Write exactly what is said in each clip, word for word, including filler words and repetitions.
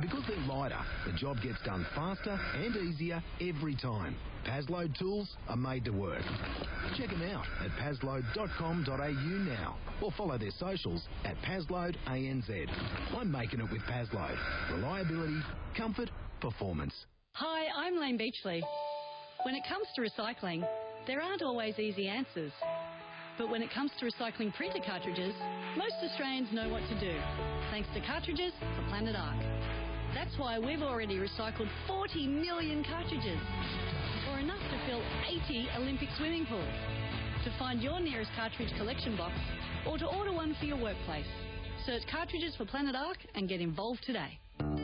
Because they're lighter, the job gets done faster and easier every time. Pazload tools are made to work. Check them out at pazload dot com dot a u now or follow their socials at Pazload A N Z. I'm making it with Pazload. Reliability, comfort, performance. Hi, I'm Lane Beachley. When it comes to recycling, there aren't always easy answers. But when it comes to recycling printer cartridges, most Australians know what to do, thanks to Cartridges for Planet Ark. That's why we've already recycled forty million cartridges, or enough to fill eighty Olympic swimming pools. To find your nearest cartridge collection box, or to order one for your workplace, search Cartridges for Planet Ark and get involved today.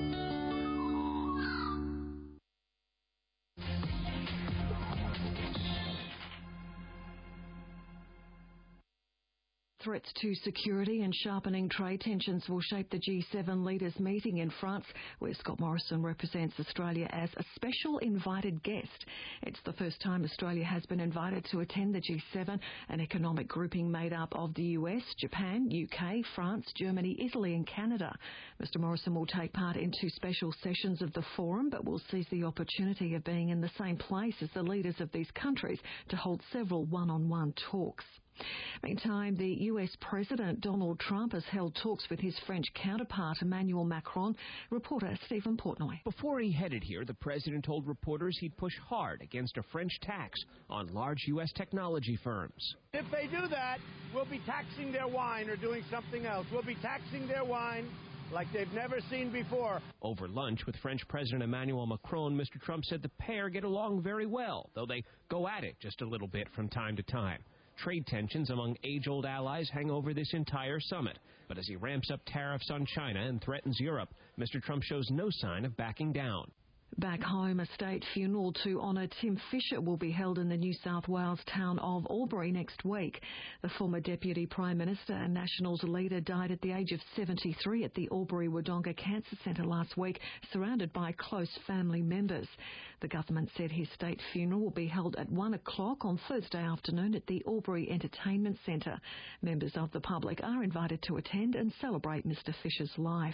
Threats to security and sharpening trade tensions will shape the G seven leaders' meeting in France, where Scott Morrison represents Australia as a special invited guest. It's the first time Australia has been invited to attend the G seven, an economic grouping made up of the U S, Japan, U K, France, Germany, Italy and Canada. Mister Morrison will take part in two special sessions of the forum, but will seize the opportunity of being in the same place as the leaders of these countries to hold several one-on-one talks. Meantime, the U S President Donald Trump has held talks with his French counterpart Emmanuel Macron. Reporter Stephen Portnoy. Before he headed here, the president told reporters he'd push hard against a French tax on large U S technology firms. If they do that, we'll be taxing their wine or doing something else. We'll be taxing their wine like they've never seen before. Over lunch with French President Emmanuel Macron, Mister Trump said the pair get along very well, though they go at it just a little bit from time to time. Trade tensions among age-old allies hang over this entire summit. But as he ramps up tariffs on China and threatens Europe, Mister Trump shows no sign of backing down. Back home, a state funeral to honour Tim Fischer will be held in the New South Wales town of Albury next week. The former Deputy Prime Minister and Nationals leader died at the age of seventy-three at the Albury-Wodonga Cancer Centre last week, surrounded by close family members. The government said his state funeral will be held at one o'clock on Thursday afternoon at the Albury Entertainment Centre. Members of the public are invited to attend and celebrate Mister Fischer's life.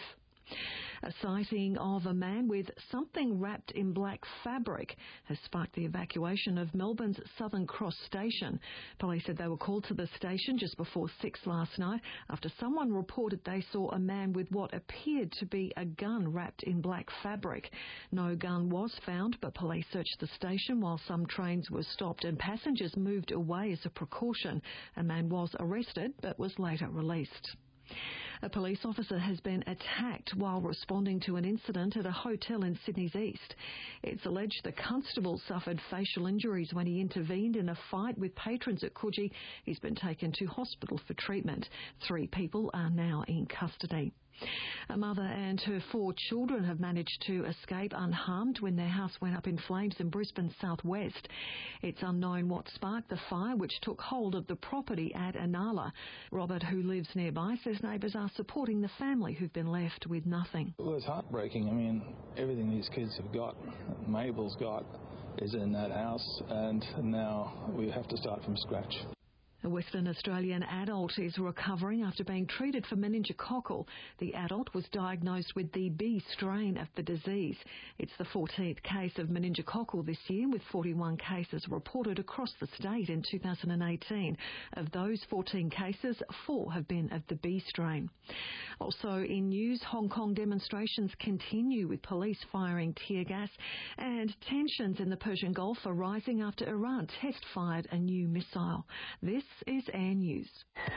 A sighting of a man with something wrapped in black fabric has sparked the evacuation of Melbourne's Southern Cross station. Police said they were called to the station just before six last night after someone reported they saw a man with what appeared to be a gun wrapped in black fabric. No gun was found, but police searched the station while some trains were stopped and passengers moved away as a precaution. A man was arrested but was later released. A police officer has been attacked while responding to an incident at a hotel in Sydney's east. It's alleged the constable suffered facial injuries when he intervened in a fight with patrons at Coogee. He's been taken to hospital for treatment. Three people are now in custody. A mother and her four children have managed to escape unharmed when their house went up in flames in Brisbane's southwest. It's unknown what sparked the fire, which took hold of the property at Inala. Robert, who lives nearby, says neighbours are supporting the family who've been left with nothing. Well, it's heartbreaking. I mean, everything these kids have got, Mabel's got, is in that house, and now we have to start from scratch. A Western Australian adult is recovering after being treated for meningococcal. The adult was diagnosed with the B strain of the disease. It's the fourteenth case of meningococcal this year, with forty-one cases reported across the state in two thousand eighteen. Of those fourteen cases, four have been of the B strain. Also in news, Hong Kong demonstrations continue with police firing tear gas, and tensions in the Persian Gulf are rising after Iran test-fired a new missile. This is Air News.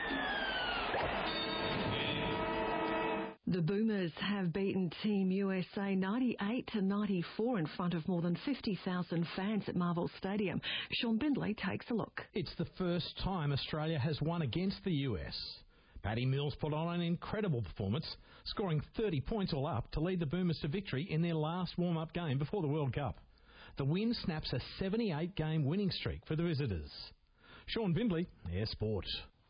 The Boomers have beaten Team U S A ninety-eight to ninety-four in front of more than fifty thousand fans at Marvel Stadium. Sean Bindley takes a look. It's the first time Australia has won against the U S. Paddy Mills put on an incredible performance, scoring thirty points all up to lead the Boomers to victory in their last warm-up game before the World Cup. The win snaps a seventy-eight game winning streak for the visitors. Sean Bindley, Air Sport.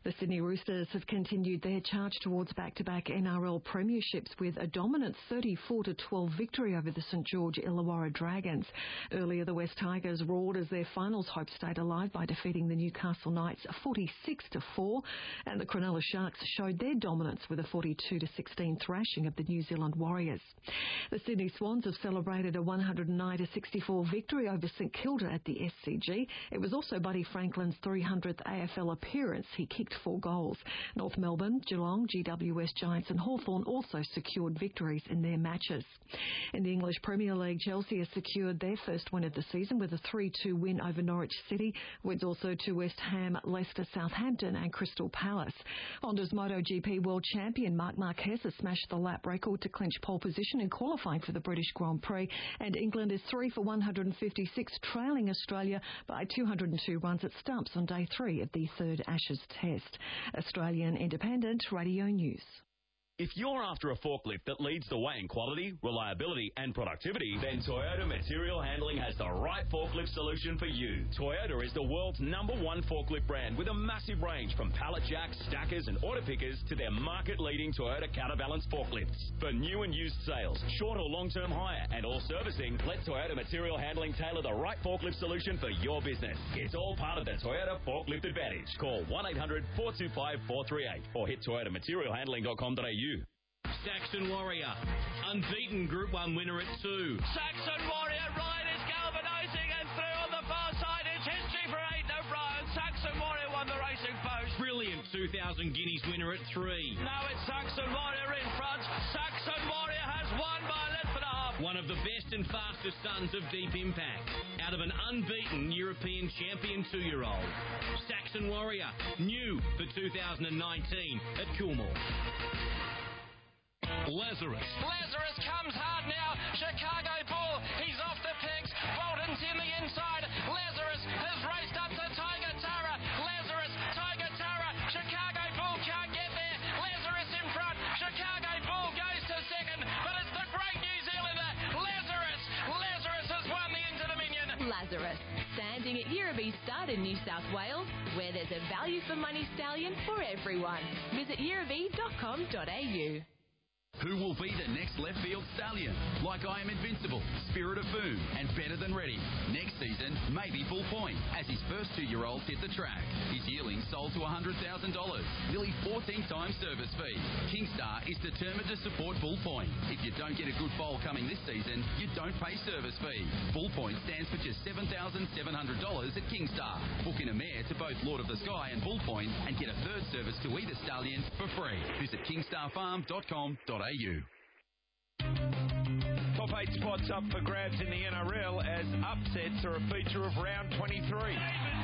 The Sydney Roosters have continued their charge towards back-to-back N R L premierships with a dominant thirty-four to twelve victory over the St George Illawarra Dragons. Earlier, the West Tigers roared as their finals hope stayed alive by defeating the Newcastle Knights forty-six to four, and the Cronulla Sharks showed their dominance with a forty-two to sixteen thrashing of the New Zealand Warriors. The Sydney Swans have celebrated a one hundred nine to sixty-four victory over St Kilda at the S C G. It was also Buddy Franklin's three hundredth A F L appearance. He kicked four goals. North Melbourne, Geelong, G W S Giants and Hawthorn also secured victories in their matches. In the English Premier League, Chelsea has secured their first win of the season with a three two win over Norwich City. Wins also to West Ham, Leicester, Southampton and Crystal Palace. Honda's MotoGP World Champion Marc Marquez has smashed the lap record to clinch pole position in qualifying for the British Grand Prix, and England is three for one hundred fifty-six, trailing Australia by two hundred two runs at stumps on day three of the third Ashes Test. Australian Independent Radio News. If you're after a forklift that leads the way in quality, reliability and productivity, then Toyota Material Handling has the right forklift solution for you. Toyota is the world's number one forklift brand with a massive range from pallet jacks, stackers and auto pickers to their market-leading Toyota counterbalance forklifts. For new and used sales, short or long-term hire and all servicing, let Toyota Material Handling tailor the right forklift solution for your business. It's all part of the Toyota Forklift Advantage. Call one eight hundred four two five four three eight or hit toyota material handling dot com dot a u. Saxon Warrior, unbeaten Group one winner at two. Saxon Warrior right is galvanising and through on the far side. It's history for Aidan O'Brien. Saxon Warrior won the racing post. Brilliant two thousand guineas winner at three. Now it's Saxon Warrior in front. Saxon Warrior has won by a length and a half. One of the best and fastest sons of Deep Impact, out of an unbeaten European champion two-year-old. Saxon Warrior, new for two thousand nineteen at Coolmore. Lazarus. Lazarus comes hard now. Chicago Bull. He's off the pegs. Bolton's in the inside. Lazarus has raced up to Tiger Tara. Lazarus, Tiger Tara. Chicago Bull can't get there. Lazarus in front. Chicago Bull goes to second. But it's the great New Zealander, Lazarus. Lazarus has won the Inter-Dominion. Lazarus, standing at Yirrabee Stud in New South Wales, where there's a value for money stallion for everyone. Visit yirrabee dot com dot a u. Who will be the next left field stallion? Like I Am Invincible, Spirit of Boom, and Better Than Ready. Next season, maybe Full Point, as his first two-year-olds hit the track. His yearling sold to one hundred thousand dollars, nearly fourteen times service fee. Kingstar is determined to support Full Point. If you don't get a good foal coming this season, you don't pay service fee. Full Point stands for just seven thousand seven hundred dollars at Kingstar. Book in a mare to both Lord of the Sky and Full Point and get a third service to either stallion for free. Visit kingstar farm dot com dot a u. Top eight spots up for grabs in the N R L as upsets are a feature of round twenty-three.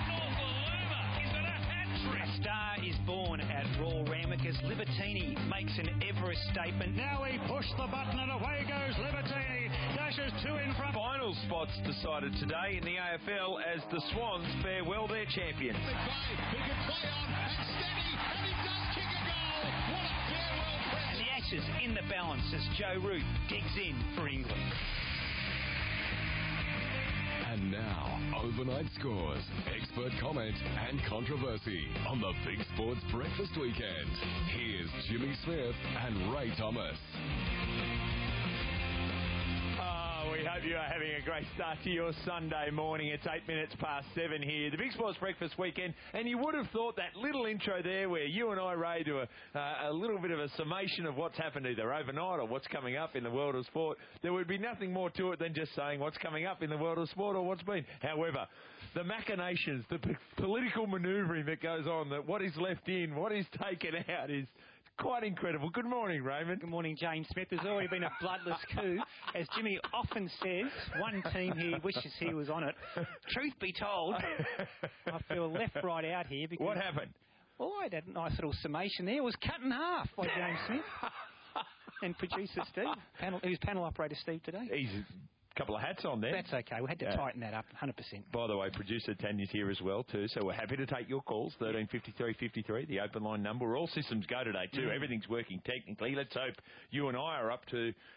A star is born at Royal Randwick as Libertini makes an Everest statement. Now he pushed the button and away goes Libertini. Dashes two in front. Final spots decided today in the A F L as the Swans farewell their champions. He can play on and steady, and he does kick a goal. What a farewell present. And the Ashes in the balance as Joe Root digs in for England. And now, overnight scores, expert comment and controversy on the Big Sports Breakfast Weekend. Here's Jimmy Smith and Ray Thomas. Oh, we hope you are having a great start to your Sunday morning. It's eight minutes past seven here, the Big Sports Breakfast Weekend, and you would have thought that little intro there where you and I, Ray, do a, uh, a little bit of a summation of what's happened either overnight or what's coming up in the world of sport. There would be nothing more to it than just saying what's coming up in the world of sport or what's been. However, the machinations, the p- political manoeuvring that goes on, that what is left in, what is taken out is quite incredible. Good morning, Raymond. Good morning, James Smith. There's already been a bloodless coup. As Jimmy often says, one team here wishes he was on it. Truth be told, I feel left right out here. Because, what happened? Well, I had a nice little summation there. It was cut in half by James Smith. And producer Steve, panel, who's panel operator Steve today. He's a couple of hats on there. That's okay. We had to yeah. tighten that up one hundred percent. By the way, producer Tanya's here as well too, so we're happy to take your calls. thirteen fifty-three fifty-three, the open line number. All systems go today too. Mm. Everything's working technically. Let's hope you and I are up to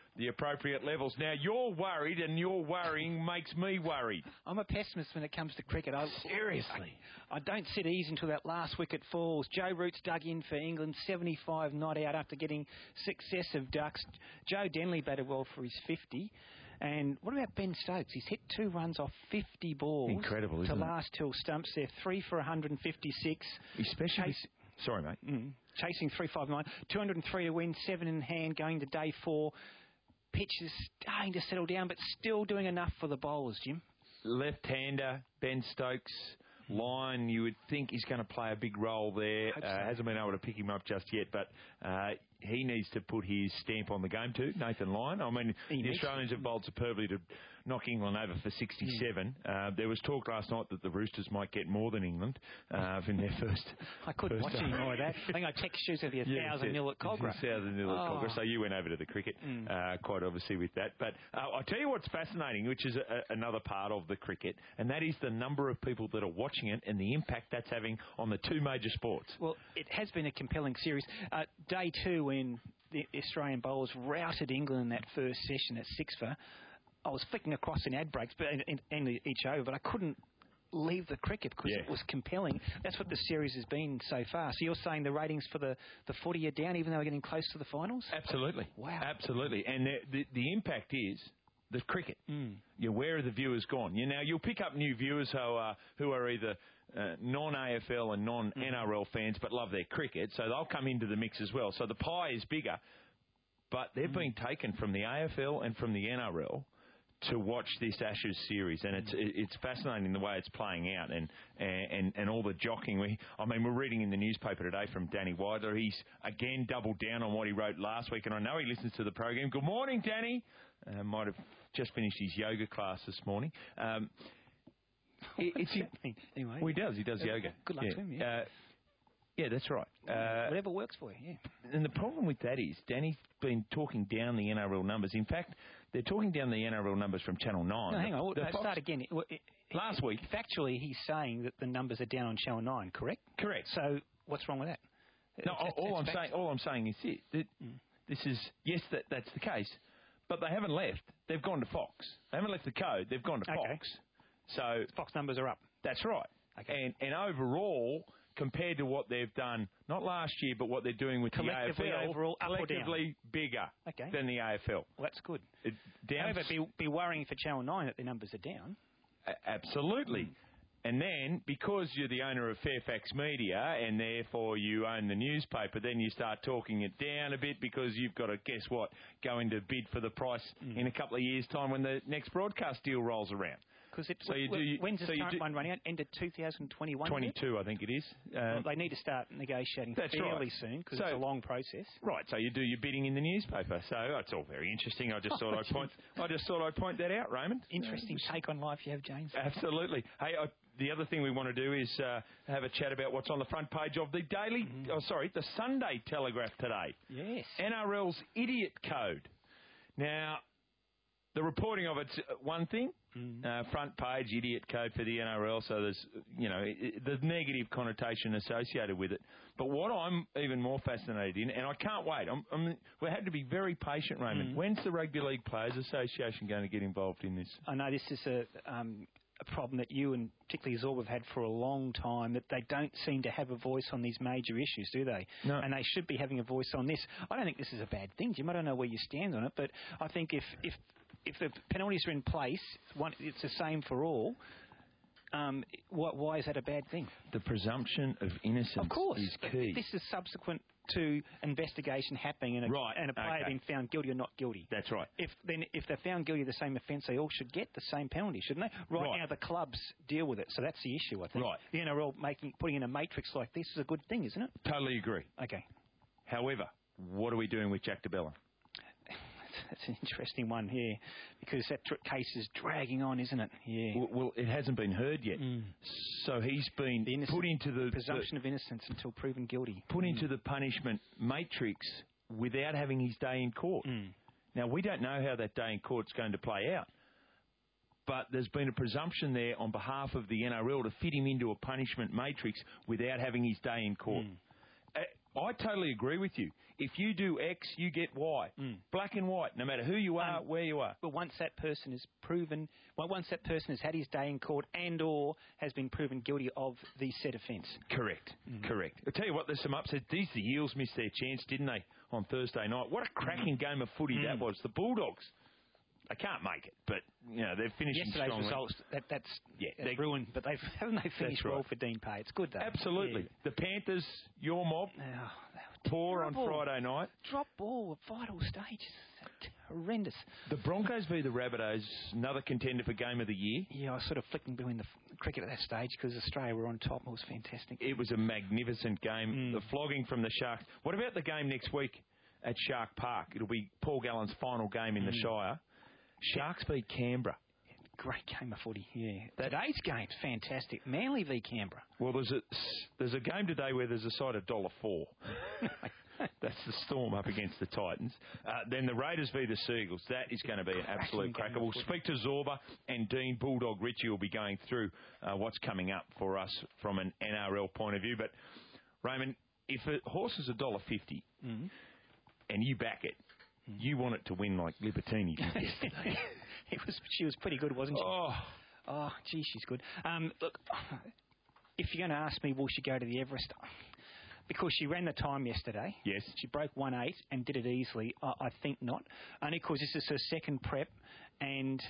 the appropriate levels. Now, you're worried, and your worrying makes me worried. I'm a pessimist when it comes to cricket. I, Seriously? I, I don't sit easy until that last wicket falls. Joe Root's dug in for England, seventy-five not out after getting successive ducks. Joe Denley batted well for his fifty. And what about Ben Stokes? He's hit two runs off fifty balls. Incredible, isn't to it? last till stumps there. Three for one hundred fifty-six. Especially... Chase, Sorry, mate. Mm, chasing three five nine. two hundred three to win, seven in hand, going to day four. Pitch is starting to settle down, but still doing enough for the bowlers, Jim. Left-hander, Ben Stokes, line, you would think he's going to play a big role there. Hope Uh, so. hasn't been able to pick him up just yet, but uh, he needs to put his stamp on the game too, Nathan Lyon. I mean, He the needs Australians have bowled superbly to knock England over for sixty-seven. Uh, there was talk last night that the Roosters might get more than England uh, in their first... I couldn't first watch any more of that. I think I text you to be a Yeah, thousand nil at Cogra. A thousand nil at Oh. Cogra. So you went over to the cricket, Mm. uh, quite obviously with that. But uh, I'll tell you what's fascinating, which is a, another part of the cricket, and that is the number of people that are watching it and the impact that's having on the two major sports. Well, it has been a compelling series. Uh, day two, when the Australian bowlers routed England in that first session at six for, I was flicking across in ad breaks but in, in, in each over, but I couldn't leave the cricket because Yeah. it was compelling. That's what the series has been so far. So you're saying the ratings for the, the footy are down even though we're getting close to the finals? Absolutely. Wow. Absolutely. And the, the, the impact is the cricket. Mm. You know, where are the viewers gone? You know, you'll pick up new viewers who are, who are either uh, non-A F L and non-N R L fans but love their cricket, so they'll come into the mix as well. So the pie is bigger, but they've been taken from the A F L and from the N R L to watch this Ashes series, and it's it's fascinating the way it's playing out, and and and all the jockeying. We, I mean, we're reading in the newspaper today from Danny Weidler. He's again doubled down on what he wrote last week, and I know he listens to the program. Good morning, Danny. Uh, might have just finished his yoga class this morning. Um, it, it's anyway, well, he does. He does yoga. Good luck yeah. to him. Yeah. Uh, yeah, that's right. Uh, Whatever works for you. Yeah. and the problem with that is Danny's been talking down the N R L numbers. In fact, they're talking down the N R L numbers from Channel nine. No, hang on. The Uh, Fox- start again. Well, it- Last week. Factually, he's saying that the numbers are down on Channel nine, correct? Correct. So what's wrong with that? No, It's- all it's I'm fact- saying, all I'm saying is this: that this is yes, that that's the case, but they haven't left. They've gone to Fox. They haven't left the code. They've gone to Okay. Fox. So Fox numbers are up. That's right. Okay. And and overall, compared to what they've done, not last year, but what they're doing with the Collectively, A F L, overall, up or down? collectively bigger Okay. than the A F L. Well, that's good. It, down However, be, be worrying for Channel nine that the numbers are down. A- Absolutely. And then, because you're the owner of Fairfax Media and therefore you own the newspaper, then you start talking it down a bit because you've got to, guess what, go into bid for the price Mm. in a couple of years' time when the next broadcast deal rolls around. Because it, So you w- do- when's so this you current do- one running out? End of two thousand twenty-one? twenty-two, I think it is. Well, Um, they need to start negotiating That's fairly right. soon because So- it's a long process. Right, so you do your bidding in the newspaper. So it's all very interesting. I just thought I'd point. I just thought I'd point that out, Raymond. Interesting take on life you have, James. Absolutely. Hey, I, the other thing we want to do is uh, have a chat about what's on the front page of the Daily. Oh, sorry, the Sunday Telegraph today. Yes. N R L's idiot code. Now, the reporting of it's one thing. Uh, front page idiot code for the N R L. So there's, you know, it, it, the negative connotation associated with it. But what I'm even more fascinated in, and I can't wait. I'm, I'm, we had to be very patient, Raymond. Mm. When's the Rugby League Players Association going to get involved in this? I know this is a, um, a problem that you and particularly Zorb have had for a long time, that they don't seem to have a voice on these major issues, do they? No. And they should be having a voice on this. I don't think this is a bad thing, Jim. I don't know where you stand on it, but I think if if, if the penalties are in place, one, it's the same for all. Um, why, why is that a bad thing? The presumption of innocence Of course. is but key. This is subsequent to investigation happening and a, Right, and a player okay. being found guilty or not guilty. That's right. If then if they're found guilty of the same offence, they all should get the same penalty, shouldn't they? Right, Right. now the clubs deal with it, so that's the issue, I think. Right. The N R L making putting in a matrix like this is a good thing, isn't it? Totally agree. Okay. However, what are we doing with Jack DeBella? That's an interesting one here, because that tr- case is dragging on, isn't it? Yeah. Well, well, it hasn't been heard yet. Mm. So he's been The innocent- put into the Presumption of innocence until proven guilty. put into the punishment matrix without having his day in court. Mm. Now, we don't know how that day in court's going to play out, but there's been a presumption there on behalf of the N R L to fit him into a punishment matrix without having his day in court. Mm. Uh, I totally agree with you. If you do X, you get Y. Mm. Black and white, no matter who you are, Um, where you are. But once that person is proven, well, once that person has had his day in court and or has been proven guilty of the said offence. Correct, Mm. correct. I'll tell you what, there's some upsets. These the Eels missed their chance, didn't they, on Thursday night? What a cracking Mm. game of footy Mm. that was. The Bulldogs, they can't make it, but, you know, they're finishing Yesterday's strongly. results, that, that's Yeah, that's they're- ruined, but they've, haven't they finished right. well for Dean Pay? It's good, though. Absolutely. Yeah. The Panthers, your mob, Oh, poor on terrible. Friday night. Drop ball at vital stages. Horrendous. The Broncos v the Rabbitohs, another contender for Game of the Year. Yeah, I was sort of flicking between the f- cricket at that stage because Australia were on top. It was fantastic. It was a magnificent game. Mm. The flogging from the Sharks. What about the game next week at Shark Park? It'll be Paul Gallen's final game in Mm. the Shire. Sharks beat Canberra. Great game of footy, yeah. Today's game's fantastic. Manly v Canberra. Well, there's a there's a game today where there's a side of dollar four. That's the Storm up against the Titans. Uh, then the Raiders v the Seagulls. That is going to be an absolute game cracker. of We'll footy. speak to Zorba and Dean Bulldog Ritchie will be going through uh, what's coming up for us from an N R L point of view. But Raymond, if a horse is a dollar fifty Mm. and you back it, you want it to win like Libertini did yesterday. It was, she was pretty good, wasn't she? Oh, Oh, gee, she's good. Um, look, if you're going to ask me, will she go to the Everest? Because she ran the time yesterday. Yes. She broke one eight and did it easily. I, I think not. Only because this is her second prep and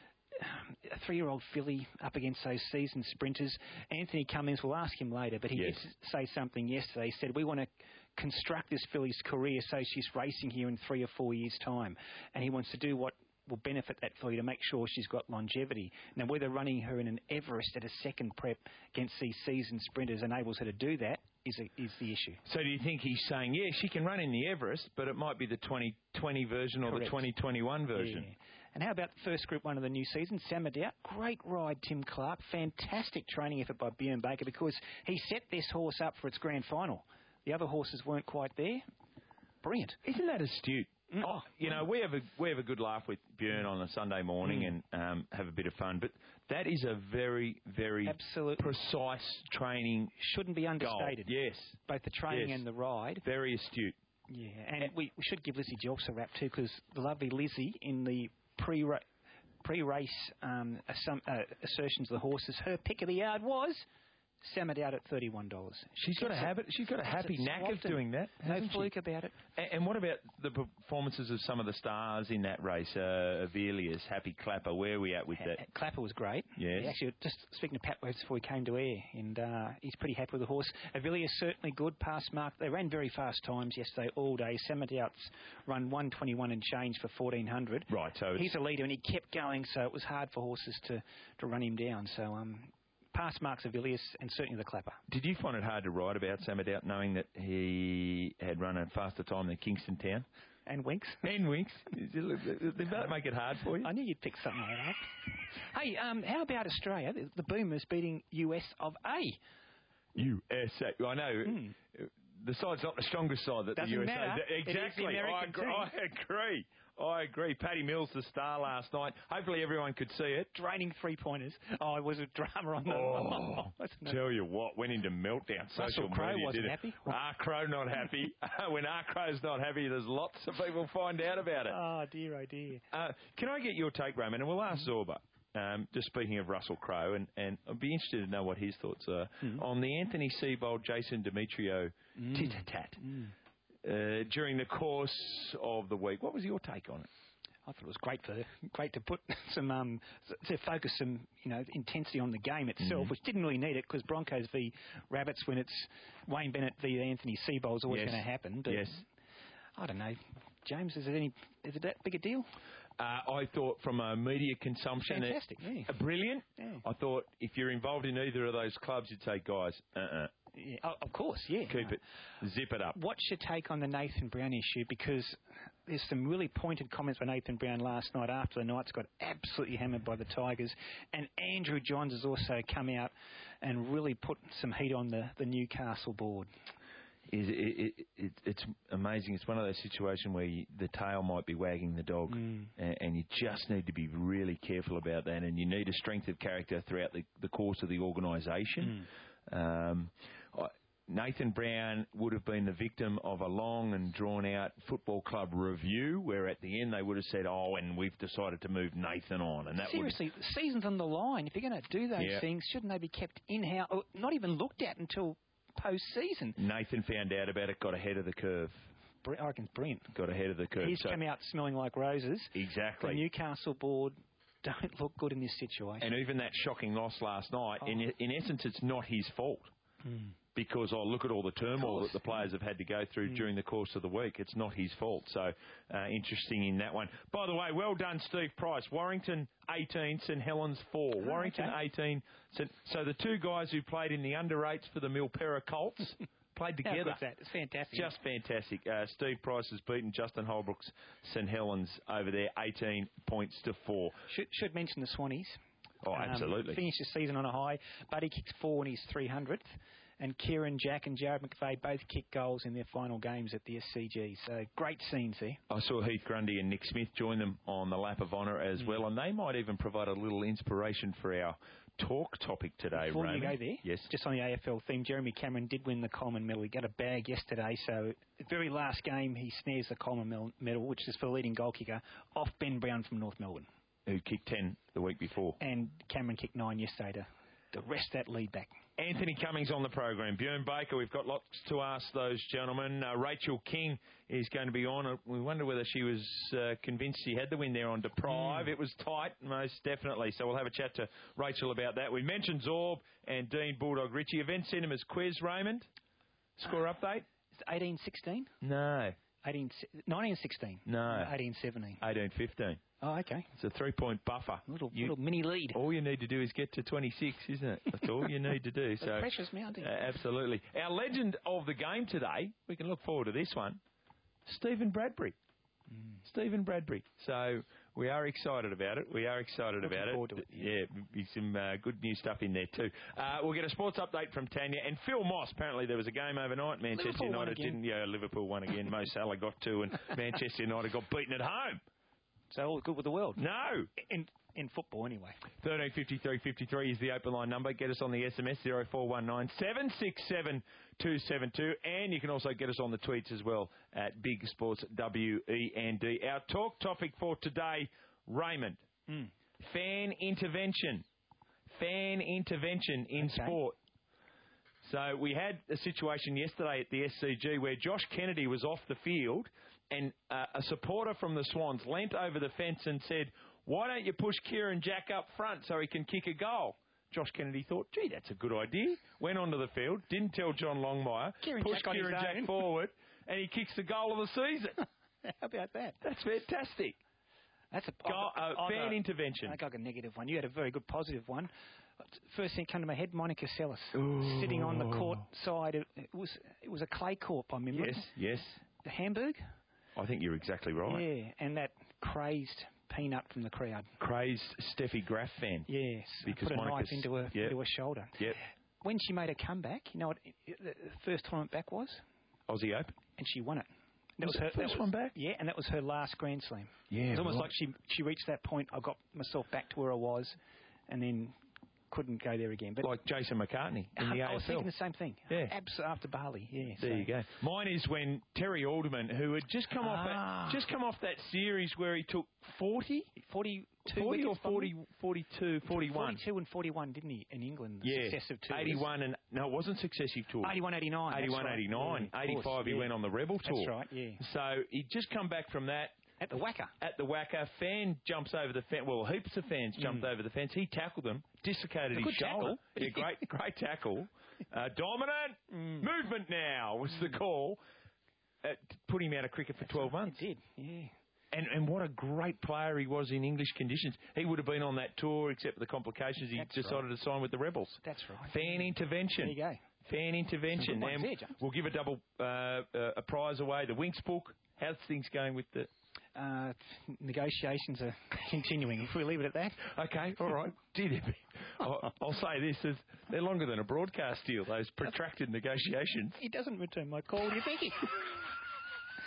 um, a three-year-old filly up against those seasoned sprinters. Anthony Cummins, we'll ask him later, but he Yes. did say something yesterday. He said, we want to construct this filly's career so she's racing here in three or four years' time. And he wants to do what will benefit that filly to make sure she's got longevity. Now, whether running her in an Everest at a second prep against these seasoned sprinters enables her to do that is a, is the issue. So do you think he's saying, yeah, she can run in the Everest, but it might be the twenty twenty version or Correct. the twenty twenty-one version? Yeah. And how about the first Group one of the new season, Samadout? Great ride, Tim Clark. Fantastic training effort by Bjorn Baker because he set this horse up for its grand final. The other horses weren't quite there. Brilliant. Isn't that astute? Oh, you know, we have a we have a good laugh with Bjorn on a Sunday morning Mm. and um, have a bit of fun. But that is a very, very Absolutely. precise training. Shouldn't be understated. Goal. Yes. Both the training Yes. and the ride. Very astute. Yeah, and we, we should give Lizzie Jelks a rap too because the lovely Lizzie in the pre pre-race um, assum- uh, assertions of the horses, her pick of the yard was Samadout at thirty-one dollars. She's got a habit. She's got a happy knack of doing that. No hasn't she? fluke about it. And, and what about the performances of some of the stars in that race? Uh, Avelius, Happy Clapper. Where are we at with Ha- that? Clapper was great. Yes. He actually, just speaking to Pat Webs before he came to air, and uh, he's pretty happy with the horse. Avelius certainly good. Past mark. They ran very fast times yesterday all day. Samadout's run one twenty-one and change for fourteen hundred. Right. So it's- he's a leader, and he kept going, so it was hard for horses to, to run him down. So um, past marks Avelius and certainly the Clapper. Did you find it hard to write about Samadout knowing that he had run a faster time than Kingston Town? And Winks. And Winks. Did that make it hard for you? I knew you'd pick something like that. Hey, um, how about Australia? The, the Boomers beating U S of A. U S A. I know. Mm. The side's not the strongest side that Doesn't the U S A. matter. Exactly. It is the American I, agree, team. I agree. I agree. Paddy Mills, the star last night. Hopefully everyone could see it. Draining three pointers. Oh, it was a drama on the. Oh, oh tell you what, went into meltdown. Russell Social Crowe media wasn't did it. happy. R. Crowe not happy. When R. Crowe's not happy, there's lots of people find out about it. Oh dear, oh dear. Uh, can I get your take, Raymond? And we'll ask Zorba. Um, just speaking of Russell Crowe, and, and I'd be interested to know what his thoughts are Mm. on the Anthony Seibold, Jason Demetrio Mm. tit-a-tat Mm. uh, during the course of the week. What was your take on it? I thought it was great for great to put some um to focus some you know intensity on the game itself, Mhm. which didn't really need it because Broncos v Rabbits when it's Wayne Bennett v Anthony Seibold is always Yes. going to happen. But Yes. I don't know, James. Is it any? Is it that big a deal? Uh, I thought from a media consumption, Fantastic, it, yeah. uh, brilliant. Yeah. I thought if you're involved in either of those clubs, you'd say, guys, uh-uh, Yeah, oh, of course, yeah. keep it, zip it up. What's your take on the Nathan Brown issue? Because there's some really pointed comments by Nathan Brown last night after the Knights got absolutely hammered by the Tigers. And Andrew Johns has also come out and really put some heat on the, the Newcastle board. Is it, it, it, it's amazing. It's one of those situations where you, the tail might be wagging the dog, Mm. and, and you just need to be really careful about that. And you need a strength of character throughout the, the course of the organisation. Mm. Um, I, Nathan Brown would have been the victim of a long and drawn-out football club review, where at the end they would have said, "Oh, and we've decided to move Nathan on," and that seriously, would... the season's on the line. If you're going to do those Yeah. things, shouldn't they be kept in-house, or not even looked at until post-season? Nathan found out about it, got ahead of the curve. I reckon it's brilliant. Got ahead of the curve. He's so come out smelling like roses. Exactly. The Newcastle board don't look good in this situation. And even that shocking loss last night, Oh. in, in essence, it's not his fault. Mm. Because, oh, look at all the turmoil that the players have had to go through Mm. during the course of the week. It's not his fault. So, uh, interesting in that one. By the way, well done, Steve Price. Warrington eighteen, St Helens four. Oh, Warrington okay. eighteen. St So the two guys who played in the under eights for the Milpera Colts played How together. good's that? It's fantastic. Just fantastic. Uh, Steve Price has beaten Justin Holbrook's St Helens over there, eighteen points to four. Should, should mention the Swannies. Oh, absolutely. Um, finished the season on a high. Buddy kicks four in his three hundredth. And Kieran Jack and Jared McVeigh both kicked goals in their final games at the S C G. So great scenes there. I saw Heath Grundy and Nick Smith join them on the lap of honour as Mm. well, and they might even provide a little inspiration for our talk topic today, Before Raymond. you go there, Yes. just on the A F L theme, Jeremy Cameron did win the Coleman medal. He got a bag yesterday, so the very last game he snares the Coleman medal, which is for the leading goal kicker, off Ben Brown from North Melbourne. Who kicked ten the week before. And Cameron kicked nine yesterday to, to rest that lead back. Anthony Cummings on the program. Bjorn Baker, we've got lots to ask those gentlemen. Uh, Rachel King is going to be on. We wonder whether she was uh, convinced she had the win there on Deprive. Mm. It was tight, most definitely. So we'll have a chat to Rachel about that. We mentioned Zorb and Dean Bulldog Richie. Event Cinemas quiz, Raymond. Score update? Is it eighteen sixteen? No. eighteen, nineteen sixteen? No. eighteen seventeen. eighteen fifteen. Oh, okay. It's a three-point buffer. Little, You- little mini lead. All you need to do is get to twenty-six, isn't it? That's all you need to do. The So pressure's mounting. uh, absolutely. Our legend of the game today, we can look forward to this one, Stephen Bradbury. Mm. Stephen Bradbury. So we are excited about it. We are excited Looking about forward it. to it, Yeah, be some uh, good new stuff in there too. Uh, we'll get a sports update from Tanya and Phil Moss. Apparently there was a game overnight. Manchester Liverpool won United again. didn't. Yeah, Liverpool won again. Mo Salah got two, and Manchester United got beaten at home. So all good with the world. No. In in football, anyway. thirteen fifty-three fifty-three is the open line number. Get us on the S M S, zero four one nine, seven six seven, two seven two. And you can also get us on the tweets as well at Big Sports W E N D. Our talk topic for today, Raymond, Mm. fan intervention. Fan intervention in Okay. sport. So we had a situation yesterday at the S C G where Josh Kennedy was off the field and uh, a supporter from the Swans leant over the fence and said, "Why don't you push Kieran Jack up front so he can kick a goal?" Josh Kennedy thought, gee, that's a good idea. Went onto the field, didn't tell John Longmire, Kieran pushed Jack on his Kieran Jack own. forward, and he kicks the goal of the season. How about that? That's fantastic. That's a Goal, uh, I've fan got- intervention. I got a negative one. You had a very good positive one. First thing that came to my head, Monica Seles, Ooh. sitting on the court side. It, it was it was a clay court, I remember. Yes, yes. The Hamburg. I think you're exactly right. Yeah, and that crazed peanut from the crowd. Crazed Steffi Graf fan. Yes, Because put a Monica's- knife into her yep. into her shoulder. Yep. When she made a comeback, you know what the first tournament back was? Aussie Open. And she won it. That Was was her it the that first was- one back? Yeah, and that was her last Grand Slam. Yeah, It was almost right. like she she reached that point. I got myself back to where I was, and then couldn't go there again. But Like Jason McCartney in the I A F L. was thinking the same thing. Yeah. Abs- after Bali. Yeah. There so- you go. Mine is when Terry Alderman, who had just come off Ah. that, just come off that series where he took forty, forty-two forty or wickets, probably. forty, forty-two, forty-one. forty-two and forty-one, didn't he, in England? Yeah, Successive tours. eighty-one and no, it wasn't successive tours. eighty-one, eighty-nine. that's eighty-one, right. eighty-nine. Yeah, of course, eighty-five, he yeah. went on the Rebel tour. That's right, yeah. So he'd just come back from that. At the Wacker. At the Wacker, fan jumps over the fence. Well, heaps of fans jumped Mm. over the fence. He tackled them, dislocated A his good shoulder. tackle. Yeah, great, great tackle. Uh, dominant Mm. movement now was the call. Uh, put him out of cricket for twelve months. It did, yeah. And and what a great player he was in English conditions. He would have been on that tour, except for the complications. He That's decided right. to sign with the Rebels. That's right. Fan intervention. There you go. Fan intervention. Some good ones And there, James. we'll give a double uh, uh, a prize away. The Winks book. How's things going with the? Uh, negotiations are continuing. If we leave it at that. Okay, all right. Did it? I'll, I'll say this: is they're longer than a broadcast deal. Those protracted negotiations. He doesn't return my call. Do you think he?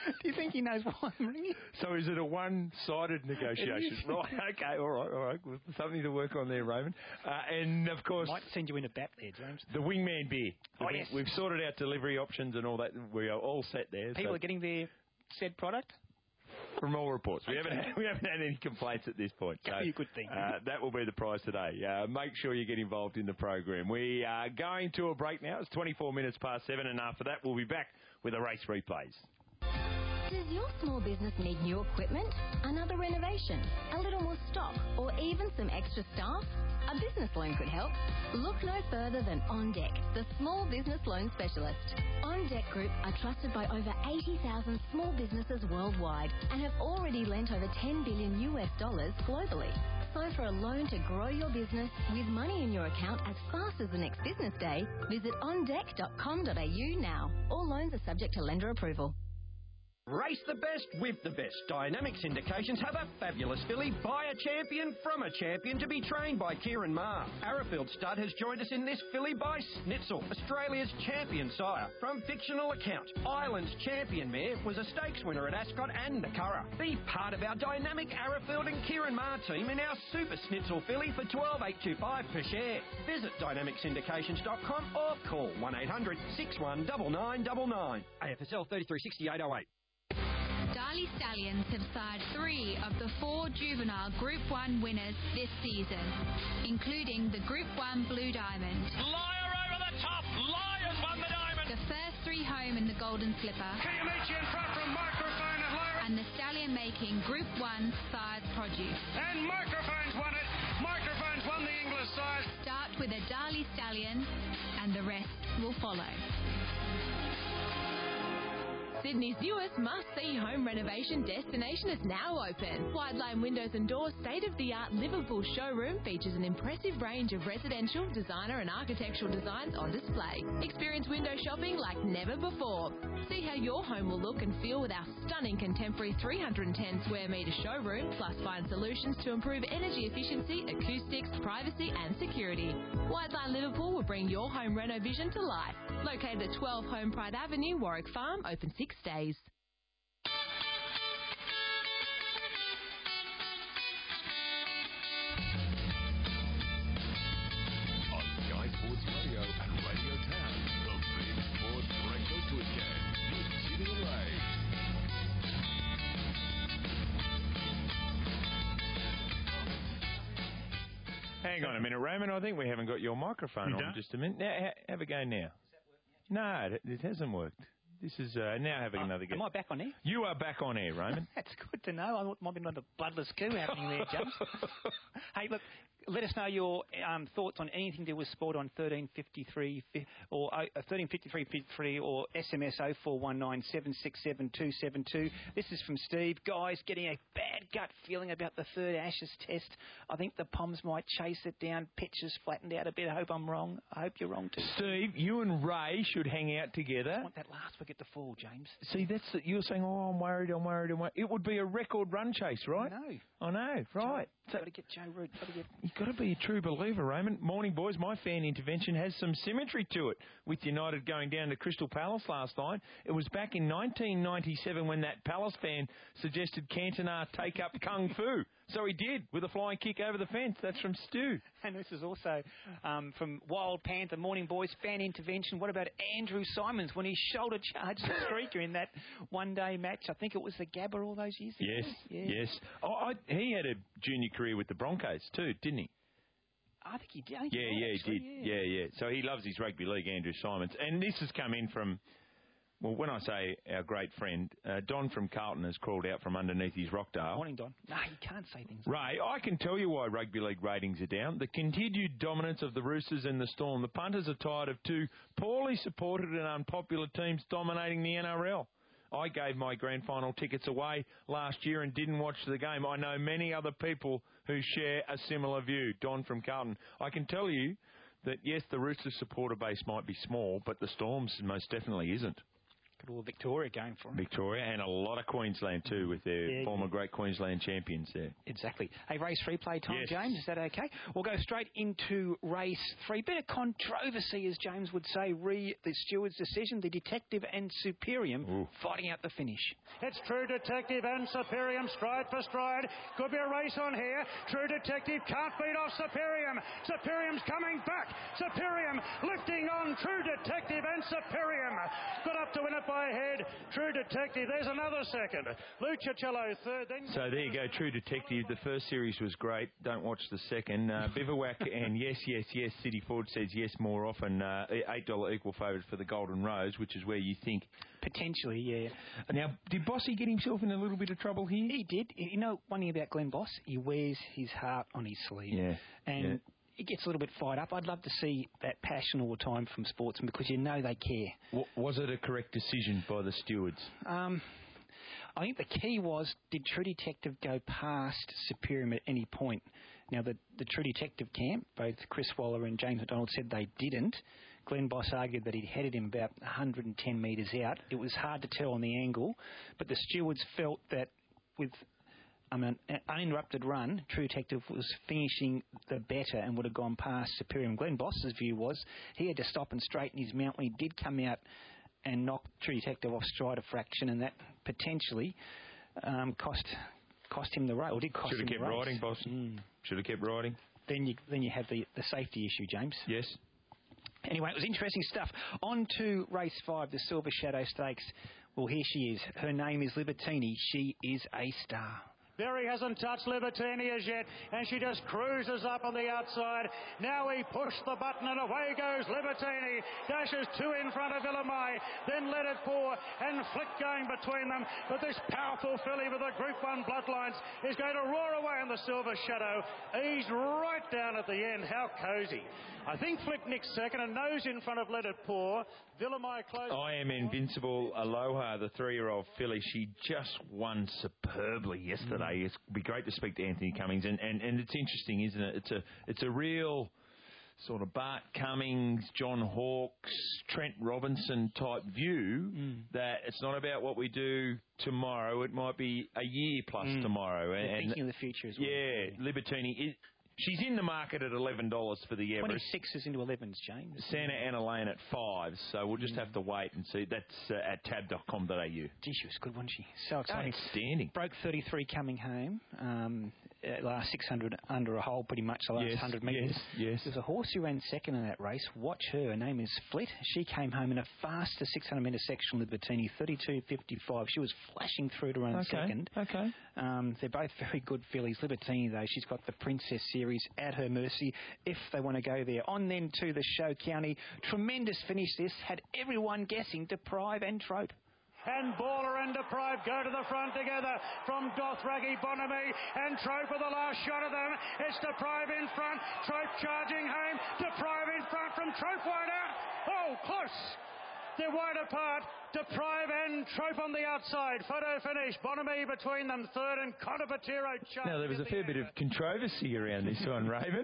Do you think he knows why I'm ringing? So is it a one-sided negotiation? Right, okay, all right, all right. Well, something to work on there, Raymond. Uh, and, of course... Might send you in a bat there, James. The Wingman beer. The Oh, wing, yes. We've sorted out delivery options and all that. We are all set there. People so are getting their said product? From all reports. We haven't had, we haven't had any complaints at this point. So, Be a good thing. Uh, that will be the prize today. Uh, make sure you get involved in the program. We are going to a break now. It's twenty-four minutes past seven, and after that, we'll be back with the race replays. Does your small business need new equipment, another renovation, a little more stock, or even some extra staff? A business loan could help. Look no further than On Deck, the small business loan specialist. On Deck Group are trusted by over eighty thousand small businesses worldwide and have already lent over ten billion U S dollars globally. So for a loan to grow your business with money in your account as fast as the next business day, visit on deck dot com dot a u now. All loans are subject to lender approval. Race the best with the best. Dynamic Syndications have a fabulous filly by a champion from a champion to be trained by Kieran Maher. Arrowfield Stud has joined us in this filly by Snitzel, Australia's champion sire. From fictional account, Ireland's champion mare was a stakes winner at Ascot and Nakara. Be part of our dynamic Arrowfield and Kieran Maher team in our Super Snitzel filly for twelve eight two five per share. Visit dynamic syndications dot com or call one eight hundred six one nine nine nine nine. A F S L thirty-three sixty-eight oh eight. Darley Stallions have sired three of the four juvenile Group one winners this season, including the Group one Blue Diamond. Liar over the top. Lions won the diamond. The first three home in the Golden Slipper. Kiyomichi in front from Microphone at Lyra. And the stallion-making Group one Sires Produce. And Microphone's won it. Microphone's won the English side. Start with a Darley Stallion, and the rest will follow. Sydney's newest must-see home renovation destination is now open. Wide Line Windows and Doors state-of-the-art Liverpool showroom features an impressive range of residential, designer and architectural designs on display. Experience window shopping like never before. See how your home will look and feel with our stunning contemporary three hundred ten square metre showroom, plus find solutions to improve energy efficiency, acoustics, privacy and security. Wide Line Liverpool will bring your home reno vision to life. Located at twelve Home Pride Avenue, Warwick Farm, open six days. On Sky Sports Radio and Radio Town, the Big Sports Breakfast Weekend with Jimmy and Ray. Hang on a minute, Raymond. I think we haven't got your microphone You on. don't? Just a minute. Now, ha- have a go now. No, it, it hasn't worked. This is uh, now having another go. Am I back on air? You are back on air, Raymond. That's good to know. I thought might be another bloodless coup happening there, James. Hey, look, let us know your um, thoughts on anything to do with sport on thirteen fifty-three or uh, thirteen fifty-three fifty-three or S M S oh four one nine seven six seven two seven two. This is from Steve. Guys, getting a bad gut feeling about the third Ashes test. I think the Poms might chase it down. Pitches flattened out a bit. I hope I'm wrong. I hope you're wrong too. Steve, you and Ray should hang out together. I want that last wicket to fall, James. See, that's the, you're saying, oh, I'm worried, I'm worried, I'm worried. It would be a record run chase, right? I know. I know, right. Got to get Joe Root. Got to get. You've got to be a true believer, Raymond. Morning, boys. My fan intervention has some symmetry to it. With United going down to Crystal Palace last night, it was back in nineteen ninety-seven when that Palace fan suggested Cantona take up Kung Fu. So he did, with a flying kick over the fence. That's from Stu. And this is also um, from Wild Panther. Morning, boys. Fan intervention. What about Andrew Simons when he shoulder charged the streaker in that one-day match? I think it was the Gabba all those years ago. Yes, Yeah. yes. Oh, I, he had a junior career with the Broncos too, didn't he? I think he did. I think Yeah, he yeah, actually, he did. Yeah, yeah. So he loves his rugby league, Andrew Simons. And this has come in from, well, when I say our great friend, uh, Don from Carlton has crawled out from underneath his Rockdale. Morning, Don. No, you can't say things. Ray, I can tell you why rugby league ratings are down. The continued dominance of the Roosters and the Storm. The punters are tired of two poorly supported and unpopular teams dominating the N R L. I gave my grand final tickets away last year and didn't watch the game. I know many other people who share a similar view. Don from Carlton. I can tell you that, yes, the Roosters supporter base might be small, but the Storm's most definitely isn't. Got all Victoria going for them. Victoria and a lot of Queensland too, with their Yeah, former yeah. great Queensland champions there. Exactly. Hey, race three play time, Yes. James. Is that okay? We'll go straight into race three. Bit of controversy, as James would say, re the steward's decision. The Detective and Superium fighting out the finish. It's True Detective and Superium, stride for stride. Could be a race on here. True Detective can't beat off Superium. Superium's coming back. Superium lifting on True Detective and Superium. Got up to win it by a head. True Detective, there's another second. Lucicello third. Then So there you go, True Detective. The first series was great. Don't watch the second. Uh, Bivouac and yes, yes, yes. City Ford says yes more often. Uh, eight dollars equal favourite for the Golden Rose, which is where you think. Potentially, yeah. Now, did Bossy get himself in a little bit of trouble here? He did. You know, one thing about Glenn Boss, he wears his heart on his sleeve. Yeah. And yeah. he gets a little bit fired up. I'd love to see that passion all the time from sportsmen because you know they care. W- was it a correct decision by the stewards? Um, I think the key was, did True Detective go past Superium at any point? Now, the, the True Detective camp, both Chris Waller and James McDonald said they didn't. Glenn Boss argued that he'd headed him about one hundred ten metres out. It was hard to tell on the angle, but the stewards felt that with I mean, an uninterrupted run, True Detective was finishing the better and would have gone past Superium. Glenn Boss's view was he had to stop and straighten his mount when he did come out and knock True Detective off stride a fraction, and that potentially um, cost cost him the race. Or did cost Should have him kept the race. riding, Boss. Mm. Should have kept riding. Then you then you have the, the safety issue, James. Yes. Anyway, it was interesting stuff. On to race five, the Silver Shadow Stakes. Well, here she is. Her name is Libertini. She is a star. Berry hasn't touched Libertini as yet, and she just cruises up on the outside. Now he pushed the button, and away goes Libertini. Dashes two in front of Villamay, then Let It Pour, and Flick going between them. But this powerful filly with the Group one bloodlines is going to roar away in the Silver Shadow. Ease right down at the end. How cosy. I think Flick nicks second and nose in front of Let It Pour. Villamay close. I am invincible. Aloha, the three-year-old filly, she just won superbly yesterday. Mm. It would be great to speak to Anthony Cummings, and, and, and it's interesting, isn't it? It's a it's a real sort of Bart Cummings, John Hawkes, Trent Robinson type view mm. that it's not about what we do tomorrow. It might be a year plus mm. tomorrow. They're and thinking of the future as well. Yeah, Libertini is. She's in the market at eleven dollars for the Everest. twenty-sixes into elevens, James. Santa Ana Lane at five, so we'll just mm. have to wait and see. That's uh, at tab dot com dot a u. Gee, she was good, wasn't she? So exciting. Outstanding. Broke thirty-three coming home. Um, uh, last six hundred under a hole, pretty much the last yes, one hundred metres. Yes, yes. There's a horse who ran second in that race. Watch her. Her name is Flit. She came home in a faster six hundred metre section, Libertini, thirty-two fifty-five. She was flashing through to run okay, second. Okay. Um, they're both very good fillies. Libertini, though, she's got the Princess Series at her mercy if they want to go there. On then to the Show County. Tremendous finish this. Had everyone guessing Deprive and Trope. And Baller and Deprive go to the front together from Dothraki, Bonamy and Trope for the last shot of them. It's Deprive in front, Trope charging home, Deprive in front from Trope wide out. Oh, close. They're wide apart. Deprive and Trope on the outside. Photo finish. Bonamy between them, third, and Contapatiro charging. Now, there was a fair bit of controversy around this one, Raven.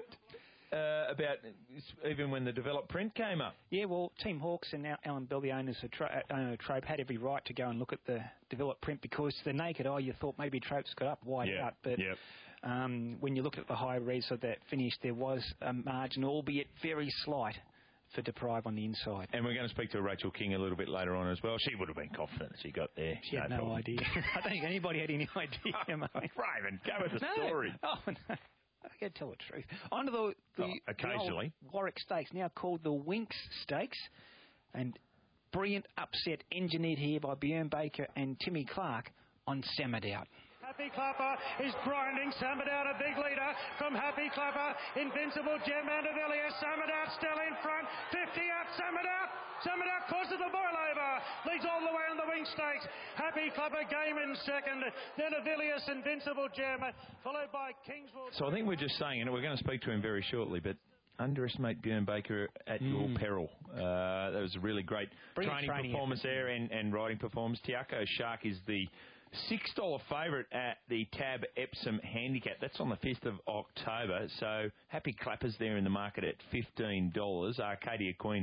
Uh, about even when the developed print came up. Yeah, well, Team Hawkes and now Alan Bell, the owners of Tro- uh, Trope, had every right to go and look at the developed print because the naked eye, you thought maybe Trope's got up wide yep. out. But yep. um, when you look at the high res of that finish, there was a margin, albeit very slight, for Deprive on the inside. And we're going to speak to Rachel King a little bit later on as well. She would have been confident as she got there. She had no, no idea. I don't think anybody had any idea, mate. Raven, go with the no. story. Oh, no. I can tell the truth. On to the, the, oh, occasionally. the Warwick Stakes, now called the Winks Stakes. And brilliant upset engineered here by Bjorn Baker and Timmy Clark on Samadout. Happy Clapper is grinding. Samadout a big leader from Happy Clapper. Invincible Gem Mandavilliers. Samadout still in front. fifty out Samadout. Samadout causes the boil over. Leads all the way on the Wing Stakes. Happy Clapper game in second. Then Avilius, Invincible Gem, followed by Kingswood. So I think we're just saying, and we're going to speak to him very shortly, but underestimate Bjorn Baker at mm. your peril. Uh, that was a really great training, training performance effort. there and, and riding performance. Tiago Shark is the six dollar favourite at the Tab Epsom Handicap. That's on the fifth of October. So Happy Clappers there in the market at fifteen dollars. Arcadia Queen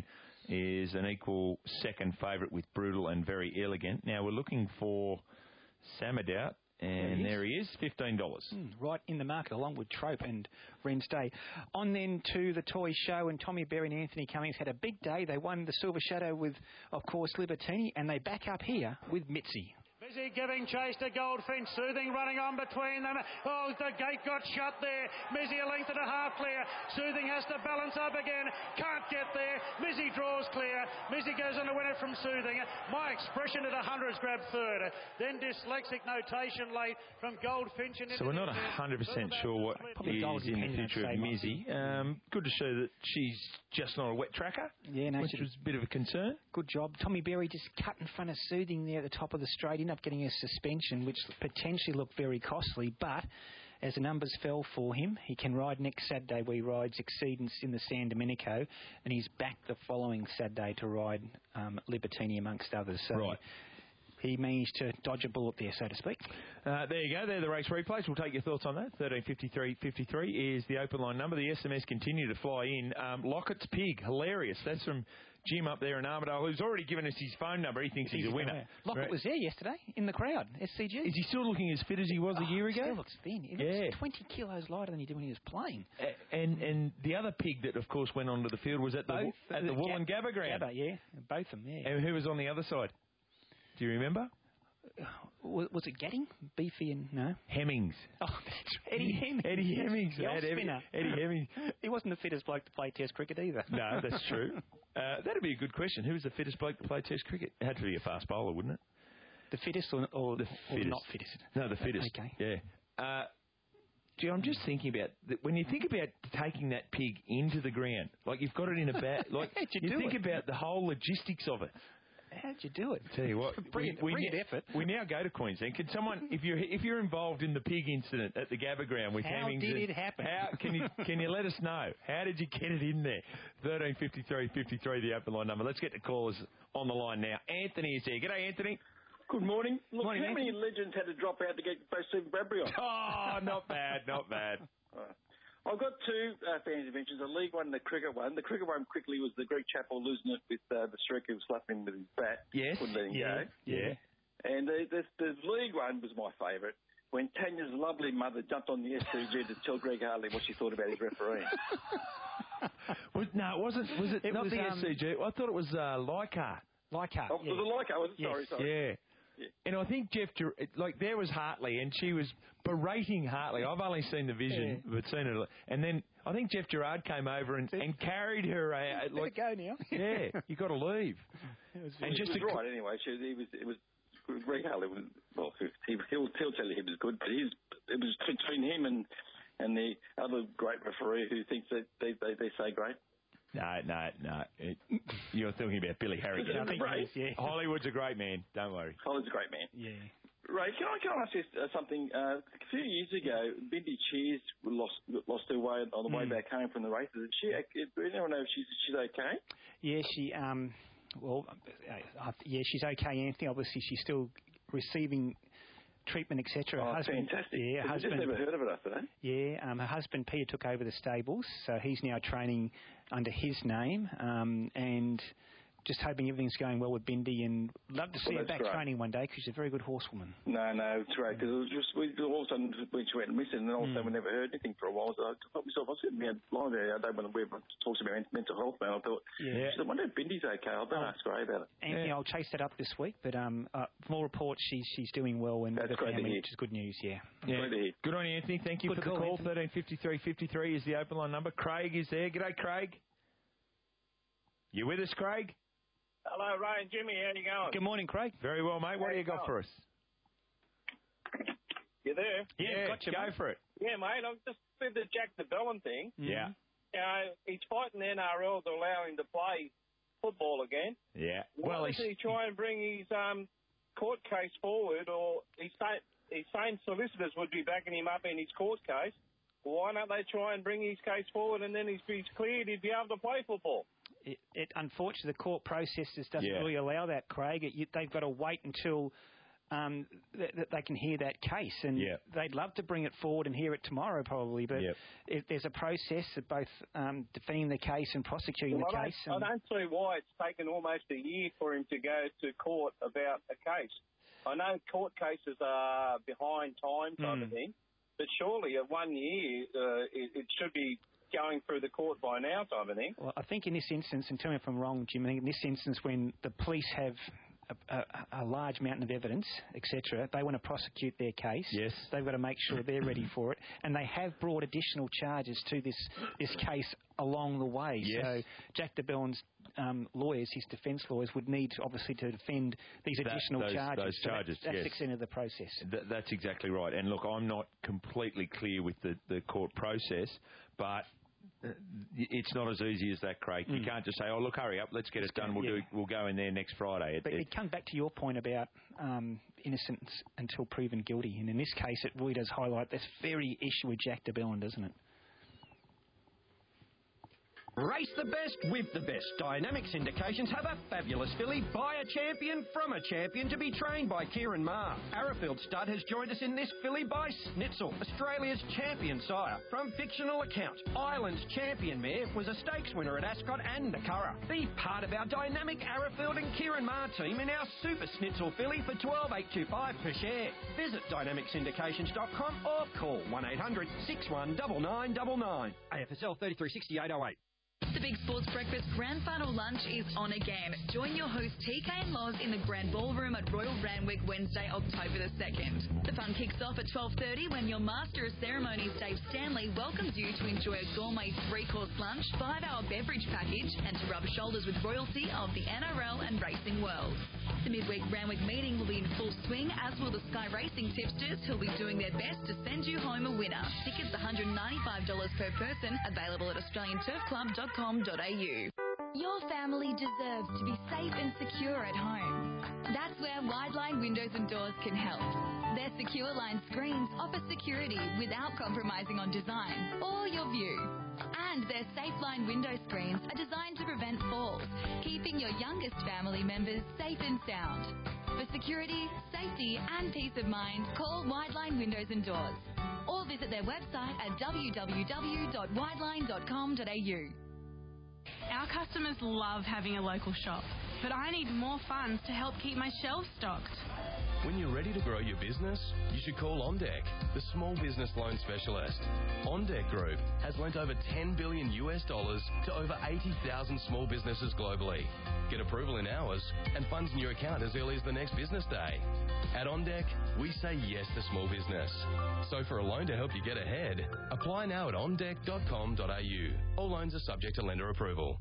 is an equal second favourite with Brutal and Very Elegant. Now we're looking for Samadout, and there he is, fifteen dollars. Mm, right in the market, along with Trope and Wednesday. On then to the Toy Show, and Tommy Berry and Anthony Cummings had a big day. They won the Silver Shadow with, of course, Libertini, and they back up here with Mitzi. Busy giving chase to Goldfinch. Soothing running on between them. Oh, the gate got shut there. Mizzy a length and a half clear. Soothing has to balance up again. Can't get there. Mizzy draws clear. Mizzy goes on to win it from Soothing. My Expression at one hundred's grabbed third. Then Dyslexic Notation late from Goldfinch. And so we're not one hundred percent sure what Probably is in the future of Mizzy. Um, good to show that she's just not a wet tracker, yeah, no, which was a bit of a concern. Good job. Tommy Berry just cut in front of Soothing there at the top of the straight. Ended up getting a suspension, which potentially looked very costly, but as the numbers fell for him, he can ride next Saturday where he rides Exceedance in the San Domenico, and he's back the following Saturday to ride um, Libertini amongst others. So right. He managed to dodge a bullet there, so to speak. Uh, there you go. They're the race replays. We'll take your thoughts on that. thirteen fifty-three fifty-three is the open line number. The S M S continue to fly in. Um, Lockett's Pig, hilarious. That's from Jim up there in Armidale, who's already given us his phone number. He thinks he's, he's a winner. Yeah. Lockett right. was there yesterday in the crowd, S C G. Is he still looking as fit as he was oh, a year ago? He still looks thin. He yeah. looks twenty kilos lighter than he did when he was playing. Uh, and and the other pig that, of course, went onto the field was at the, Both, at the, the Wool and Gabba ground. Gabba, yeah. Both of them, yeah. And who was on the other side? Do you remember? Was it Gadding? Beefy and... No? Hemmings. Oh, that's Eddie Hemmings. Eddie Hemmings. The old spinner. Eddie Hemmings. He wasn't the fittest bloke to play Test cricket either. No, that's true. Uh, that'd be a good question. Who was the fittest bloke to play Test cricket? It had to be a fast bowler, wouldn't it? The fittest or, or, the or fittest. not fittest? No, the fittest. Okay. Yeah. Uh, gee, I'm just thinking about... The, when you think about taking that pig into the ground, like you've got it in a bag... Like, How'd you, you do think it? about the whole logistics of it. How'd you do it? Tell you what, brilliant, we, we brilliant ne- effort. We now go to Queensland. Can someone, if you're if you're involved in the pig incident at the Gabba ground with how Hemmings, did and, it happen? How can you can you let us know? How did you get it in there? Thirteen fifty three fifty three, the open line number. Let's get the callers on the line now. Anthony is here. G'day, Anthony. Good morning. Look, morning, how Anthony. many legends had to drop out to get both Stephen Bradbury on? Oh, not bad, not bad. Right. I've got two uh, fans inventions, the league one and the cricket one. The cricket one quickly was the Greg Chappell losing it with uh, the striker who was slapping him with his bat. Yes. Wouldn't let him yeah. go. Yeah. And the, the, the league one was my favourite, when Tanya's lovely mother jumped on the S C G to tell Greg Hartley what she thought about his refereeing. was, no, it wasn't. Was it, it not was, the um, S C G? I thought it was uh, Leichhardt. Leichhardt. Oh, yeah. was it Leichhardt? Was it? Yes. Sorry, sorry. Yeah. Yeah. And I think Jeff, like there was Hartley, and she was berating Hartley. I've only seen the vision, yeah. but seen it. And then I think Jeff Gerard came over and, and carried her. Uh, like, go now. Yeah, you got to leave. Was, and just was to, right anyway. She, it was. It was. Greg Hartley was well. He, he'll, he'll tell you he was good, but he's. It was between him and and the other great referee who thinks that they they, they say great. No, no, no. It, you're thinking about Billy Harrigan. I think right. yeah. Hollywood's a great man. Don't worry. Hollywood's a great man. Yeah. Ray, can I, can I ask you uh, something? Uh, a few years ago, Bindi Cheers lost lost her way on the way mm. back home from the races. Did she? Do anyone know if she's she's okay? Yeah, she. Um. Well, uh, yeah, she's okay, Anthony. Obviously, she's still receiving treatment, et cetera. Oh, husband, fantastic. Yeah, I husband. just never heard of it after that. Yeah, um, her husband Peter took over the stables, so he's now training under his name, um, and just hoping everything's going well with Bindi, and love to see well, her back great. training one day because she's a very good horsewoman. No, no, it's great because it was just we all of a sudden when she went missing, and all of a sudden we never heard anything for a while. So I thought myself, I was sitting there live there. I don't want to talk about mental health now. I thought, yeah, I wonder if Bindi's okay. I'll oh. ask Ray about it. Anthony, yeah. I'll chase that up this week. But um, uh, from all reports, she's she's doing well and That's with her great family, to hear. which is good news. Yeah, yeah. Great to hear. Good on you, Anthony. Thank you good for the call. call. Thirteen fifty three fifty three is the open line number. Craig is there. G'day, Craig. You with us, Craig? Hello, Ray and Jimmy. How you going? Good morning, Craig. Very well, mate. What How do you got going? for us? You there? Yeah, gotcha, go mate. for it. Yeah, mate. I'm just with the Jack DeBellin thing. Yeah. You know, he's fighting the N R L to allow him to play football again. Yeah. Why Well, does he's, he try and bring his um, court case forward, or his, sa- his same solicitors would be backing him up in his court case? Why don't they try and bring his case forward, and then if he's cleared, he'd be able to play football? It, it unfortunately the court processes doesn't Yeah. really allow that, Craig. It, you, they've got to wait until um, that, that they can hear that case. And yep. they'd love to bring it forward and hear it tomorrow probably, but yep. if there's a process of both um, defending the case and prosecuting well, the I case. Don't, I don't see why it's taken almost a year for him to go to court about a case. I know court cases are behind time type mm. of thing, but surely at one year uh, it, it should be going through the court by now type of thing. Well, I think in this instance, and tell me if I'm wrong, Jim, I think in this instance when the police have a, a, a large mountain of evidence, et cetera, they want to prosecute their case. Yes. They've got to make sure they're ready for it. And they have brought additional charges to this this case along the way. Yes. So Jack de Bellin's um, lawyers, his defence lawyers, would need, obviously, to defend these that, additional those, charges. Those charges, so that, that's yes. the extent of the process. Th- that's exactly right. And look, I'm not completely clear with the, the court process, but it's not as easy as that, Craig. You mm. can't just say, "Oh, look, hurry up, let's get it done. We'll yeah. do. We'll go in there next Friday." It, but it, it comes back to your point about um, innocence until proven guilty, and in this case, it really does highlight this very issue with Jack de Belin, doesn't it? Race the best with the best. Dynamics Indications have a fabulous filly by a champion from a champion to be trained by Kieran Maher. Arrowfield Stud has joined us in this filly by Snitzel, Australia's champion sire. From fictional account, Ireland's champion mare was a stakes winner at Ascot and the Curragh. Be part of our dynamic Arrowfield and Kieran Maher team in our Super Snitzel filly for twelve eight two five per share. Visit dynamics indications dot com or call one eight hundred six one nine nine nine nine. A F S L thirty-three sixty-eight oh eight. The Big Sports Breakfast Grand Final Lunch is on again. Join your host T K and Loz in the Grand Ballroom at Royal Randwick Wednesday, October the second. The fun kicks off at twelve thirty when your Master of Ceremonies Dave Stanley welcomes you to enjoy a gourmet three-course lunch, five-hour beverage package and to rub shoulders with royalty of the N R L and racing world. The midweek Randwick meeting will be in full swing, as will the Sky Racing tipsters who'll be doing their best to send you home a winner. Tickets one hundred ninety-five dollars per person, available at australian turf club dot com dot a u. Your family deserves to be safe and secure at home. That's where Wideline Windows and Doors can help. Their secure line screens offer security without compromising on design or your view. And their SafeLine window screens are designed to prevent falls, keeping your youngest family members safe and sound. For security, safety and peace of mind, call Wideline Windows and Doors or visit their website at w w w dot wideline dot com dot a u. Our customers love having a local shop, but I need more funds to help keep my shelves stocked. When you're ready to grow your business, you should call OnDeck, the small business loan specialist. OnDeck Group has lent over ten billion US dollars to over eighty thousand small businesses globally. Get approval in hours and funds in your account as early as the next business day. At OnDeck, we say yes to small business. So for a loan to help you get ahead, apply now at on deck dot com dot a u. All loans are subject to lender approval.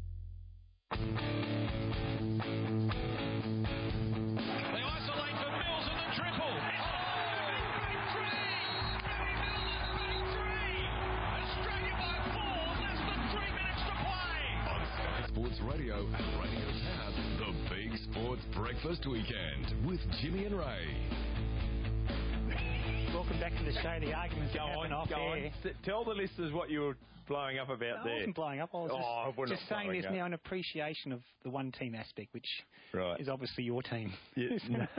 Sports Radio and Radio Tab, the Big Sports Breakfast Weekend with Jimmy and Ray. Welcome back to the show. The arguments go are happening on, off go air. on. Tell the listeners what you were blowing up about I there. I wasn't blowing up. I was oh, just, just saying there's up. now an appreciation of the one-team aspect, which right. is obviously your team. Yeah.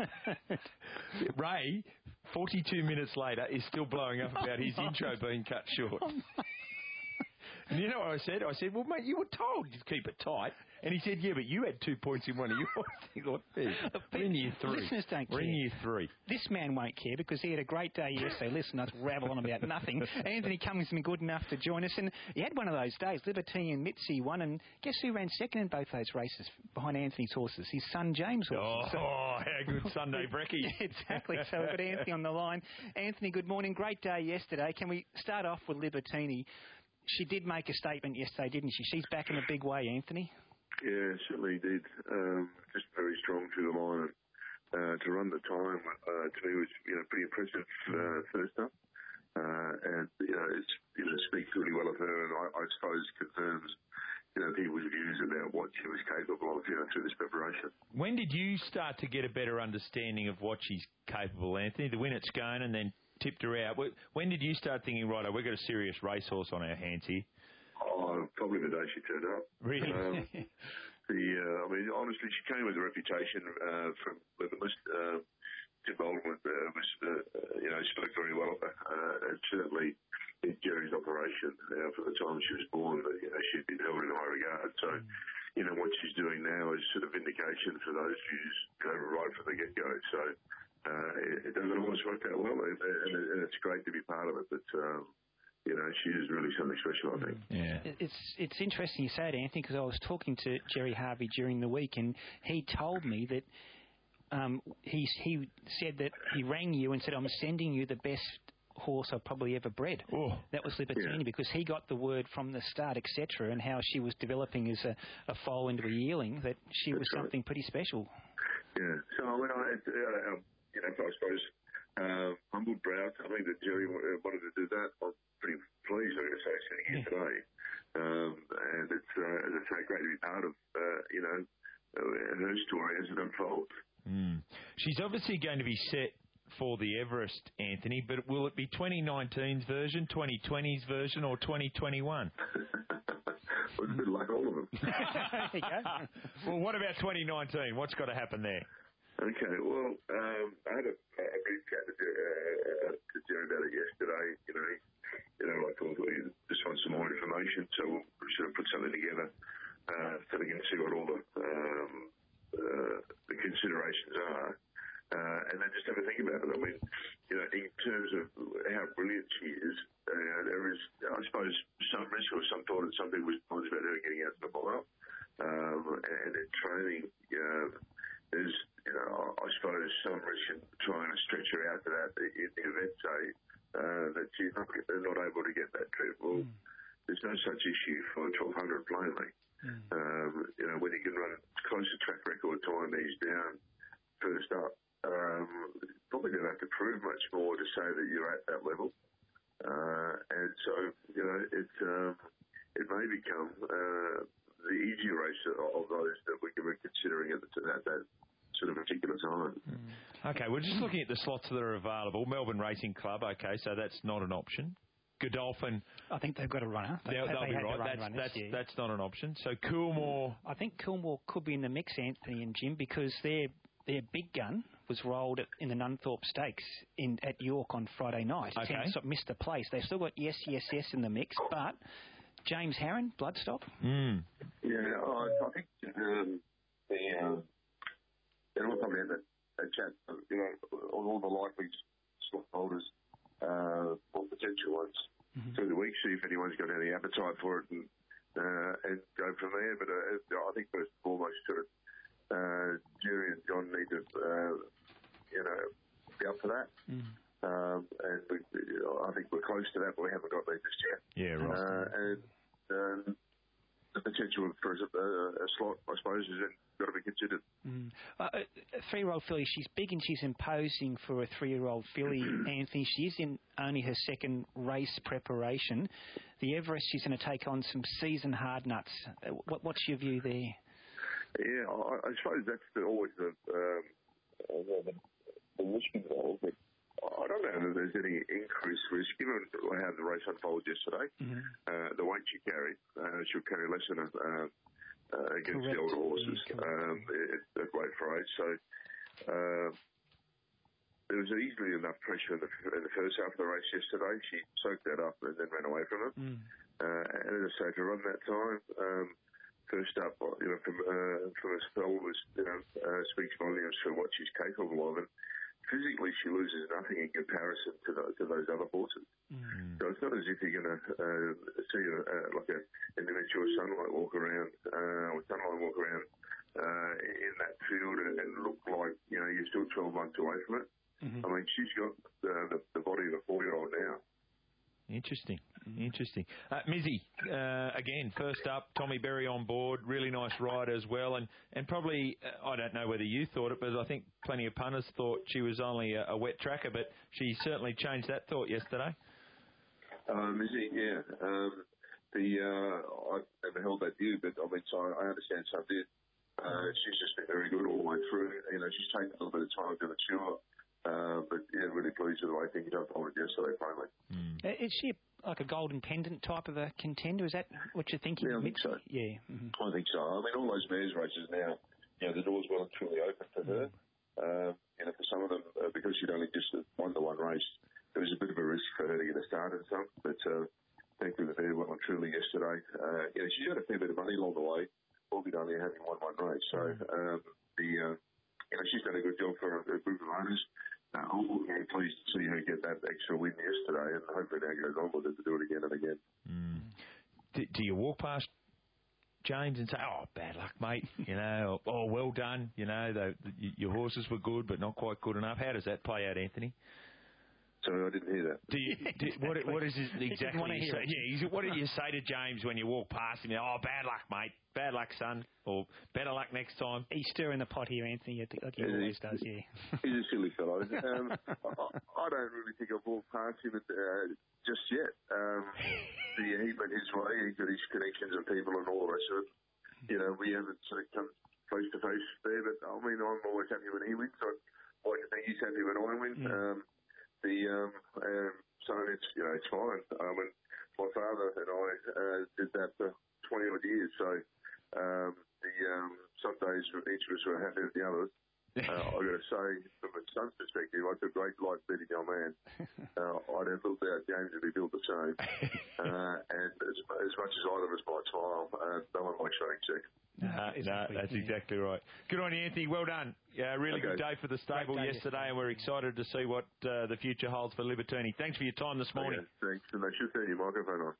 Ray, forty-two minutes later, is still blowing up about his intro being cut short. And you know what I said? I said, well, mate, you were told to keep it tight. And he said, yeah, but you had two points in one of yours. We're in year three. Listeners don't We're care. in year three. This man won't care because he had a great day yesterday. Listen, us rabble on about nothing. Anthony Cummings has been good enough to join us. And he had one of those days. Libertine and Mitzi won. And guess who ran second in both those races behind Anthony's horses? His son, James. Oh, so, oh, how good Sunday brekkie. Exactly. So we've got Anthony on the line. Anthony, good morning. Great day yesterday. Can we start off with Libertine? She did make a statement yesterday, didn't she? She's back in a big way, Anthony. Yeah, certainly did. Um, just very strong to the line. Uh, to run the time, uh, to me, was you know pretty impressive uh, first up. Uh, and, you know, it's, you know, speaks really well of her, and I, I suppose confirms, you know, people's views about what she was capable of, you know, through this preparation. When did you start to get a better understanding of what she's capable, Anthony? The win at Scone and then tipped her out. When did you start thinking, right, we've got a serious racehorse on our hands here? Oh, probably the day she turned up. Really? Um, the, uh, I mean, honestly, she came with a reputation uh, from Leathermist. Uh, Tim Baldwin uh, was, uh, you know, spoke very well of her. Uh, and certainly in Jerry's operation uh, from the time she was born, uh, you know, she'd been held in high regard. So, mm. you know, what she's doing now is sort of vindication for those views, you know, right from the get-go. So uh, it, it doesn't always work out well, and, and, and it's great to be part of it. But, um, you know, she is really something special, I think. Yeah. It's it's interesting you say it, Anthony, because I was talking to Jerry Harvey during the week, and he told me that um, he he said that he rang you and said, "I'm sending you the best horse I've probably ever bred." Oh. That was Libertini, yeah. because he got the word from the start, et cetera, and how she was developing as a, a foal into a yearling, that she That's was right. something pretty special. Yeah. So I mean, I, uh, um, you know, I suppose uh, humbled brow telling me that Jerry wanted to do that. I'm pretty pleased, I'm going to say, sitting here yeah. today. Um, and it's, uh, as I say, great to be part of, uh, you know, uh, her story as it unfolds. Mm. She's obviously going to be set for the Everest, Anthony, but will it be twenty nineteen's version, twenty twenty's version, or twenty twenty-one? Well, it's a bit like all of them. There you go. Well, what about twenty nineteen? What's got to happen there? Okay, well, um, I had a, a brief chat to, uh, to Jerry about it yesterday. You know, you know, I thought we just want some more information, so we'll sort of put something together uh, so we can see what all the um, uh, the considerations are. Uh, and then just have a think about it. I mean, you know, in terms of how brilliant she is, uh, there is, I suppose, some risk or some thought that some people was about her getting out to the bottom. Um, and in training, uh, there's, you know, I suppose some risk in trying to stretch her out to that in the event, say, uh, that she's not, they're not able to get that trip. Well, mm. there's no such issue for twelve hundred plainly. Mm. Um, you know, when you can run close to track record time, he's down first up. Um, probably don't have to prove much more to say that you're at that level, uh, and so you know it um, it may become uh, the easier race of those that we were considering at, the, at that sort of particular time. Mm. Okay, we're just looking at the slots that are available. Melbourne Racing Club, okay, so that's not an option. Godolphin, I think they've got a runner. They, they'll, they'll they be right. That's runners, that's, yeah. that's not an option. So Coolmore, I think Coolmore could be in the mix, Anthony and Jim, because their their big gun was rolled at, in the Nunthorpe Stakes in at York on Friday night. Okay. Ten, missed the place. They've still got Yes, Yes, Yes in the mix, but James Harron, Bloodstock. Mm. Yeah, I, I think um, the um, they'll probably have a, a chat. You know, on all the likely slot holders, uh, or potential ones mm-hmm. through the week. See if anyone's got any appetite for it, and uh, and go from there. But uh, I think first and foremost, sort of. Uh, Jerry and John need to, uh, you know, be up for that. Mm. Um, and we, I think we're close to that, but we haven't got there just yet. Yeah, right. Uh, and um, the potential for a, a slot, I suppose, is got to be considered. Mm. Uh, a three-year-old filly, she's big and she's imposing for a three-year-old filly, Anthony. She is in only her second race preparation. The Everest, she's going to take on some seasoned hard nuts. Uh, what, what's your view there? Yeah, I, I suppose that's the, always the, um, the, the risk involved. But I don't know that there's any increased risk, given how the race unfolded yesterday. Mm-hmm. Uh, the weight she carried, uh, she'll carry less than a, uh, uh, against Correct. the older horses yeah, um, at that weight for age. So uh, there was easily enough pressure in the, in the first half of the race yesterday. She soaked that up and then ran away from it. Mm. Uh, and as I say, to run that time. Um, First up, you know, from uh, from a spell was, you know, uh, speaks volumes for what she's capable of, and physically she loses nothing in comparison to, the, to those other horses. Mm. So it's not as if you're going to uh, see a, uh, like a individual Sunlight walk around, uh, or Sunlight walk around uh, in that field and, and look like, you know, you're still twelve months away from it. Mm-hmm. I mean, she's got uh, the, the body of a four-year-old now. Interesting, interesting. Uh, Mizzy, uh, again, first up, Tommy Berry on board, really nice ride as well, and, and probably, uh, I don't know whether you thought it, but I think plenty of punters thought she was only a, a wet tracker, but she certainly changed that thought yesterday. Uh, Mizzy, yeah. Um, the uh, I never held that view, but I mean, so I understand some did. Uh, she's just been very good all the way through. You know, she's taken a little bit of time to mature. Uh, but yeah, really pleased with the way things unfolded yesterday, finally. Mm. Uh, is she like a golden pendant type of a contender? Is that what you're thinking? Yeah, I think so. Yeah. Mm-hmm. I think so. I mean, all those mares races now, you know, the door's well and truly open for her. uh, you know, for some of them, uh, because she'd only just won the one race, it was a bit of a risk for her to get a start and some. But uh, thankfully, they did well and truly yesterday. Uh, you know, she's got a fair bit of money along the way, albeit only having won one race. So um, the uh, you know, she's done a good job for a, a group of owners. Uh, I'm very pleased to see her get that extra win yesterday, and hopefully now goes on with her to do it again and again. Mm. Do, do you walk past James and say, "Oh, bad luck, mate," you know, or, "Oh, well done," you know, the, the, your horses were good but not quite good enough? How does that play out, Anthony? Sorry, I didn't hear that. Do you, do, what, what is it exactly you say? It. Yeah, what do you say to James when you walk past him? Oh, bad luck, mate. Bad luck, son. Or better luck next time. He's stirring the pot here, Anthony, like he always does, yeah. He's a silly fellow. Um, I, I don't really think I've walked past him uh, just yet. Um, the, he went his way. He's got his connections and people and all the rest of it. You know, we haven't sort of come face to face there, but I mean, I'm always happy when he wins. I like to think he's happy when I win. Mm. Um, The um, um, so it's you know it's fine. Um, and my father and I uh, did that for twenty odd years. So um, the um, some days each of us were happier than the others. Uh, I got to say, from a son's perspective, I took great delight in beating your man. Uh, I don't build out James if he built the same. Uh, and as, as much as either of us might smile, uh, no one likes running second. No, exactly, no, that's yeah. exactly right. Good on you, Anthony. Well done. Yeah, really okay. good day for the stable yesterday, yesterday, and we're excited to see what uh, the future holds for Libertini. Thanks for your time this morning. Okay, thanks, and they should turn your microphone on.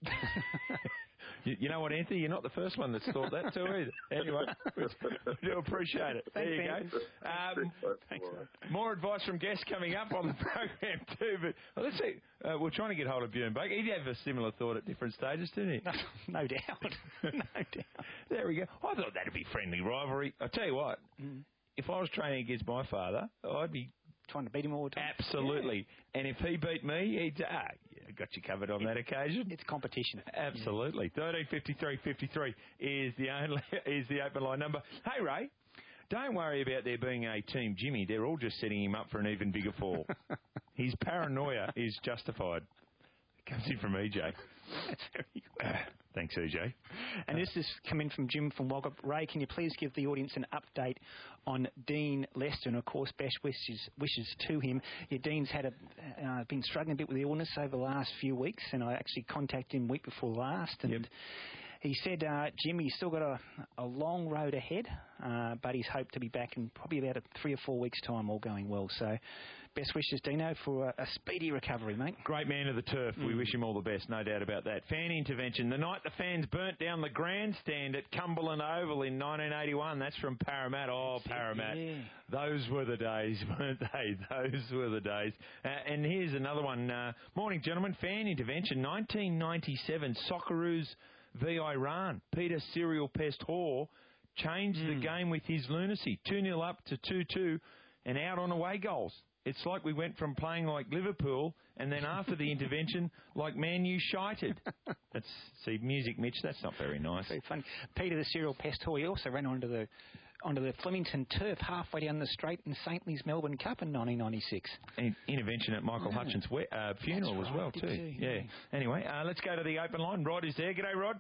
you, you know what, Anthony? You're not the first one that's thought that too either. Anyway, we do appreciate it. There you go. Um, Thanks, more advice from guests coming up on the program too. But well, let's see. Uh, we're trying to get hold of Bjorn Baker. He'd have a similar thought at different stages, didn't he? No, no doubt. no doubt. There we go. I thought that'd be friendly rivalry. I'll tell you what. Mm. If I was training against my father, I'd be trying to beat him all the time. Absolutely. Yeah. And if he beat me, he'd say, ah, yeah, got you covered on it, that occasion. It's competition. Absolutely. Yeah. thirteen fifty-three fifty-three is the only is the open line number. Hey, Ray, don't worry about there being a Team Jimmy. They're all just setting him up for an even bigger fall. His paranoia is justified. It comes in from E J. That's very good. Uh, thanks, E J. And this is coming from Jim from Wagga. Ray, can you please give the audience an update on Dean Lester? And, of course, best wishes, wishes to him. Yeah, Dean's had a, uh, been struggling a bit with illness over the last few weeks, and I actually contacted him week before last. And yep. He said, uh, Jim, he's still got a, a long road ahead, uh, but he's hoped to be back in probably about a three or four weeks' time, all going well. So best wishes, Dino, for a, a speedy recovery, mate. Great man of the turf. Mm. We wish him all the best, no doubt about that. Fan intervention. The night the fans burnt down the grandstand at Cumberland Oval in nineteen eighty-one. That's from Parramatta. Oh, Parramatta. Yeah. Those were the days, weren't they? Those were the days. Uh, and here's another one. Uh, morning, gentlemen. Fan intervention. nineteen ninety-seven. Socceroos v Iran. Peter Serial Pest Hall changed mm. the game with his lunacy. two nil up to two two and out on away goals. It's like we went from playing like Liverpool and then after the intervention, like Man U shited. That's, see, music, Mitch, that's not very nice. Very funny. Peter the Serial Pest Hall, he also ran onto the onto the Flemington turf halfway down the straight in Saint Lee's Melbourne Cup in nineteen ninety-six. And intervention at Michael yeah. Hutchins' we- uh, funeral right, as well, too. too. Yeah. yeah. Anyway, uh, let's go to the open line. Rod is there. G'day, Rod.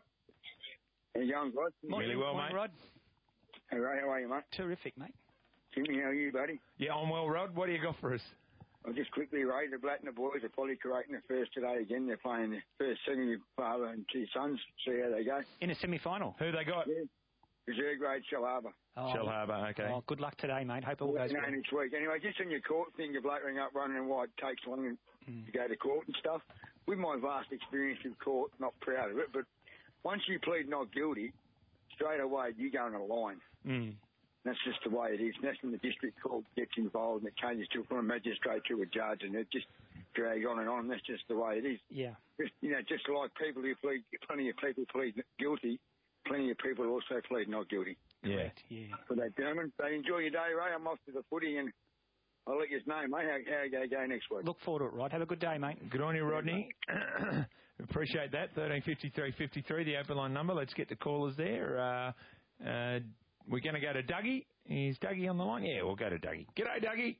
How you going, Rod? Really well, Morning, mate. Rod. Hey, Ray, how are you, mate? Terrific, mate. Jimmy, how are you, buddy? Yeah, I'm well, Rod. What do you got for us? I'll just quickly, Ray, the Blattner boys are probably correcting the first today again. They're playing the first semi, father and two sons. See how they go. In a semi-final? Who they got? Yeah. Reserve grade, Shell Harbour. Oh, Shell Harbour, okay. Oh, good luck today, mate. Hope it all well, goes no, well. next week. Anyway, just on your court thing, your bloke ring up running and why it takes long mm. to go to court and stuff. With my vast experience in court, not proud of it, but once you plead not guilty, straight away you go on a line. Mm. That's just the way it is. And that's when the district court gets involved and it changes to from a magistrate to a judge and it just drags on and on. That's just the way it is. Yeah. Just, you know, just like people who plead, plenty of people plead guilty, plenty of people also plead not guilty. Yeah. yeah. For that, gentlemen. So enjoy your day, Ray. I'm off to the footy and I'll let you know, mate, how, how you go next week. Look forward to it, Rod. Have a good day, mate. Good on you, Rodney. Appreciate that. thirteen fifty-three fifty-three, the open line number. Let's get the callers there. Uh, uh, we're going to go to Dougie. Is Dougie on the line? Yeah, we'll go to Dougie. G'day, Dougie.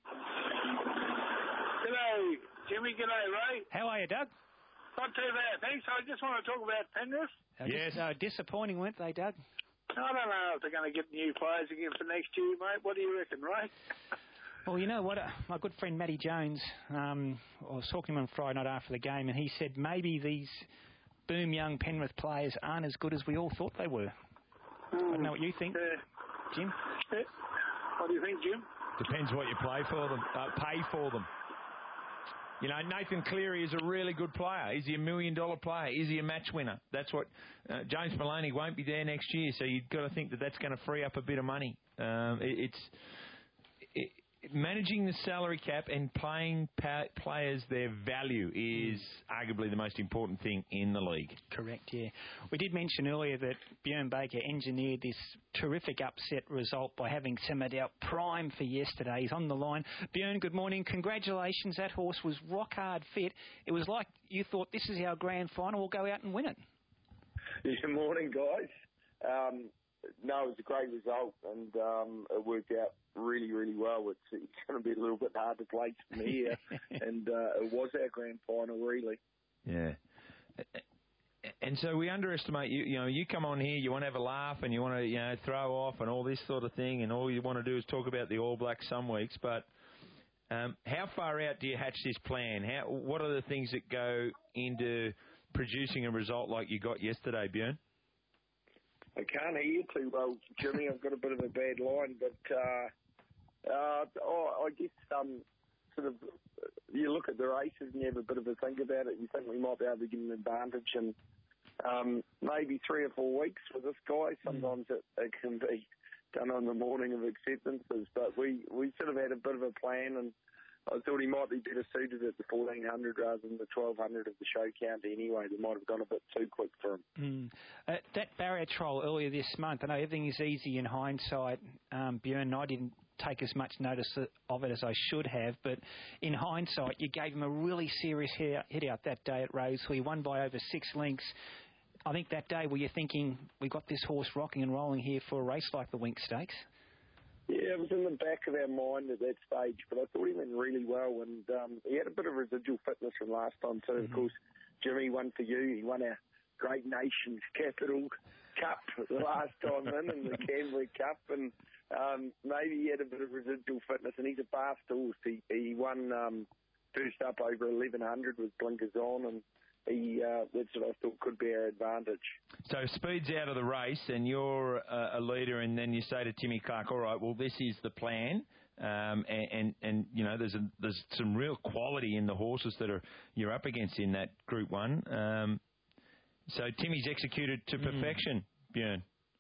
G'day, Jimmy. G'day, Ray. How are you, Doug? Not too bad, thanks. I just want to talk about Penrith. Uh, yes. Dis- uh, disappointing, weren't they, Doug? I don't know if they're going to get new players again for next year, mate. What do you reckon, Ray? Well, you know what? Uh, my good friend Matty Jones, um, I was talking to him on Friday night after the game, and he said maybe these boom young Penrith players aren't as good as we all thought they were. Mm. I don't know what you think, yeah. Jim. Yeah. What do you think, Jim? Depends what you play for them, uh, pay for them. You know, Nathan Cleary is a really good player. Is he a million dollar player? Is he a match winner? That's what uh, James Maloney won't be there next year, so you've got to think that that's going to free up a bit of money. Um, it, it's it, managing the salary cap and paying pa- players their value is arguably the most important thing in the league. Correct, yeah. We did mention earlier that Bjorn Baker engineered this terrific upset result by having Simardale prime for yesterday. He's on the line. Bjorn, good morning. Congratulations. That horse was rock hard fit. It was like you thought, this is our grand final, we'll go out and win it. Good morning, guys. Um, no, it was a great result, and um, it worked out really, really well. It's, it's going to be a little bit hard to place from here, and uh, it was our grand final, really. Yeah. And so we underestimate you. You know, you come on here, you want to have a laugh, and you want to, you know, throw off and all this sort of thing, and all you want to do is talk about the All Blacks some weeks. But um, how far out do you hatch this plan? How? What are the things that go into producing a result like you got yesterday, Bjorn? I can't hear you too well, Jimmy. I've got a bit of a bad line, but uh, uh, oh, I guess um, sort of you look at the races and you have a bit of a think about it. You think we might be able to get an advantage, and um, maybe three or four weeks for this guy. Sometimes it, it can be done on the morning of acceptances, but we, we sort of had a bit of a plan, and I thought he might be better suited at the fourteen hundred rather than the twelve hundred of the show count anyway. They might have gone a bit too quick for him. Mm. Uh, that barrier trial earlier this month, I know everything is easy in hindsight, um, Bjorn, I didn't take as much notice of it as I should have, but in hindsight, you gave him a really serious hit out, hit out that day at Rosehill. He won by over six lengths. I think that day, were you thinking, we got this horse rocking and rolling here for a race like the Winx Stakes? Yeah, it was in the back of our mind at that stage, but I thought he went really well, and um, he had a bit of residual fitness from last time too. Mm-hmm. Of course, Jimmy won for you. He won our Great Nations Capital Cup the last time in, and the Canberra Cup, and um, maybe he had a bit of residual fitness, and he's a fast horse. He, he won um, first up over eleven hundred with blinkers on, and He, uh, that's what I thought could be our advantage. So speed's out of the race, and you're uh, a leader, and then you say to Timmy Clark, all right, well, this is the plan, um, and, and, and, you know, there's a, there's some real quality in the horses that are you're up against in that Group One. Um, so Timmy's executed to perfection, mm. Bjorn.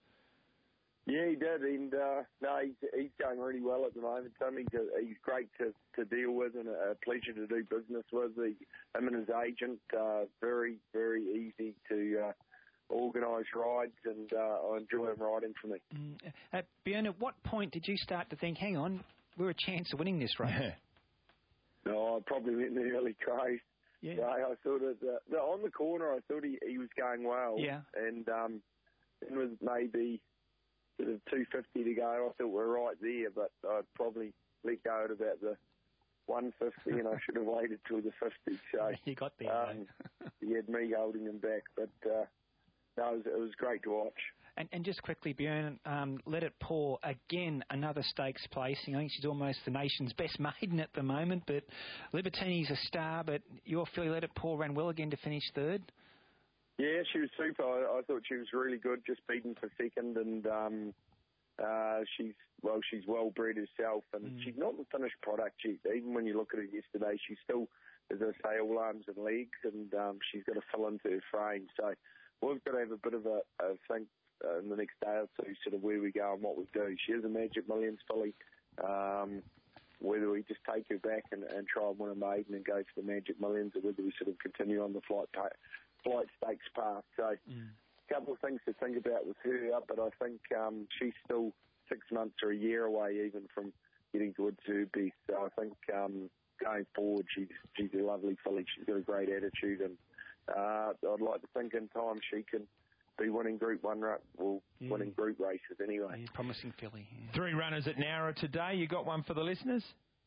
Yeah, he did, and uh, no, he's, he's going really well at the moment. Timmy's a, he's great to, to deal with and a pleasure to do business with. He, him and his agent, uh, very, very easy to uh, organise rides, and uh, I enjoy him riding for me. Mm. Uh, Bjorn, at what point did you start to think, hang on, we're a chance of winning this race? No, I probably went in the early craze. Yeah. yeah I thought it, uh, on the corner, I thought he, he was going well. Yeah. And um, it was maybe sort of two fifty to go. I thought we were right there, but I'd probably let go at about the one fifty, and I should have waited till the fifty. So you got there. Um, he had me holding him back, but uh, no, it was, it was great to watch. And, and just quickly, Bjorn, um, Let It Pour, again, another stakes placing. I think she's almost the nation's best maiden at the moment, but Libertini's a star, but your filly Let It Pour ran well again to finish third. Yeah, she was super. I, I thought she was really good, just beaten for second, and um, uh, she's well, she's well bred herself, and mm. she's not the finished product. She, even when you look at her yesterday, she's still, as I say, all arms and legs, and um, she's got to fill into her frame. So we've got to have a bit of a, a think uh, in the next day or two, sort of where we go and what we do. She is a Magic Millions filly. Um, whether we just take her back and, and try and win a maiden and go for the Magic Millions, or whether we sort of continue on the flight pa- flight stakes path. So mm. a couple of things to think about with her, but I think um, she's still six months or a year away even from getting towards her best. So I think um, going forward, she's, she's a lovely filly. She's got a great attitude, and uh, I'd like to think in time she can be winning Group One, well, yeah. winning group races anyway. Yeah, promising filly. Yeah. Three runners at Nowra today. You got one for the listeners?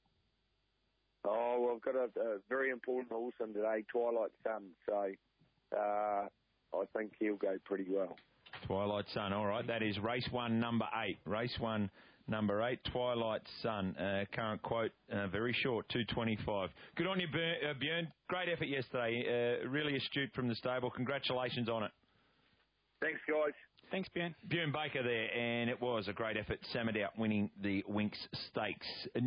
Oh, well, I've got a, a very important horse in today, Twilight Sun. So uh, I think he'll go pretty well. Twilight Sun. All right, that is race one, number eight. Race one, number eight, Twilight Sun. Uh, current quote, uh, very short, two twenty-five. Good on you, Björn. Uh, Björn. Great effort yesterday. Uh, really astute from the stable. Congratulations on it. Thanks, guys. Thanks, Björn. Björn Baker there, and it was a great effort. Samadout winning the Winx Stakes.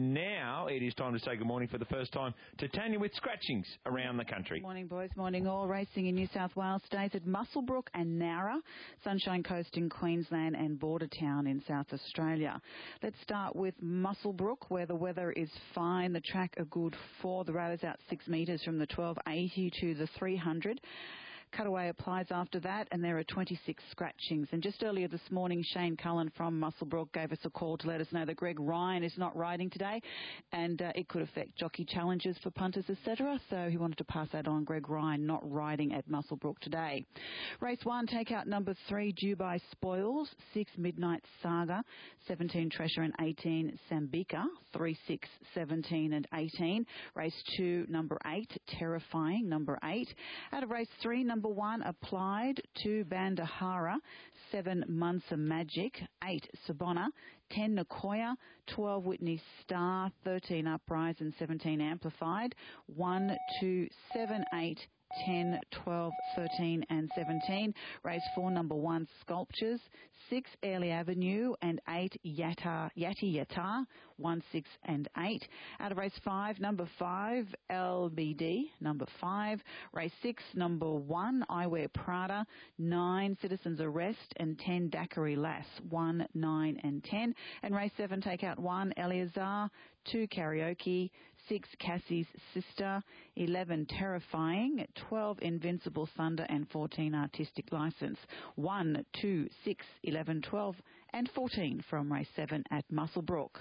Now it is time to say good morning for the first time to Tanya with scratchings around the country. Morning, boys. Morning, all. Racing in New South Wales stays at Muswellbrook and Nowra, Sunshine Coast in Queensland and Bordertown in South Australia. Let's start with Muswellbrook, where the weather is fine. The track are good for the railers out six metres from the twelve eighty to the three hundred. Cutaway applies after that, and there are twenty-six scratchings. And just earlier this morning, Shane Cullen from Muswellbrook gave us a call to let us know that Greg Ryan is not riding today, and uh, it could affect jockey challenges for punters, et cetera. So he wanted to pass that on. Greg Ryan not riding at Muswellbrook today. Race one, take out number three, Dubai Spoils, six, Midnight Saga, seventeen, Treasure and eighteen, Sambika, three, six, seventeen and eighteen. Race two, number eight, Terrifying, number eight. Out of race three, number Number one, Applied, two, Bandahara, seven, Munsa Magic, eight, Sabona, ten, Nicoya, twelve, Whitney Star, thirteen, Uprise and seventeen, Amplified, one, two, seven, eight, ten, twelve, thirteen and seventeen. Race four, number one, Sculptures, six, Airlie Avenue and eight, Yatta, Yatti Yatta, one, six and eight. Out of race five, number five, L B D, number five. Race six, number one, I Wear Prada, nine, Citizen's Arrest and ten, Daiquiri Lass, one, nine and ten. And race seven, take out one, Eleazar, two, Karaoke, six, Cassie's Sister, eleven, Terrifying, twelve, Invincible Thunder and fourteen, Artistic License. one, two, six, eleven, twelve and fourteen from race seven at Muswellbrook.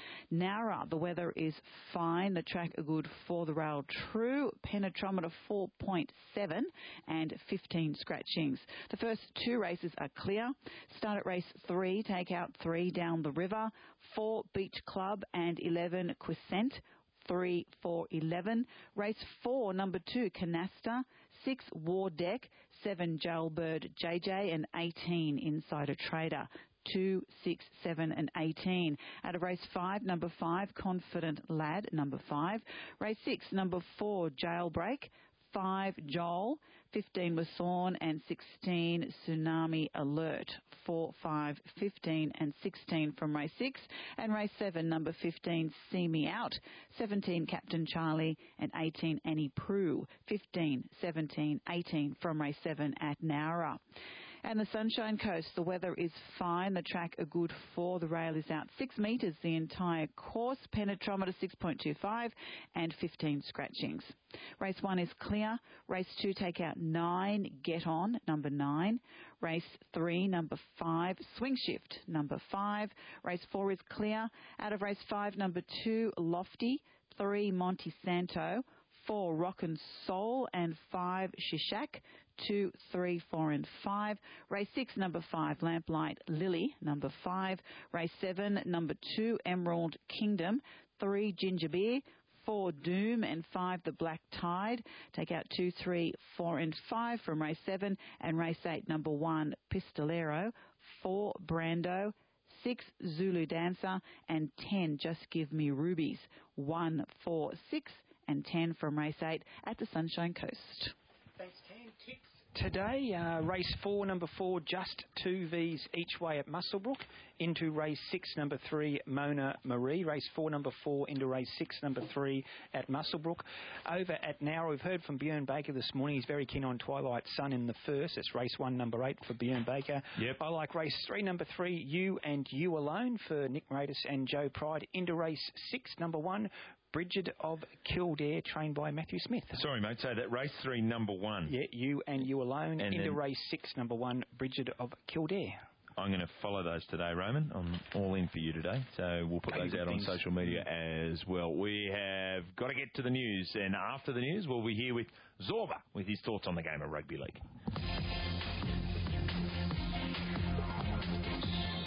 Nowra, the weather is fine. The track are good for the rail true. Penetrometer four point seven and fifteen scratchings. The first two races are clear. Start at race three, take out three, Down the River, four, Beach Club and eleven, Quiescent, three, four, eleven. Race four, number two, Canasta, six, War Deck, seven, Jailbird J J and eighteen, Insider Trader. two, six, seven and eighteen. Out of race five, number five, Confident Lad, number five. Race six, number four, Jailbreak, five, Joel, fifteen, Wathorn and sixteen, Tsunami Alert. four, five, fifteen and sixteen from race six. And race seven, number fifteen, See Me Out, seventeen, Captain Charlie and eighteen, Annie Prue. fifteen, seventeen, eighteen from race seven at Nowra. And the Sunshine Coast, the weather is fine. The track are good for the rail is out six metres the entire course. Penetrometer six point two five and fifteen scratchings. Race one is clear. Race two, take out nine, Get On, number nine. Race three, number five, Swing Shift, number five. Race four is clear. Out of race five, number two, Lofty, three, Monte Santo, four, Rockin' Soul and five, Shishak. Two, three, four and five. Race six, number five, Lamplight Lily, number five. Race seven, number two, Emerald Kingdom. Three, Ginger Beer. Four, Doom and five, The Black Tide. Take out two, three, four and five from race seven. And race eight, number one, Pistolero. Four, Brando. Six, Zulu Dancer. And ten, Just Give Me Rubies. One, four, six and ten from race eight at the Sunshine Coast. Thanks, Tan. Tips today, uh, race four, number four, Just Two V's each way at Muswellbrook. Into race six, number three, Mona Marie. Race four, number four, into race six, number three at Muswellbrook. Over at Nowra, we've heard from Björn Baker this morning. He's very keen on Twilight Sun in the first. It's race one, number eight for Björn Baker. Yep. I like race three, number three, You and You Alone for Nick Radis and Joe Pride. Into race six, number one, Bridget of Kildare, trained by Matthew Smith. Sorry, mate, so that race three, number one. Yeah, You and You Alone. And into then race six, number one, Bridget of Kildare. I'm going to follow those today, Roman. I'm all in for you today. So we'll put those out on social media as well. We have got to get to the news. And after the news, we'll be here with Zorba with his thoughts on the game of rugby league.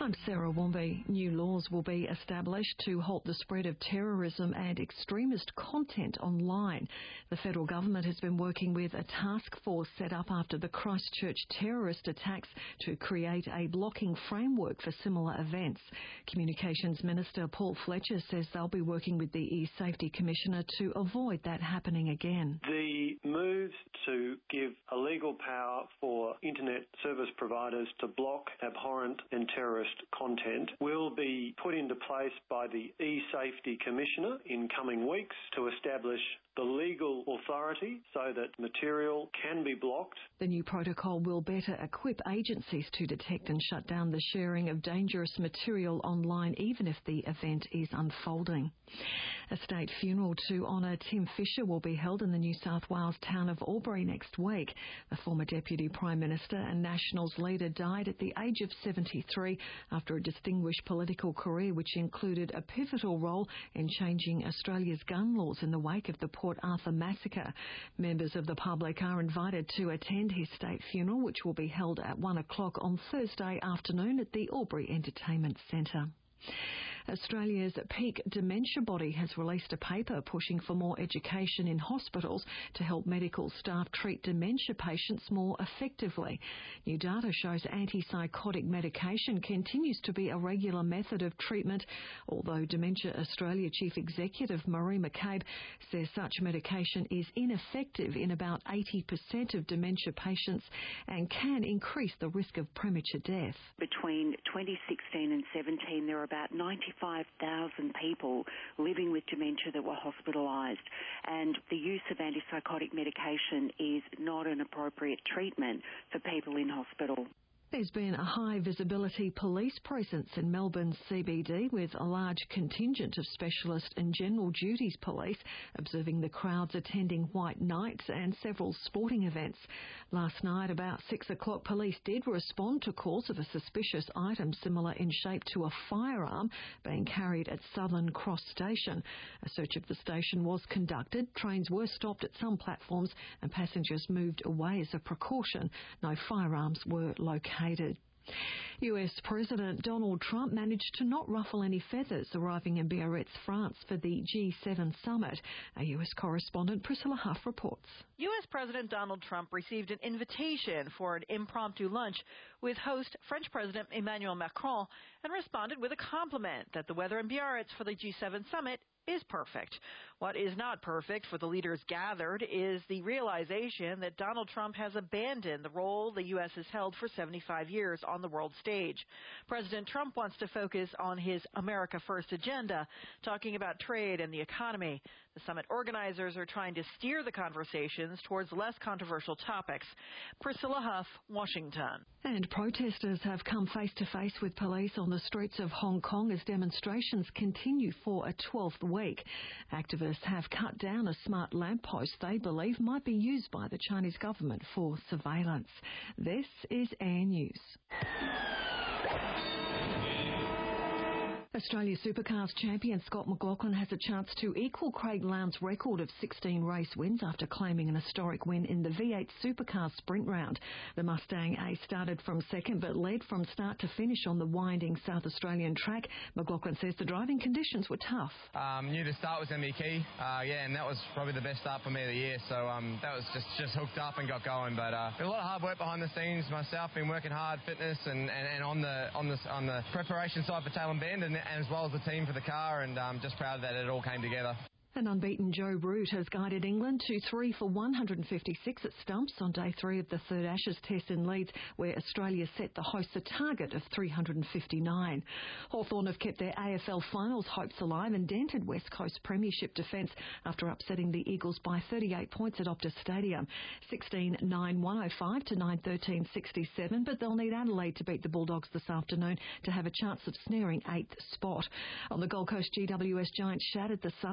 I'm Sarah Womby. New laws will be established to halt the spread of terrorism and extremist content online. The federal government has been working with a task force set up after the Christchurch terrorist attacks to create a blocking framework for similar events. Communications Minister Paul Fletcher says they'll be working with the E-Safety Commissioner to avoid that happening again. The moves to give a legal power for internet service providers to block abhorrent and terrorist content will be put into place by the E-Safety Commissioner in coming weeks to establish the legal authority so that material can be blocked. The new protocol will better equip agencies to detect and shut down the sharing of dangerous material online, even if the event is unfolding. A state funeral to honour Tim Fischer will be held in the New South Wales town of Albury next week. The former Deputy Prime Minister and Nationals leader died at the age of seventy-three after a distinguished political career which included a pivotal role in changing Australia's gun laws in the wake of the Port Arthur massacre. Members of the public are invited to attend his state funeral, which will be held at one o'clock on Thursday afternoon at the Albury Entertainment Centre. Australia's peak dementia body has released a paper pushing for more education in hospitals to help medical staff treat dementia patients more effectively. New data shows antipsychotic medication continues to be a regular method of treatment, although Dementia Australia Chief Executive Marie McCabe says such medication is ineffective in about eighty percent of dementia patients and can increase the risk of premature death. Between twenty sixteen and seventeen, there were about ninety-five thousand people living with dementia that were hospitalised, and the use of antipsychotic medication is not an appropriate treatment for people in hospital. There's been a high visibility police presence in Melbourne's C B D with a large contingent of specialist and general duties police observing the crowds attending White Nights and several sporting events. Last night, about six o'clock, police did respond to calls of a suspicious item similar in shape to a firearm being carried at Southern Cross Station. A search of the station was conducted. Trains were stopped at some platforms and passengers moved away as a precaution. No firearms were located. U S President Donald Trump managed to not ruffle any feathers arriving in Biarritz, France for the G seven summit. Our U S correspondent Priscilla Huff reports. U S President Donald Trump received an invitation for an impromptu lunch with host French President Emmanuel Macron and responded with a compliment that the weather in Biarritz for the G seven summit is perfect. What is not perfect for the leaders gathered is the realization that Donald Trump has abandoned the role the U S has held for seventy-five years on the world stage. President Trump wants to focus on his America First agenda, talking about trade and the economy. The summit organizers are trying to steer the conversations towards less controversial topics. Priscilla Huff, Washington. And protesters have come face to face with police on the streets of Hong Kong as demonstrations continue for a twelfth week. Activists have cut down a smart lamppost they believe might be used by the Chinese government for surveillance. This is Air News. Australia Supercars champion Scott McLaughlin has a chance to equal Craig Lowndes' record of sixteen race wins after claiming an historic win in the V eight Supercars sprint round. The Mustang A started from second but led from start to finish on the winding South Australian track. McLaughlin says the driving conditions were tough. Um, knew the start was going to be key, uh, yeah, and that was probably the best start for me of the year, so um, that was just, just hooked up and got going. But uh, a lot of hard work behind the scenes. Myself been working hard, fitness and, and, and on the on the on the preparation side for Tailem Bend, and as well as the team for the car, and um, just proud that it all came together. An unbeaten Joe Root has guided England to three for one hundred fifty-six at stumps on day three of the third Ashes Test in Leeds, where Australia set the hosts a target of three hundred fifty-nine. Hawthorn have kept their A F L finals hopes alive and dented West Coast premiership defence after upsetting the Eagles by thirty-eight points at Optus Stadium, sixteen nine one oh five to nine thirteen sixty-seven, but they'll need Adelaide to beat the Bulldogs this afternoon to have a chance of snaring eighth spot. On the Gold Coast, G W S Giants shattered the Suns by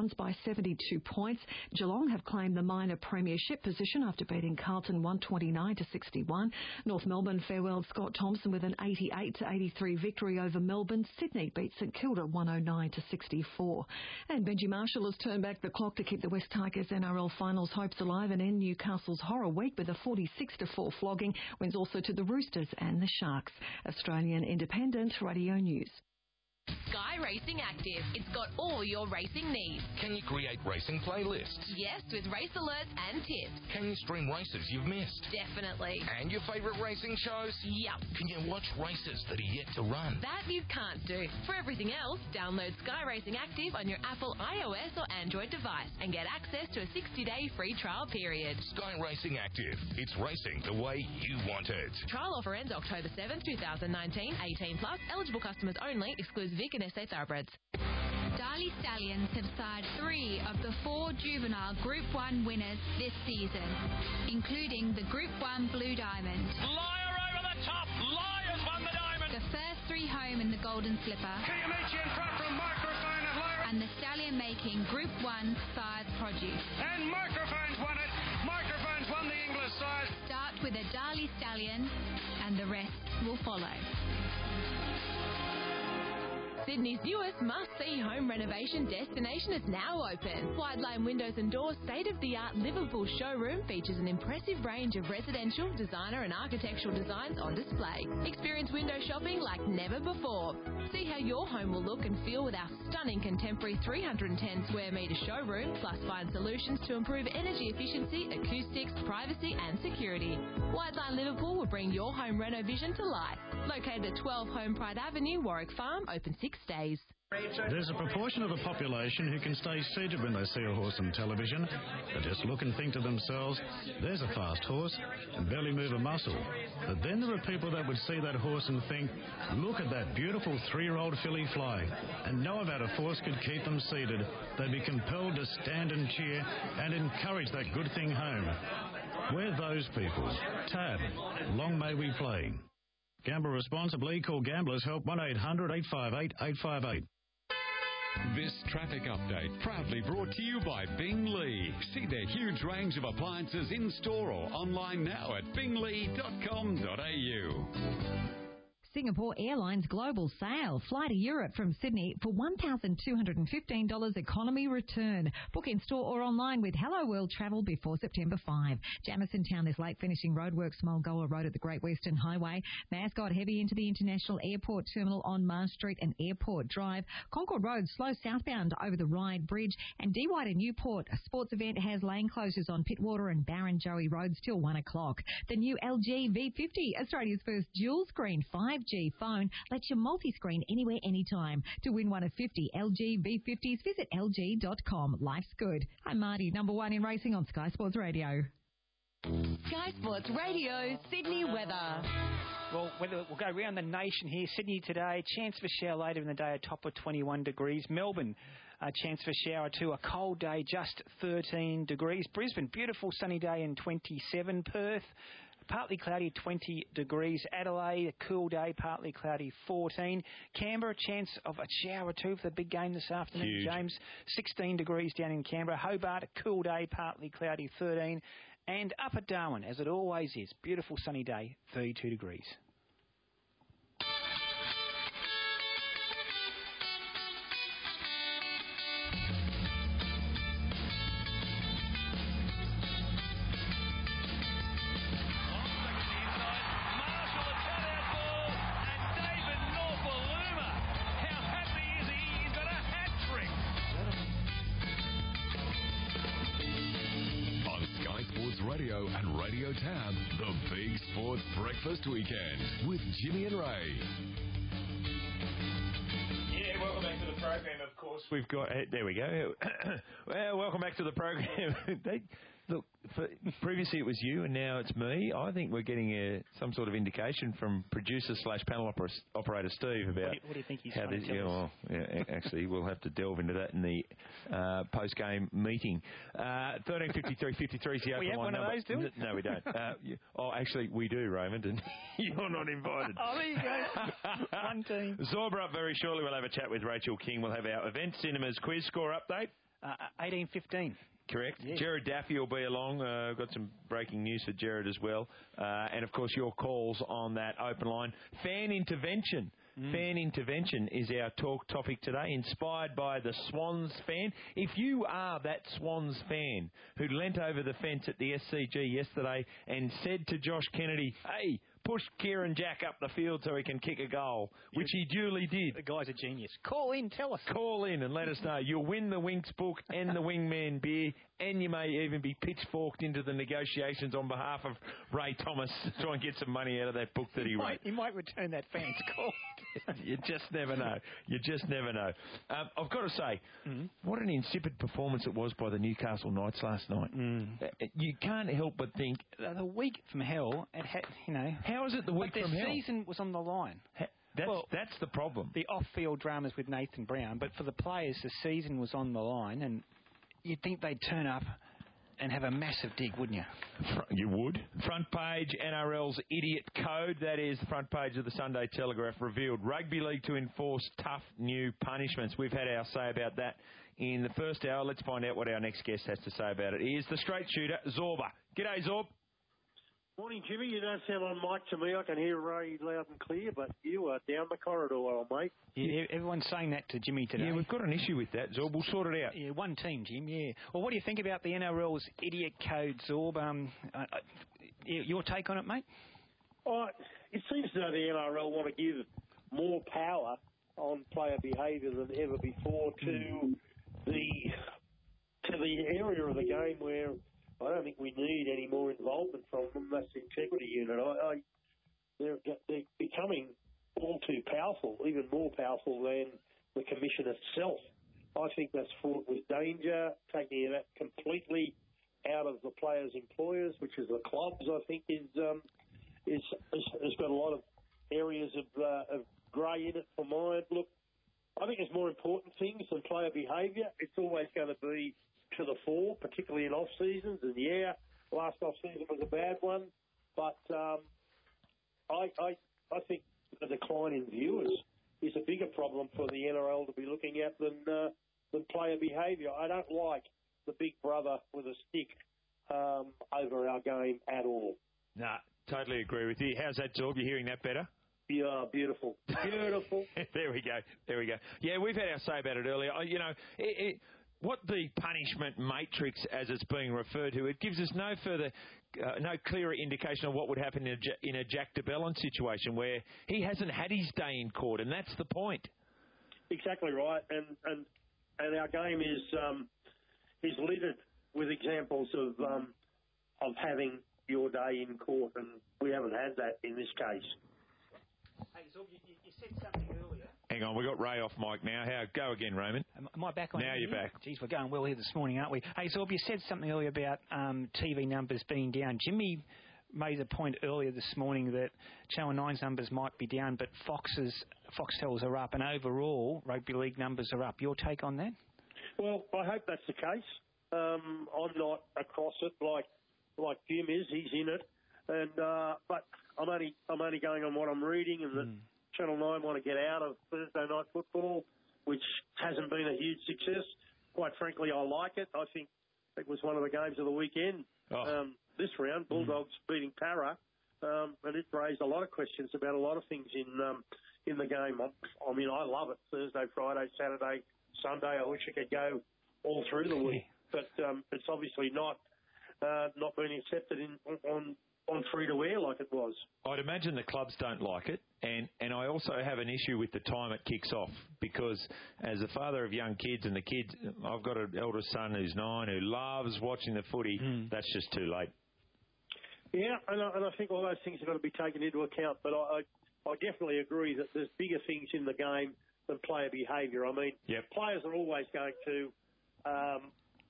seventy-two points. Geelong have claimed the minor premiership position after beating Carlton one twenty-nine to sixty-one. North Melbourne farewelled Scott Thompson with an eighty-eight to eighty-three victory over Melbourne. Sydney beat St Kilda one oh nine to sixty-four. And Benji Marshall has turned back the clock to keep the West Tigers N R L finals hopes alive and end Newcastle's horror week with a forty-six to four flogging. Wins also to the Roosters and the Sharks. Australian Independent Radio News. Sky Racing Active. It's got all your racing needs. Can you create racing playlists? Yes, with race alerts and tips. Can you stream races you've missed? Definitely. And your favourite racing shows? Yup. Can you watch races that are yet to run? That you can't do. For everything else, download Sky Racing Active on your Apple iOS or Android device and get access to a sixty-day free trial period. Sky Racing Active. It's racing the way you want it. Trial offer ends October seventh, twenty nineteen. eighteen plus. Eligible customers only. Excludes Vic and S A Thoroughbreds. Darley Stallions have sired three of the four juvenile Group one winners this season, including the Group one Blue Diamond. Liar over the top! Liar's won the diamond! The first three home in the Golden Slipper. Kiyomichi in front from Microphone and Lyra. And the stallion making Group one sired produce. And Microphone's won it! Microphone's won the English side. Start with a Darley Stallion and the rest will follow. Sydney's newest must-see home renovation destination is now open. Wideline Windows and Doors state-of-the-art Liverpool showroom features an impressive range of residential, designer and architectural designs on display. Experience window shopping like never before. See how your home will look and feel with our stunning contemporary three hundred ten square metre showroom, plus find solutions to improve energy efficiency, acoustics, privacy and security. Wideline Liverpool will bring your home reno vision to life. Located at twelve Home Pride Avenue, Warwick Farm, open six days. There's a proportion of the population who can stay seated when they see a horse on television. They just look and think to themselves, there's a fast horse, and barely move a muscle. But then there are people that would see that horse and think, look at that beautiful three-year-old filly fly, and know about a force could keep them seated. They'd be compelled to stand and cheer and encourage that good thing home. We're those people. Tab, long may we play. Gamble responsibly. Call Gamblers Help one eight hundred eight five eight eight five eight. This traffic update proudly brought to you by Bing Lee. See their huge range of appliances in store or online now at bing lee dot com dot a u. Singapore Airlines global sale. Fly to Europe from Sydney for one thousand two hundred fifteen dollars economy return. Book in store or online with Hello World Travel before September fifth. Jamison Town is late finishing roadworks Mulgoa Road at the Great Western Highway. Mascot heavy into the International Airport Terminal on Mars Street and Airport Drive. Concord Road slow southbound over the Ryde Bridge. And D White in Newport. A sports event has lane closures on Pittwater and Barrenjoey Roads till one o'clock. The new L G V fifty, Australia's first dual screen five G phone, lets you multi-screen anywhere, anytime. To win one of fifty L G V fifties, visit L G dot com. Life's good. I'm Marty, number one in racing on Sky Sports Radio. Sky Sports Radio, Sydney weather. Well, weather, we'll go around the nation here. Sydney today, chance for shower later in the day, a top of twenty-one degrees. Melbourne, a chance for shower too, a cold day, just thirteen degrees. Brisbane, beautiful sunny day and twenty-seven. Perth, partly cloudy, twenty degrees. Adelaide, a cool day, partly cloudy, fourteen. Canberra, chance of a shower too for the big game this afternoon. Huge. James, sixteen degrees down in Canberra. Hobart, a cool day, partly cloudy, thirteen. And up at Darwin, as it always is, beautiful sunny day, thirty-two degrees. Radio and Radio Tab, the Big Sports Breakfast Weekend with Jimmy and Ray. Yeah, welcome back to the program. Of course, we've got. Uh, there we go. Well, welcome back to the program. they, look, for, previously it was you, and now it's me. I think we're getting a, some sort of indication from producer slash panel opera, operator Steve about What do you, what do you think he's how trying this. to tell Yeah, us? well, yeah, actually, we'll have to delve into that in the uh, post-game meeting. Uh, thirteen fifty-three fifty-three is the open We have line one of number. those, do we? N- No, we don't. Uh, you, oh, actually, we do, Raymond, and you're not invited. Oh, there you go. One team. Zorba up very shortly. We'll have a chat with Rachel King. We'll have our event cinemas quiz score update. Uh, eighteen fifteen. Correct. Yeah. Jared Daffy will be along. Uh, got some breaking news for Jared as well. Uh, and, of course, your calls on that open line. Fan intervention. Mm. Fan intervention is our talk topic today, inspired by the Swans fan. If you are that Swans fan who leant over the fence at the S C G yesterday and said to Josh Kennedy, hey, push Kieran Jack up the field so he can kick a goal, which he duly did. The guy's a genius. Call in, tell us. Call in and let us know. You'll win the Winks book and the Wingman beer, and you may even be pitchforked into the negotiations on behalf of Ray Thomas to try and get some money out of that book that he, he wrote. Might, he might return that fan's call. You just never know. You just never know. Um, I've got to say, mm-hmm. what an insipid performance it was by the Newcastle Knights last night. Mm. You can't help but think... The week from hell, it had, you know... How is it the week from hell? The season was on the line. Ha- that's, well, that's the problem. The off-field dramas with Nathan Brown, but for the players, the season was on the line, and you'd think they'd turn up and have a massive dig, wouldn't you? You would. Front page, N R L's idiot code. That is the front page of the Sunday Telegraph revealed. Rugby League to enforce tough new punishments. We've had our say about that in the first hour. Let's find out what our next guest has to say about it. He is the straight shooter, Zorba. G'day, Zorb. Morning, Jimmy. You don't sound on mic to me. I can hear Ray loud and clear, but you are down the corridor, old mate. Yeah, everyone's saying that to Jimmy today. Yeah, we've got an issue with that, Zorb. We'll sort it out. Yeah, one team, Jim, yeah. Well, what do you think about the N R L's idiot code, Zorb? Um, uh, uh, your take on it, mate? Oh, it seems as though the N R L want to give more power on player behaviour than ever before to mm. the to the area of the game where I don't think we need any more involvement from them. That's the integrity unit. I, I, they're, they're becoming all too powerful, even more powerful than the commission itself. I think that's fraught with danger, taking that completely out of the players' employers, which is the clubs. I think is um, is has got a lot of areas of, uh, of grey in it for mine. Look, I think there's more important things than player behaviour. It's always going to be to the fore, particularly in off seasons. And yeah, last off season was a bad one, but um, I, I I think the decline in viewers is a bigger problem for the N R L to be looking at than uh, than player behaviour. I don't like the big brother with a stick um, over our game at all. Nah, totally agree with you. How's that, Zorb? You hearing that better? Yeah, beautiful, beautiful. There we go. There we go. Yeah, we've had our say about it earlier. I, you know, it, it, what the punishment matrix, as it's being referred to, it gives us no further, uh, no clearer indication of what would happen in a, in a Jack de Belin situation where he hasn't had his day in court, and that's the point. Exactly right, and and and our game is um, is littered with examples of um, of having your day in court, and we haven't had that in this case. Hey, Zorb, you, you said something earlier. Hang on, we've got Ray off mic now. How Go again, Raymond. Am, am I back on? Now here? you're back. Geez, we're going well here this morning, aren't we? Hey, Zorb, you said something earlier about um, T V numbers being down. Jimmy made a point earlier this morning that Channel nine's numbers might be down, but Fox's Foxtel's are up, and overall Rugby League numbers are up. Your take on that? Well, I hope that's the case. Um, I'm not across it like like Jim is. He's in it, and uh, but I'm only I'm only going on what I'm reading, and that mm. Channel nine want to get out of Thursday night football, which hasn't been a huge success. Quite frankly, I like it. I think it was one of the games of the weekend. Oh. Um, this round, Bulldogs mm. beating Para, um, and it raised a lot of questions about a lot of things in um, in the game. I, I mean, I love it. Thursday, Friday, Saturday, Sunday. I wish it could go all through the week, but um, it's obviously not uh, not being accepted in on. on free-to-air like it was. I'd imagine the clubs don't like it, and, and I also have an issue with the time it kicks off, because as a father of young kids, and the kids, I've got an elder son who's nine who loves watching the footy, mm. that's just too late. Yeah, and I, and I think all those things have got to be taken into account, but I, I, I definitely agree that there's bigger things in the game than player behaviour. I mean, yep. players are always going to um,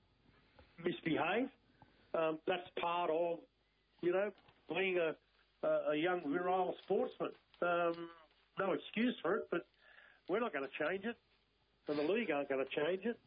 misbehave. Um, that's part of, you know, being a, a, a young, virile sportsman. Um, no excuse for it, but we're not going to change it, and the league aren't going to change it.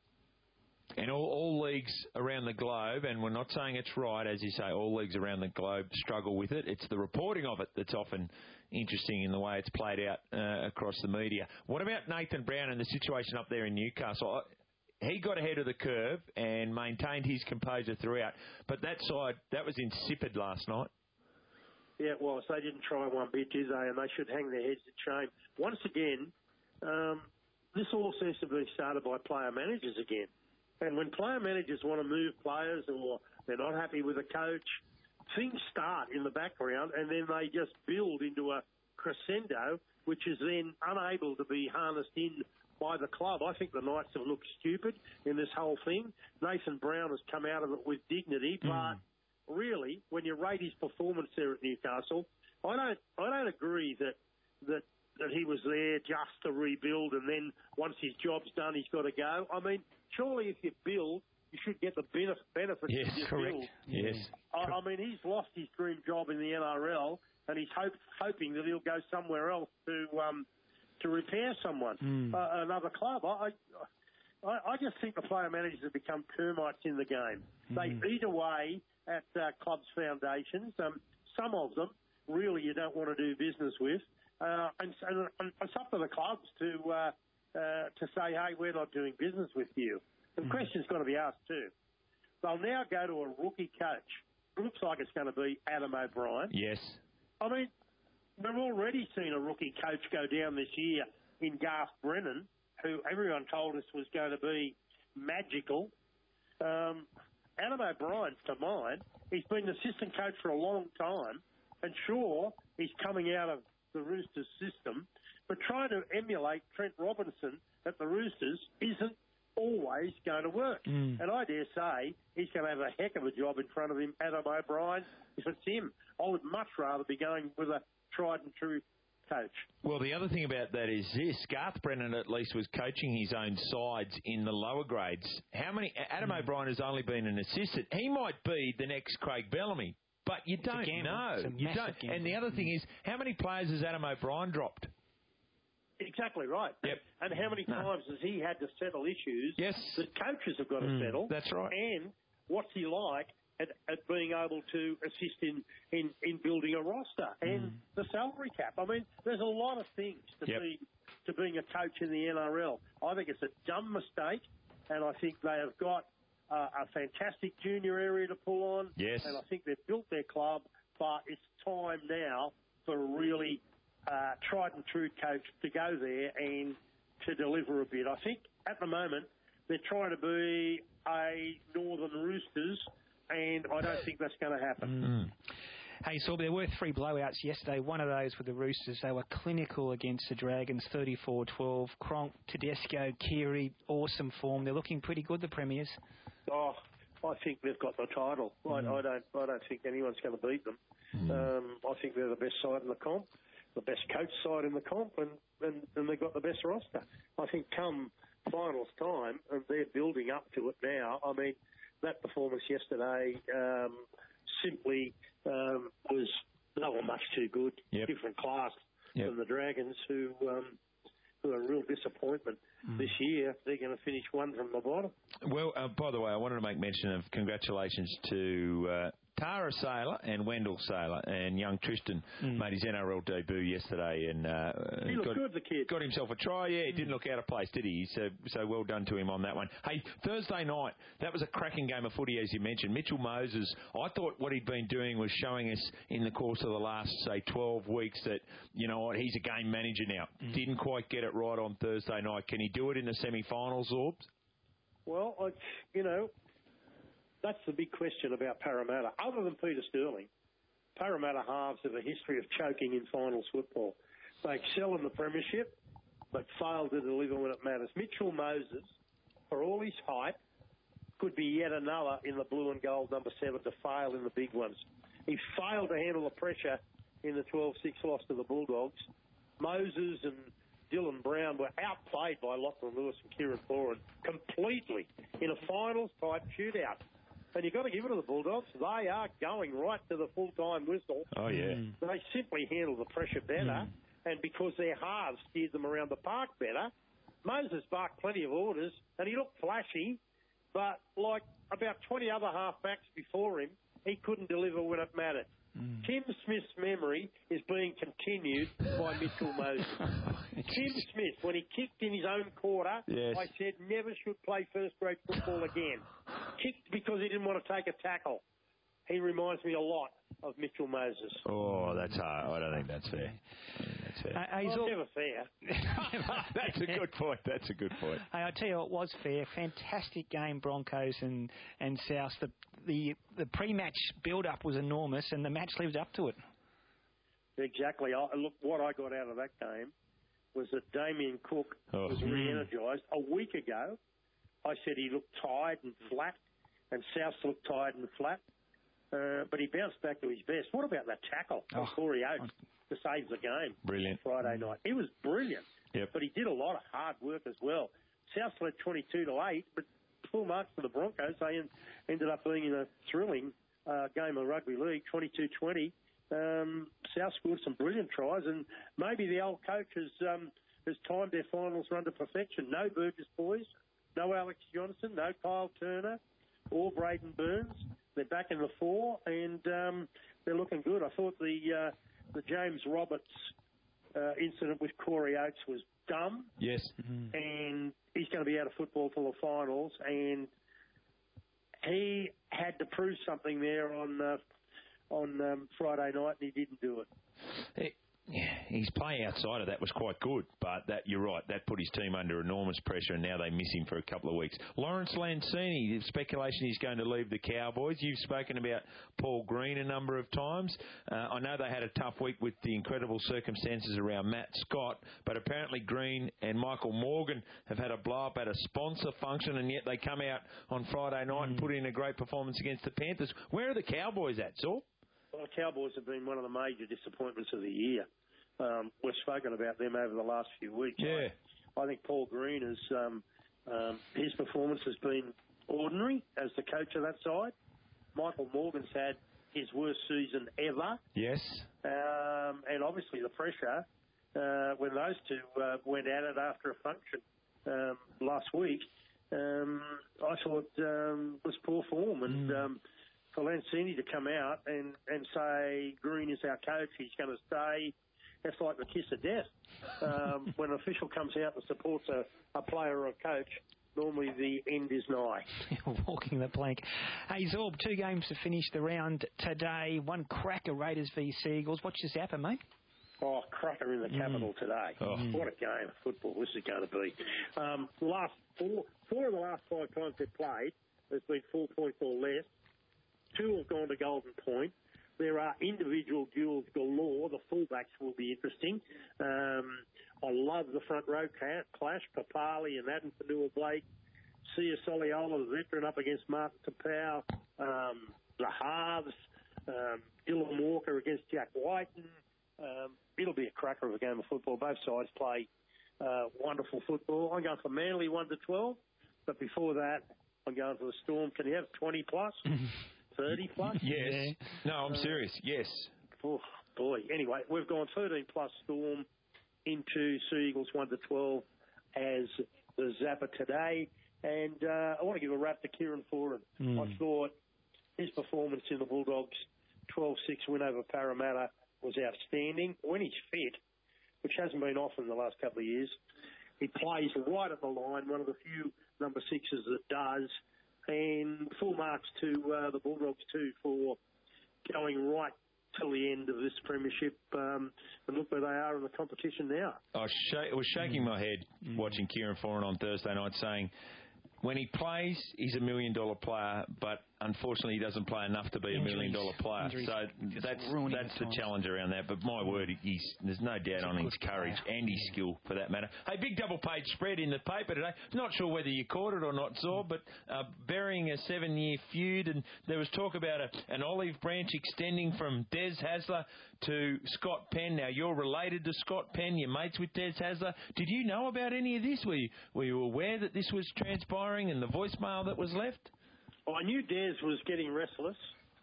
And all, all leagues around the globe, and we're not saying it's right, as you say, all leagues around the globe struggle with it. It's the reporting of it that's often interesting in the way it's played out uh, across the media. What about Nathan Brown and the situation up there in Newcastle? he got ahead of the curve and maintained his composure throughout. But that side, that was insipid last night. Yeah, it was. They didn't try one bit, did they? And they should hang their heads in shame. Once again, um, this all seems to be started by player managers again. And when player managers want to move players or they're not happy with a coach, things start in the background and then they just build into a crescendo, which is then unable to be harnessed in by the club. I think the Knights have looked stupid in this whole thing. Nathan Brown has come out of it with dignity, mm. but really, when you rate his performance there at Newcastle, I don't, I don't agree that that that he was there just to rebuild and then once his job's done, he's got to go. I mean, surely if you build, you should get the benefit benefits yes, of your correct. build. Yes, I, I mean, he's lost his dream job in the N R L, and he's hope, hoping that he'll go somewhere else to um, to repair someone, mm. uh, another club. I, I I just think the player managers have become termites in the game. Mm. They eat away at uh, clubs' foundations. Um, some of them, really, you don't want to do business with. Uh, and, and, and it's up to the clubs to uh, uh, to say, hey, we're not doing business with you. The mm. question's got to be asked too. They'll now go to a rookie coach. It looks like it's going to be Adam O'Brien. Yes. I mean, we've already seen a rookie coach go down this year in Garth Brennan, who everyone told us was going to be magical. Um, Adam O'Brien's to mine. He's been an assistant coach for a long time, and sure, he's coming out of the Roosters system, but trying to emulate Trent Robinson at the Roosters isn't always going to work. Mm. And I dare say he's going to have a heck of a job in front of him, Adam O'Brien, if it's him. I would much rather be going with a tried and true coach. Well, the other thing about that is this. Garth Brennan at least was coaching his own sides in the lower grades. How many... Adam mm. O'Brien has only been an assistant. He might be the next Craig Bellamy, but you it's don't know. You don't. Gamble. And the other thing is, how many players has Adam O'Brien dropped? Exactly right. Yep. And how many no. times has he had to settle issues yes. that coaches have got to mm, settle? That's right. And what's he like at, at being able to assist in, in, in building a roster and mm. the salary cap? I mean, there's a lot of things to yep. be to being a coach in the N R L. I think it's a dumb mistake, and I think they have got uh, a fantastic junior area to pull on. Yes. And I think they've built their club, but it's time now for a really uh, tried and true coach to go there and to deliver a bit. I think at the moment they're trying to be a Northern Roosters, and I don't think that's going to happen. Mm. Hey, Sorb, there were three blowouts yesterday. One of those with the Roosters. They were clinical against the Dragons, thirty-four twelve. Cronk, Tedesco, Keary, awesome form. They're looking pretty good, the Premiers. Oh, I think they've got the title. Mm. I, I don't I don't think anyone's going to beat them. Mm. Um, I think they're the best side in the comp, the best coach side in the comp, and, and, and they've got the best roster. I think come finals time, and they're building up to it now. I mean, that performance yesterday um, simply um, was, they were much too good, yep. different class yep. than the Dragons, who um, who are a real disappointment. Mm. This year, they're going to finish one from the bottom. Well, uh, by the way, I wanted to make mention of congratulations to uh, Tara Saylor and Wendell Saylor, and young Tristan mm. made his N R L debut yesterday, and uh, he looked got, good, the kid. Got himself a try. Yeah, he mm. didn't look out of place, did he? So, so well done to him on that one. Hey, Thursday night, that was a cracking game of footy, as you mentioned. Mitchell Moses, I thought what he'd been doing was showing us in the course of the last, say, twelve weeks that, you know what, he's a game manager now. Mm. Didn't quite get it right on Thursday night. Can he do it in the semi-finals, Orbs? Well, I, you know, that's the big question about Parramatta. Other than Peter Sterling, Parramatta halves have a history of choking in finals football. They excel in the premiership, but fail to deliver when it matters. Mitchell Moses, for all his hype, could be yet another in the blue and gold number seven to fail in the big ones. He failed to handle the pressure in the twelve six loss to the Bulldogs. Moses and Dylan Brown were outplayed by Lachlan Lewis and Kieran Foran completely in a finals-type shootout. And you've got to give it to the Bulldogs. They are going right to the full-time whistle. Oh, yeah. Mm. They simply handle the pressure better. Mm. And because their halves steered them around the park better, Moses barked plenty of orders, and he looked flashy. But like about twenty other half-backs before him, he couldn't deliver when it mattered. Mm. Tim Smith's memory is being continued by Mitchell Moses. Tim Smith, when he kicked in his own quarter, yes. I said never should play first-grade football again. Kicked because he didn't want to take a tackle. He reminds me a lot of Mitchell Moses. Oh, that's hard. I don't think that's fair. That's fair. Uh, he's well, all... never fair. That's a good point. That's a good point. Hey, I tell you, it was fair. Fantastic game, Broncos and and South. The the the pre-match build-up was enormous, and the match lived up to it. Exactly. I, look, what I got out of that game was that Damien Cook oh. was re-energised. A week ago, I said he looked tired and flat, and South looked tired and flat. Uh, but he bounced back to his best. What about that tackle oh. on Corey Oates to save the game? Brilliant. Friday night. It was brilliant. Yep. But he did a lot of hard work as well. South led twenty-two to eight, but full marks for the Broncos. They en- ended up being in a thrilling uh, game of rugby league, twenty-two twenty. Um, South scored some brilliant tries, and maybe the old coach has, um, has timed their finals run to perfection. No Burgess boys, no Alex Johnson, no Kyle Turner, or Braden Burns. They're back in the four, and um, they're looking good. I thought the uh, the James Roberts uh, incident with Corey Oates was dumb. Yes. Mm-hmm. And he's going to be out of football for the finals, and he had to prove something there on uh, on um, Friday night, and he didn't do it. It- Yeah, his play outside of that was quite good, but that you're right, that put his team under enormous pressure, and now they miss him for a couple of weeks. Lawrence Lancini, the speculation he's going to leave the Cowboys. You've spoken about Paul Green a number of times. Uh, I know they had a tough week with the incredible circumstances around Matt Scott, but apparently Green and Michael Morgan have had a blow-up at a sponsor function, and yet they come out on Friday night mm. and put in a great performance against the Panthers. Where are the Cowboys at, Saul? Well, the Cowboys have been one of the major disappointments of the year. Um, we've spoken about them over the last few weeks. Yeah. I, I think Paul Green has, um, um, his performance has been ordinary as the coach of that side. Michael Morgan's had his worst season ever. Yes. Um, and obviously the pressure uh, when those two uh, went at it after a function um, last week, um, I thought um, was poor form. And mm. um, for Lancini to come out and, and say Green is our coach, he's going to stay, that's like the kiss of death. Um, when an official comes out and supports a, a player or a coach, normally the end is nigh. Walking the plank. Hey, Zorb, two games to finish the round today. One cracker, Raiders v Seagulls. What's your zapper, mate? Oh, cracker in the capital mm. today. Oh. What a game of football this is going to be. Um, last four, four of the last five times they've played, there's been four points or less. Two have gone to Golden Point. There are individual duels galore. The fullbacks will be interesting. Um, I love the front row clash. Papali and Adam Fanua-Blake. Sia Soliola, the veteran, up against Martin Tapau. Um, the halves. Um, Dylan Walker against Jack Whiten. Um, it'll be a cracker of a game of football. Both sides play uh, wonderful football. I'm going for Manly one to twelve. But before that, I'm going for the Storm. Can you have twenty plus? thirty plus? Yes. Yeah. No, I'm uh, serious. Yes. Oh, boy. Anyway, we've gone thirteen plus Storm into Seagulls one to twelve as the zapper today. And uh, I want to give a rap to Kieran Foran. Mm. I thought his performance in the Bulldogs' twelve six win over Parramatta was outstanding. When he's fit, which hasn't been often in the last couple of years, he plays right at the line, one of the few number sixes that does. And full marks to uh, the Bulldogs too for going right till the end of this premiership. Um, and look where they are in the competition now. I sh- was shaking mm. my head mm. watching Kieran Foran on Thursday night, saying when he plays, he's a million dollar player, but unfortunately he doesn't play enough to be Injuries. a million dollar player. Injuries so that's that's the challenge around that. But my word, he's, there's no doubt on his courage player. and his skill for that matter. Hey, big double page spread in the paper today. Not sure whether you caught it or not, Zor, but uh, burying a seven year feud, and there was talk about a, an olive branch extending from Des Hasler to Scott Penn. Now you're related to Scott Penn, you're mates with Des Hasler. Did you know about any of this? Were you, were you aware that this was transpiring and the voicemail that was left? Well, I knew Des was getting restless,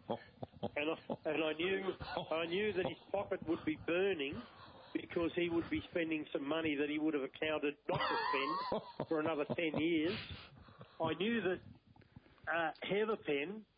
and I, and I knew I knew that his pocket would be burning because he would be spending some money that he would have accounted not to spend for another ten years. I knew that uh, Heather Penn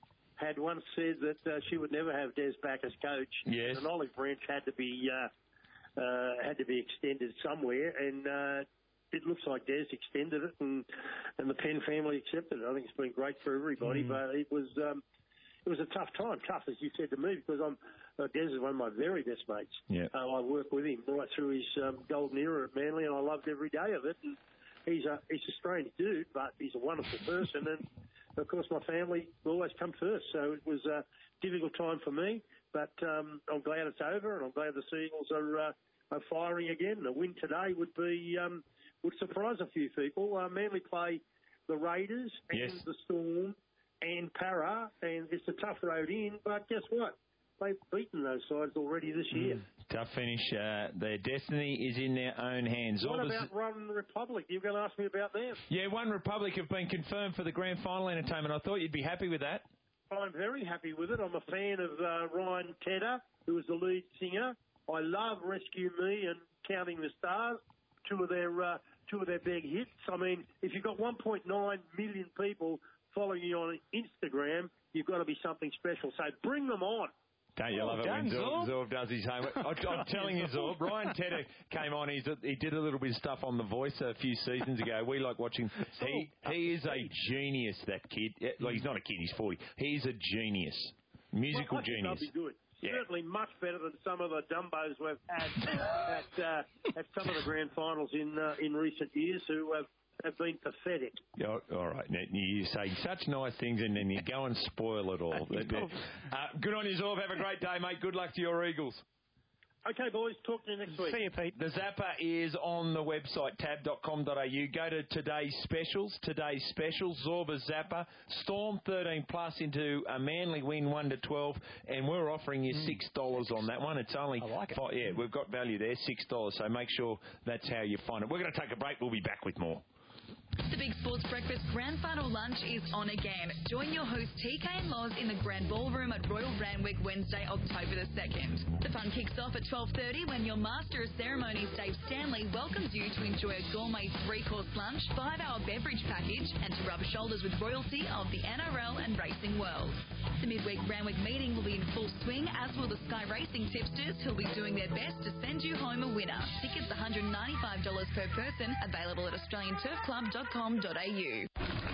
had once said that uh, she would never have Des back as coach. Yes. An olive branch had to be uh, uh, had to be extended somewhere, and uh, it looks like Des extended it, and and the Penn family accepted it. I think it's been great for everybody, Mm. but it was um, it was a tough time, tough as you said to me, because I'm uh, Des is one of my very best mates. Yeah. Uh, I worked with him right through his um, golden era at Manly, and I loved every day of it. And he's a he's a strange dude, but he's a wonderful person, and of course my family will always come first. So it was a difficult time for me, but um, I'm glad it's over, and I'm glad the Seagulls are uh, are firing again. A win today would be um, would surprise a few people. Uh, Manly play the Raiders and Yes. the Storm and Para, and it's a tough road in, but guess what? They've beaten those sides already this year. Tough finish. Uh, their destiny is in their own hands. What All the- about One Republic? You're going to ask me about them. Yeah, One Republic have been confirmed for the grand final entertainment. I thought you'd be happy with that. I'm very happy with it. I'm a fan of uh, Ryan Tedder, who is the lead singer. I love Rescue Me and Counting the Stars, two of their uh, two of their big hits. I mean, if you've got one point nine million people following you on Instagram, you've got to be something special. So bring them on. Don't you Well love it done, when Zorb, Zorb. Zorb does his homework? I, I'm telling you, Zorb, Ryan Tedder came on. He's a, he did a little bit of stuff on The Voice a few seasons ago. We like watching. He he is a genius, that kid. Yeah, Like, he's not a kid, he's forty. He's a genius. Musical well, I think genius. they'll be good. Yeah. Certainly much better than some of the dumbos we've had at, uh, at some of the grand finals in uh, in recent years who have, have been pathetic. Oh, all right, Nat, you say such nice things and then you go and spoil it all. uh, good on you, Zorb. Have a great day, mate. Good luck to your Eagles. Okay, boys. Talk to you next week. See you, Pete. The Zapper is on the website, tab dot com dot a u. Go to today's specials. Today's specials, Zorba Zapper. Storm thirteen plus into a Manly win one to twelve, and we're offering you six dollars on that one. It's only, I like it. Five, yeah, we've got value there, six dollars. So make sure that's how you find it. We're going to take a break. We'll be back with more. The Big Sports Breakfast Grand Final Lunch is on again. Join your host T K and Loz in the Grand Ballroom at Royal Randwick Wednesday, October the second. The fun kicks off at twelve thirty when your Master of Ceremonies, Dave Stanley, welcomes you to enjoy a gourmet three-course lunch, five-hour beverage package, and to rub shoulders with royalty of the N R L and racing world. The midweek Randwick meeting will be in full swing, as will the Sky Racing tipsters, who'll be doing their best to send you home a winner. Tickets one hundred ninety-five dollars per person, available at australian turf club dot com dot a u.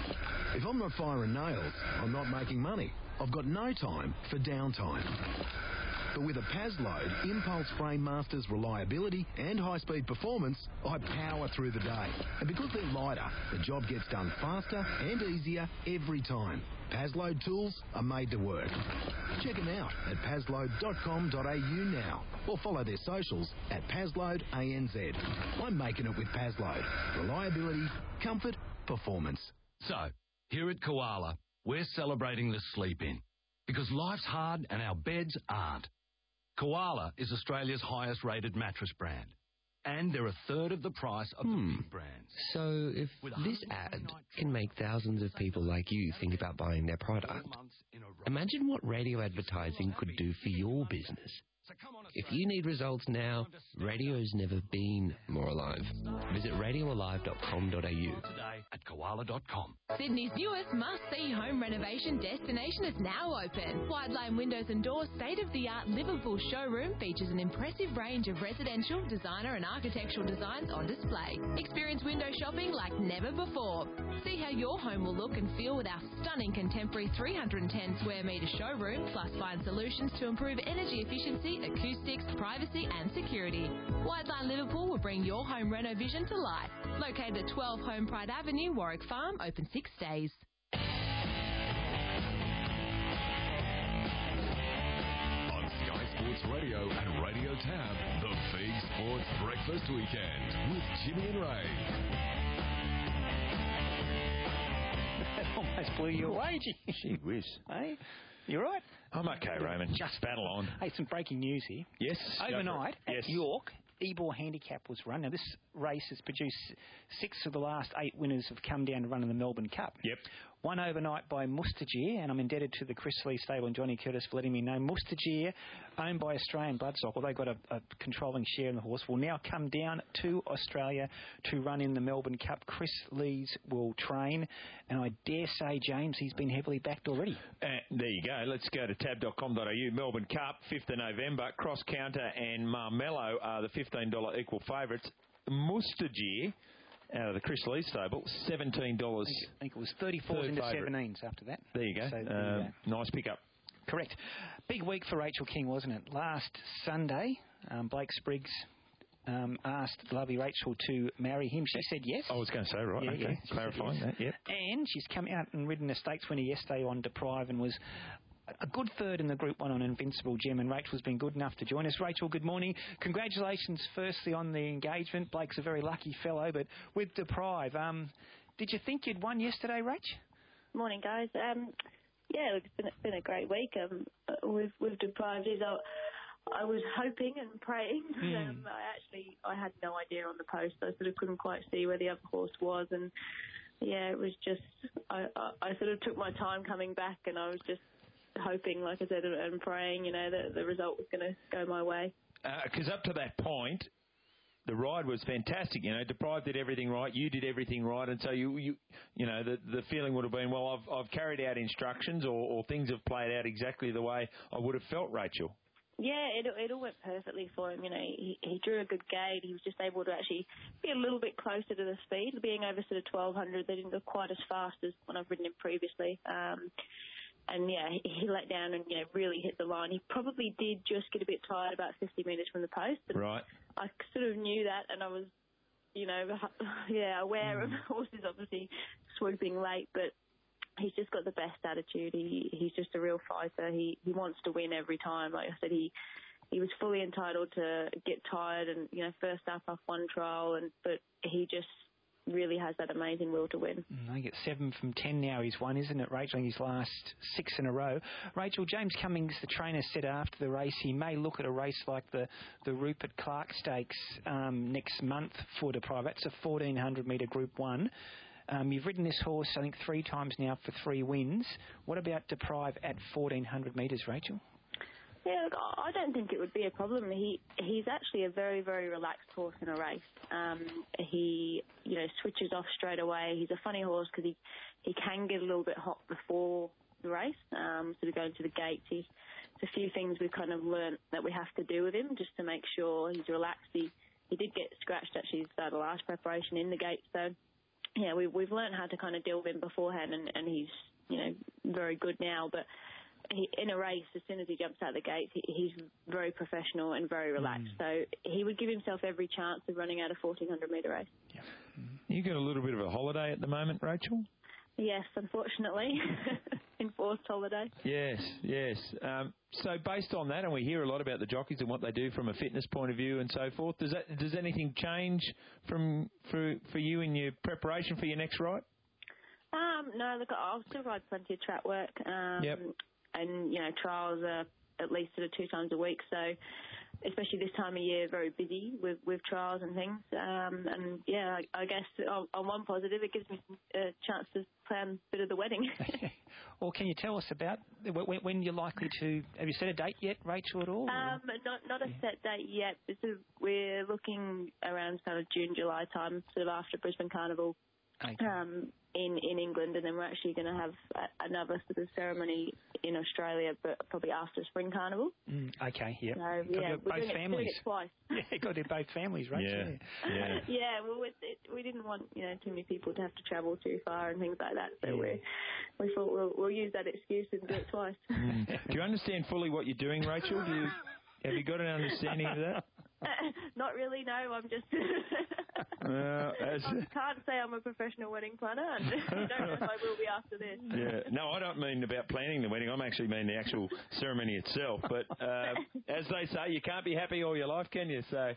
If I'm not firing nails, I'm not making money. I've got no time for downtime. But with a Pazload, Impulse Frame Masters reliability and high-speed performance, I power through the day. And because they're lighter, the job gets done faster and easier every time. Pazload tools are made to work. Check them out at pazload dot com dot a u now, or follow their socials at Pazload A N Z. I'm making it with Pazload. Reliability, comfort, performance. So, here at Koala, we're celebrating the sleep-in. Because life's hard and our beds aren't. Koala is Australia's highest-rated mattress brand. And they're a third of the price of Hmm. the big brands. So if this ad can make thousands of people like you think about buying their product, imagine what radio advertising could do for your business. If you need results now, radio's never been more alive. Visit radio alive dot com dot a u. Today at koala dot com. Sydney's newest must-see home renovation destination is now open. Wide Line Windows and Doors state-of-the-art Liverpool showroom features an impressive range of residential, designer and architectural designs on display. Experience window shopping like never before. See how your home will look and feel with our stunning contemporary three hundred ten square metre showroom, plus find solutions to improve energy efficiency, acoustics, privacy and security. Wide Line Liverpool will bring your home reno vision to life. Located at twelve Home Pride Avenue, Warwick Farm, open six days. On Sky Sports Radio and Radio Tab, the Big Sports Breakfast Weekend with Jimmy and Ray. That almost blew you away, Gee. Gee whiz. Hey, you right? I'm okay, Raymond. Just battle on. Hey, some breaking news here. Yes. Overnight Yes. at York, Ebor Handicap was run. Now, this race has produced six of the last eight winners have come down to run in the Melbourne Cup. Yep. Won overnight by Mustajir, and I'm indebted to the Chris Lee stable and Johnny Curtis for letting me know. Mustajir, owned by Australian Bloodstock, although got a, a controlling share in the horse, will now come down to Australia to run in the Melbourne Cup. Chris Lees will train, and I dare say, James, he's been heavily backed already. Uh, there you go. Let's go to tab dot com dot a u. Melbourne Cup, fifth of November. Cross Counter and Marmello are the fifteen dollars equal favourites. Mustajir, out of the Chris Lee stable, seventeen dollars. I think it was thirty-fours into seventeens after that. There you go. So, there um, you go. Nice pickup. Correct. Big week for Rachel King, wasn't it? Last Sunday, um, Blake Spriggs um, asked lovely Rachel to marry him. She said yes. I was going to say, right, yeah, okay. Yeah, Clarifying yes. that, yep. And she's come out and ridden a stakes winner yesterday on Deprive and was a good third in the Group one on Invincible Gem, and Rachel's been good enough to join us. Rachel, good morning. Congratulations firstly on the engagement. Blake's a very lucky fellow, but with Deprive, um, did you think you'd won yesterday, Rach? Morning, guys. Um, yeah, it's been, it's been a great week. Um, with, with Deprived, I, I was hoping and praying. Mm. Um, I actually I had no idea on the post. I sort of couldn't quite see where the other horse was, and yeah, it was just I, I, I sort of took my time coming back, and I was just hoping, like I said, and praying, you know, that the result was going to go my way. Because uh, up to that point, the ride was fantastic. You know, Deprived did everything right, you did everything right, and so you, you, you know, the the feeling would have been, well, I've I've carried out instructions, or, or things have played out exactly the way I would have felt, Rachel. Yeah, it, it all went perfectly for him. You know, he, he drew a good gate. He was just able to actually be a little bit closer to the speed. Being over sort of twelve hundred, they didn't go quite as fast as when I've ridden him previously. Um, And, yeah, he let down and, you know, really hit the line. He probably did just get a bit tired about fifty metres from the post. And right. I sort of knew that, and I was, you know, yeah, aware mm. of horses obviously swooping late, but he's just got the best attitude. He He's just a real fighter. He he wants to win every time. Like I said, he he was fully entitled to get tired and, you know, first up off one trial, and but he just really has that amazing will to win. I think it's seven from ten now he's won, isn't it, Rachel? His last six in a row. Rachel, James Cummings, the trainer, said after the race he may look at a race like the, the Rupert Clark Stakes um, next month for Deprive. That's a fourteen hundred metre Group one. Um, you've ridden this horse, I think, three times now for three wins. What about Deprive at fourteen hundred metres, Rachel? Yeah, look, I don't think it would be a problem. He he's actually a very, very relaxed horse in a race. Um, he, you know, switches off straight away. He's a funny horse because he, he can get a little bit hot before the race, um, sort of going to the gates. He, there's a few things we've kind of learnt that we have to do with him just to make sure he's relaxed. He, he did get scratched actually at the last preparation in the gate, so yeah, we've, we've learnt how to kind of deal with him beforehand, and, and he's, you know, very good now, but He, in a race, as soon as he jumps out the gates, he, he's very professional and very relaxed. Mm. So he would give himself every chance of running out a fourteen hundred metre race. Yeah. You got a little bit of a holiday at the moment, Rachel? Yes, unfortunately. Enforced holiday. Yes, yes. Um, so based on that, and we hear a lot about the jockeys and what they do from a fitness point of view and so forth, does that does anything change from for, for you in your preparation for your next ride? Um, no, look, I'll still ride plenty of track work. Um, yep. And, you know, trials are at least sort of two times a week. So, especially this time of year, very busy with, with trials and things. Um, and, yeah, I, I guess on, on one positive, it gives me a chance to plan a bit of the wedding. Well, can you tell us about when, when you're likely to... Have you set a date yet, Rachel, at all? Um, not not a yeah. set date yet. This is, we're looking around kind of June, July time, sort of after Brisbane Carnival. Okay. Um, in, in England, and then we're actually going to have a, another sort of ceremony in Australia, but probably after Spring Carnival. Mm, okay, yeah. So, yeah, both doing families. It, it twice. Yeah, you've got to do both families, right? Yeah, yeah. yeah, well, it, it, we didn't want, you know, too many people to have to travel too far and things like that, so yeah. we we thought we'll, we'll use that excuse and do it twice. Mm. Do you understand fully what you're doing, Rachel? Do you, have you got an understanding of that? Uh, not really, no. I'm just... well, I can't say I'm a professional wedding planner, and I don't know if I will be after this. Yeah. No, I don't mean about planning the wedding. I actually mean the actual ceremony itself. But uh, as they say, you can't be happy all your life, can you? So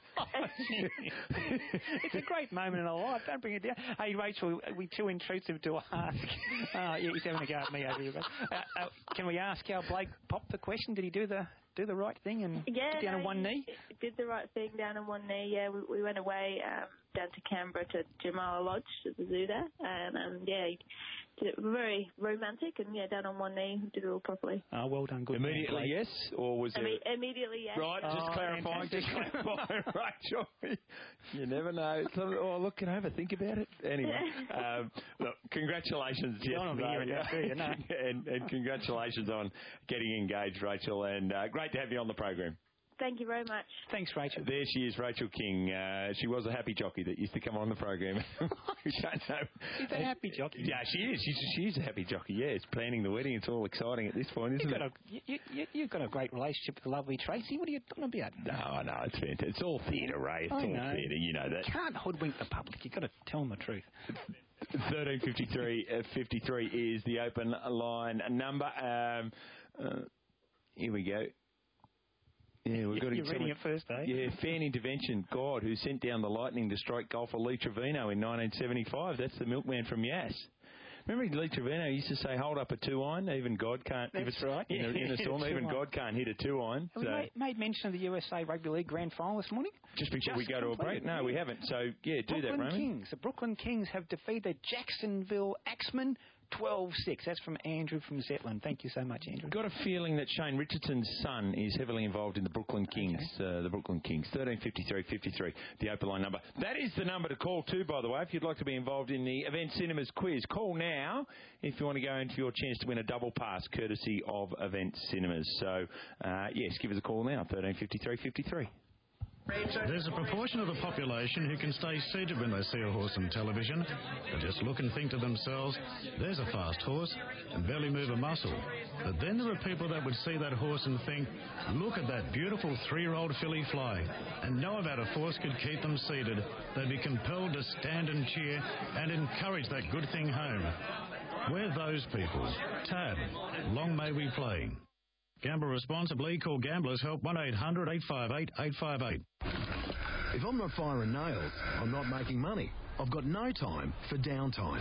it's a great moment in our life. Don't bring it down. Hey, Rachel, are we too intrusive to ask? Uh, yeah, he's having a go at me over here. But, uh, uh, can we ask how Blake popped the question? Did he do the... do the right thing and yeah, get down no, on one knee? Did the right thing down on one knee, yeah. We, we went away um, down to Canberra to Jamala Lodge at the zoo there. And, um, yeah, he, did it very romantic and, yeah, down on one knee, did it all properly. Oh, well done. Good. Immediately, yes? Or was Imme- it... Immediately, yes. Right, just Oh, clarifying, just clarifying, Rachel. You never know. It's not- oh, look, can I have a think about it? Anyway, um, look, congratulations, You don't yesterday. want to hear it, do you? No. and, and congratulations on getting engaged, Rachel, and uh, great to have you on the program. Thank you very much. Thanks, Rachel. There she is, Rachel King. Uh, she was a happy jockey that used to come on the program. We don't know. She's a happy jockey. Yeah, she is. She's, she's a happy jockey, yeah. It's planning the wedding. It's all exciting at this point, isn't You've got, it? a, you, you, you've got a great relationship with the lovely Tracy. What are you talking about? No, no, it's fantastic. It's all theatre, Ray. It's I all know. theatre. You know that. You can't hoodwink the public. You've got to tell them the truth. thirteen fifty-three uh, fifty-three is the open line number. Um, uh, here we go. Yeah, we've got to You're reading it first, eh? Yeah, fan intervention. God, who sent down the lightning to strike golfer Lee Trevino in nineteen seventy-five. That's the milkman from Yass. Remember Lee Trevino used to say, hold up a two-iron, even God can't... That's if it's right. In a, in a storm, even God can't hit a two-iron. Have So we made, made mention of the U S A Rugby League Grand Final this morning? just before Just we go to a break? completed, No, yeah. we haven't. So, yeah, do Brooklyn that, Roman. Kings. The Brooklyn Kings have defeated the Jacksonville Axemen twelve six. That's from Andrew from Zetland. Thank you so much, Andrew. Got a feeling that Shane Richardson's son is heavily involved in the Brooklyn Kings. Okay. Uh, the Brooklyn Kings. thirteen fifty-three fifty-three, the open line number. That is the number to call too, by the way, if you'd like to be involved in the Event Cinemas quiz. Call now if you want to go into your chance to win a double pass courtesy of Event Cinemas. So, uh, yes, give us a call now, thirteen fifty-three fifty-three. There's a proportion of the population who can stay seated when they see a horse on television, but just look and think to themselves, there's a fast horse, and barely move a muscle. But then there are people that would see that horse and think, look at that beautiful three-year-old filly fly, and know about a force could keep them seated. They'd be compelled to stand and cheer and encourage that good thing home. We're those people. Tab, long may we play. Gamble responsibly. Call Gamblers Help one eight hundred eight five eight eight five eight. If I'm not firing nails, I'm not making money. I've got no time for downtime.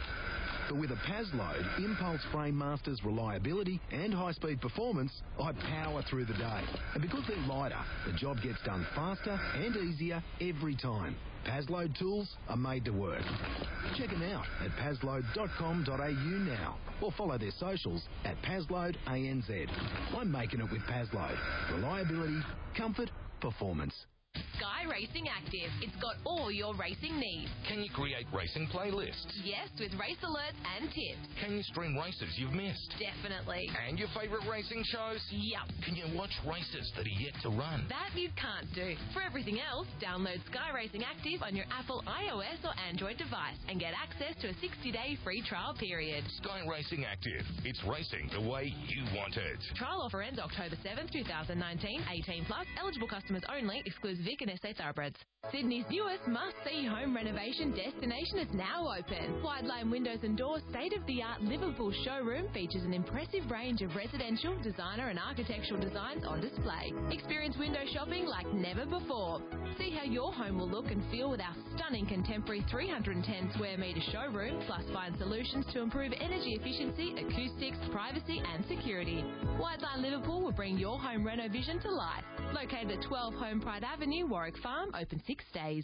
But with a Pazload, Impulse Frame Masters reliability and high-speed performance, I power through the day. And because they're lighter, the job gets done faster and easier every time. Pazload tools are made to work. Check them out at pazload dot com dot a u now or follow their socials at Pazload A N Z. I'm making it with Pazload. Reliability, comfort, performance. Sky Racing Active. It's got all your racing needs. Can you create racing playlists? Yes, with race alerts and tips. Can you stream races you've missed? Definitely. And your favourite racing shows? Yep. Can you watch races that are yet to run? That you can't do. For everything else, download Sky Racing Active on your Apple iOS or Android device and get access to a sixty-day free trial period. Sky Racing Active. It's racing the way you want it. Trial offer ends October seventh, twenty nineteen. eighteen plus. Eligible customers only. Excludes Vic and S A Thoroughbreds. Sydney's newest must-see home renovation destination is now open. Wide Line Windows and Doors state-of-the-art Liverpool showroom features an impressive range of residential, designer and architectural designs on display. Experience window shopping like never before. See how your home will look and feel with our stunning contemporary three hundred ten square metre showroom, plus find solutions to improve energy efficiency, acoustics, privacy and security. Wide Line Liverpool will bring your home reno vision to life. Located at twelve Home Pride Avenue, Warwick Farm, open six days.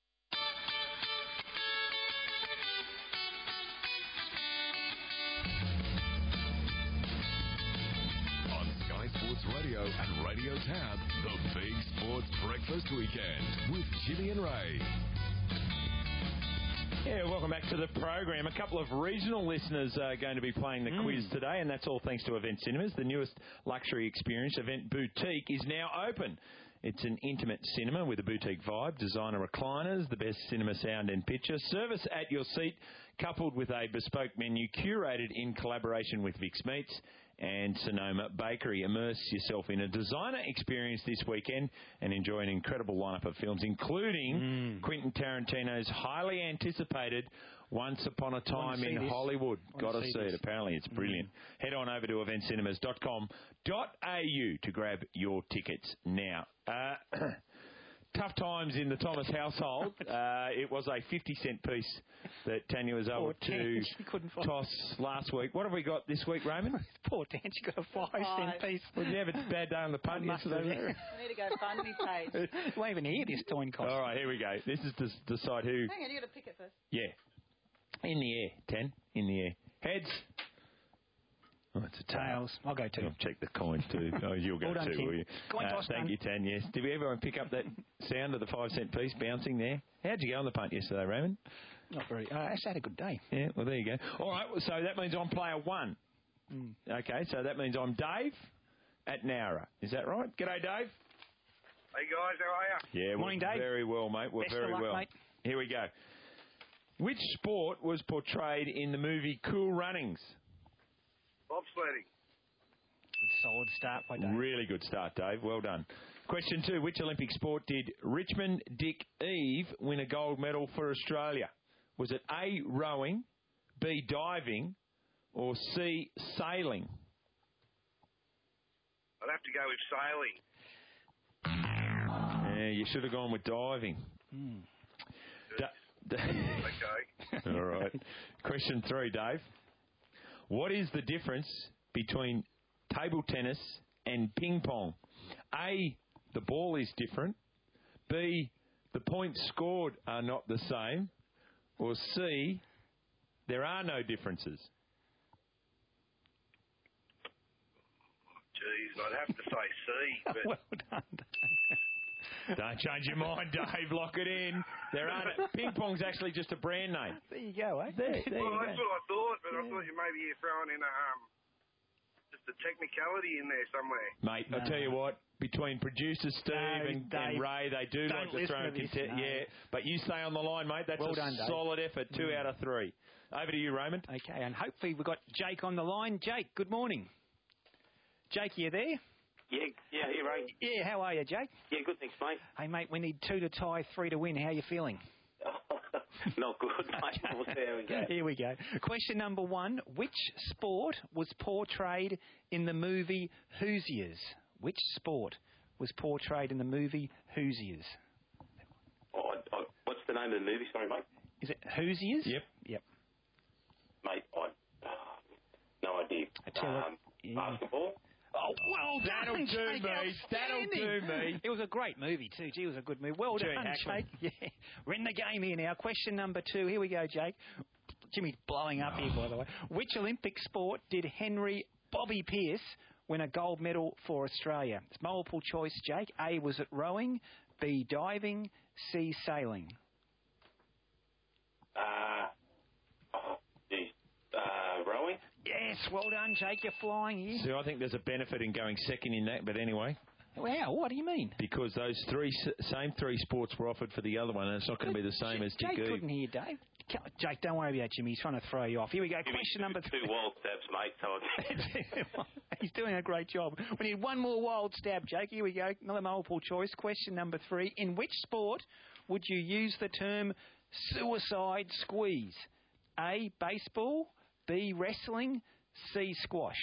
On Sky Sports Radio and Radio Tab, the Big Sports Breakfast Weekend with Jimmy and Ray. Yeah, welcome back to the program. A couple of regional listeners are going to be playing the mm. quiz today, and that's all thanks to Event Cinemas. The newest luxury experience, Event Boutique, is now open. It's an intimate cinema with a boutique vibe, designer recliners, the best cinema sound and picture, service at your seat, coupled with a bespoke menu curated in collaboration with Vic's Meats and Sonoma Bakery. Immerse yourself in a designer experience this weekend and enjoy an incredible lineup of films, including mm. Quentin Tarantino's highly anticipated Once Upon a Time in this. Hollywood. Got to see, see it. Apparently, it's brilliant. Mm. Head on over to event cinemas dot com dot a u to grab your tickets now. Uh, tough times in the Thomas household. Uh, it was a fifty cent piece that Tanya was able to toss last week. What have we got this week, Raymond? Poor Tanya, she got a five, five. cent piece. Well, did you have a bad day on the punt yesterday? I need to go fund me page. You won't even hear this coin cost. All right, here we go. This is to decide who... Hang on, you got to pick it first. Yeah. In the air, ten. In the air. Heads. Oh, it's a tail. Tails. I'll go two. I'll check the coin too. Oh, you'll go Well done, two, Tim. will you? Coin toss thank done. you, Tan. Yes. Did everyone pick up that sound of the five cent piece bouncing there? How'd you go on the punt yesterday, Raymond? Not very. Uh, I actually had a good day. Yeah. Well, there you go. All right. So that means I'm player one. Mm. Okay. So that means I'm Dave at Nowra. Is that right? G'day, Dave. Hey guys, how are you? Yeah. Morning, we're Dave. Very well, mate. We're Best very of luck, well. mate. Here we go. Which sport was portrayed in the movie Cool Runnings? Bobsledding. Good solid start by Dave. Really good start, Dave. Well done. Question two. Which Olympic sport did Richmond Dick Eve win a gold medal for Australia? Was it A, rowing, B, diving, or C, sailing? I'd have to go with sailing. Yeah, you should have gone with diving. Mm. Da- da- Okay. All right. Question three, Dave. What is the difference between table tennis and ping pong? A, the ball is different. B, the points scored are not the same. Or C, there are no differences. Jeez, I'd have to say C. But Well done, Dave. Don't change your mind, Dave. Lock it in. There are no, ping pong's actually just a brand name. There you go, eh? There, there well, you that's go. what I thought, but I thought you maybe you're throwing in a um, just a technicality in there somewhere. Mate, I'll No. tell you what, between producer Steve No, and, Dave, and Ray, they do don't like to listen throw to this, content. no. Yeah, but you stay on the line, mate. That's Well a done, Dave. solid effort. Two Mm. out of three. Over to you, Raymond. Okay, and hopefully we've got Jake on the line. Jake, good morning. Jake, you there? Yeah, yeah, here, Ray. Yeah, how are you, Jake? Yeah, good, thanks, mate. Hey, mate, we need two to tie, three to win. How are you feeling? Not good, mate. We'll see how we go. Here we go. Question number one. Which sport was portrayed in the movie Hoosiers? Which sport was portrayed in the movie Hoosiers? Oh, I, I, what's the name of the movie? Sorry, mate. Is it Hoosiers? Yep. Yep. Mate, I... Uh, no idea. I tell you what, um, yeah. Basketball? Oh, well That'll done, do Jake. me. That'll Outstanding. do me. It was a great movie, too. Gee, it was a good movie. Well Gee, done, Hackman. Jake. Yeah. We're in the game here now. Question number two. Here we go, Jake. Jimmy's blowing up here, by the way. Which Olympic sport did Henry Bobby Pearce win a gold medal for Australia? It's multiple choice, Jake. A, was it rowing? B, diving? C, sailing? Uh, oh, geez. Uh, rowing? Yes, well done, Jake. You're flying here. See, I think there's a benefit in going second in that, but anyway. Wow, what do you mean? Because those three same three sports were offered for the other one, and it's not going to be the same as Jake Dick Eve. couldn't hear Dave. Jake, don't worry about Jimmy. He's trying to throw you off. Here we go. Question number three. Two wild stabs, mate. So He's doing a great job. We need one more wild stab, Jake. Here we go. Another multiple choice. Question number three. In which sport would you use the term suicide squeeze? A, baseball. B, wrestling. C, squash.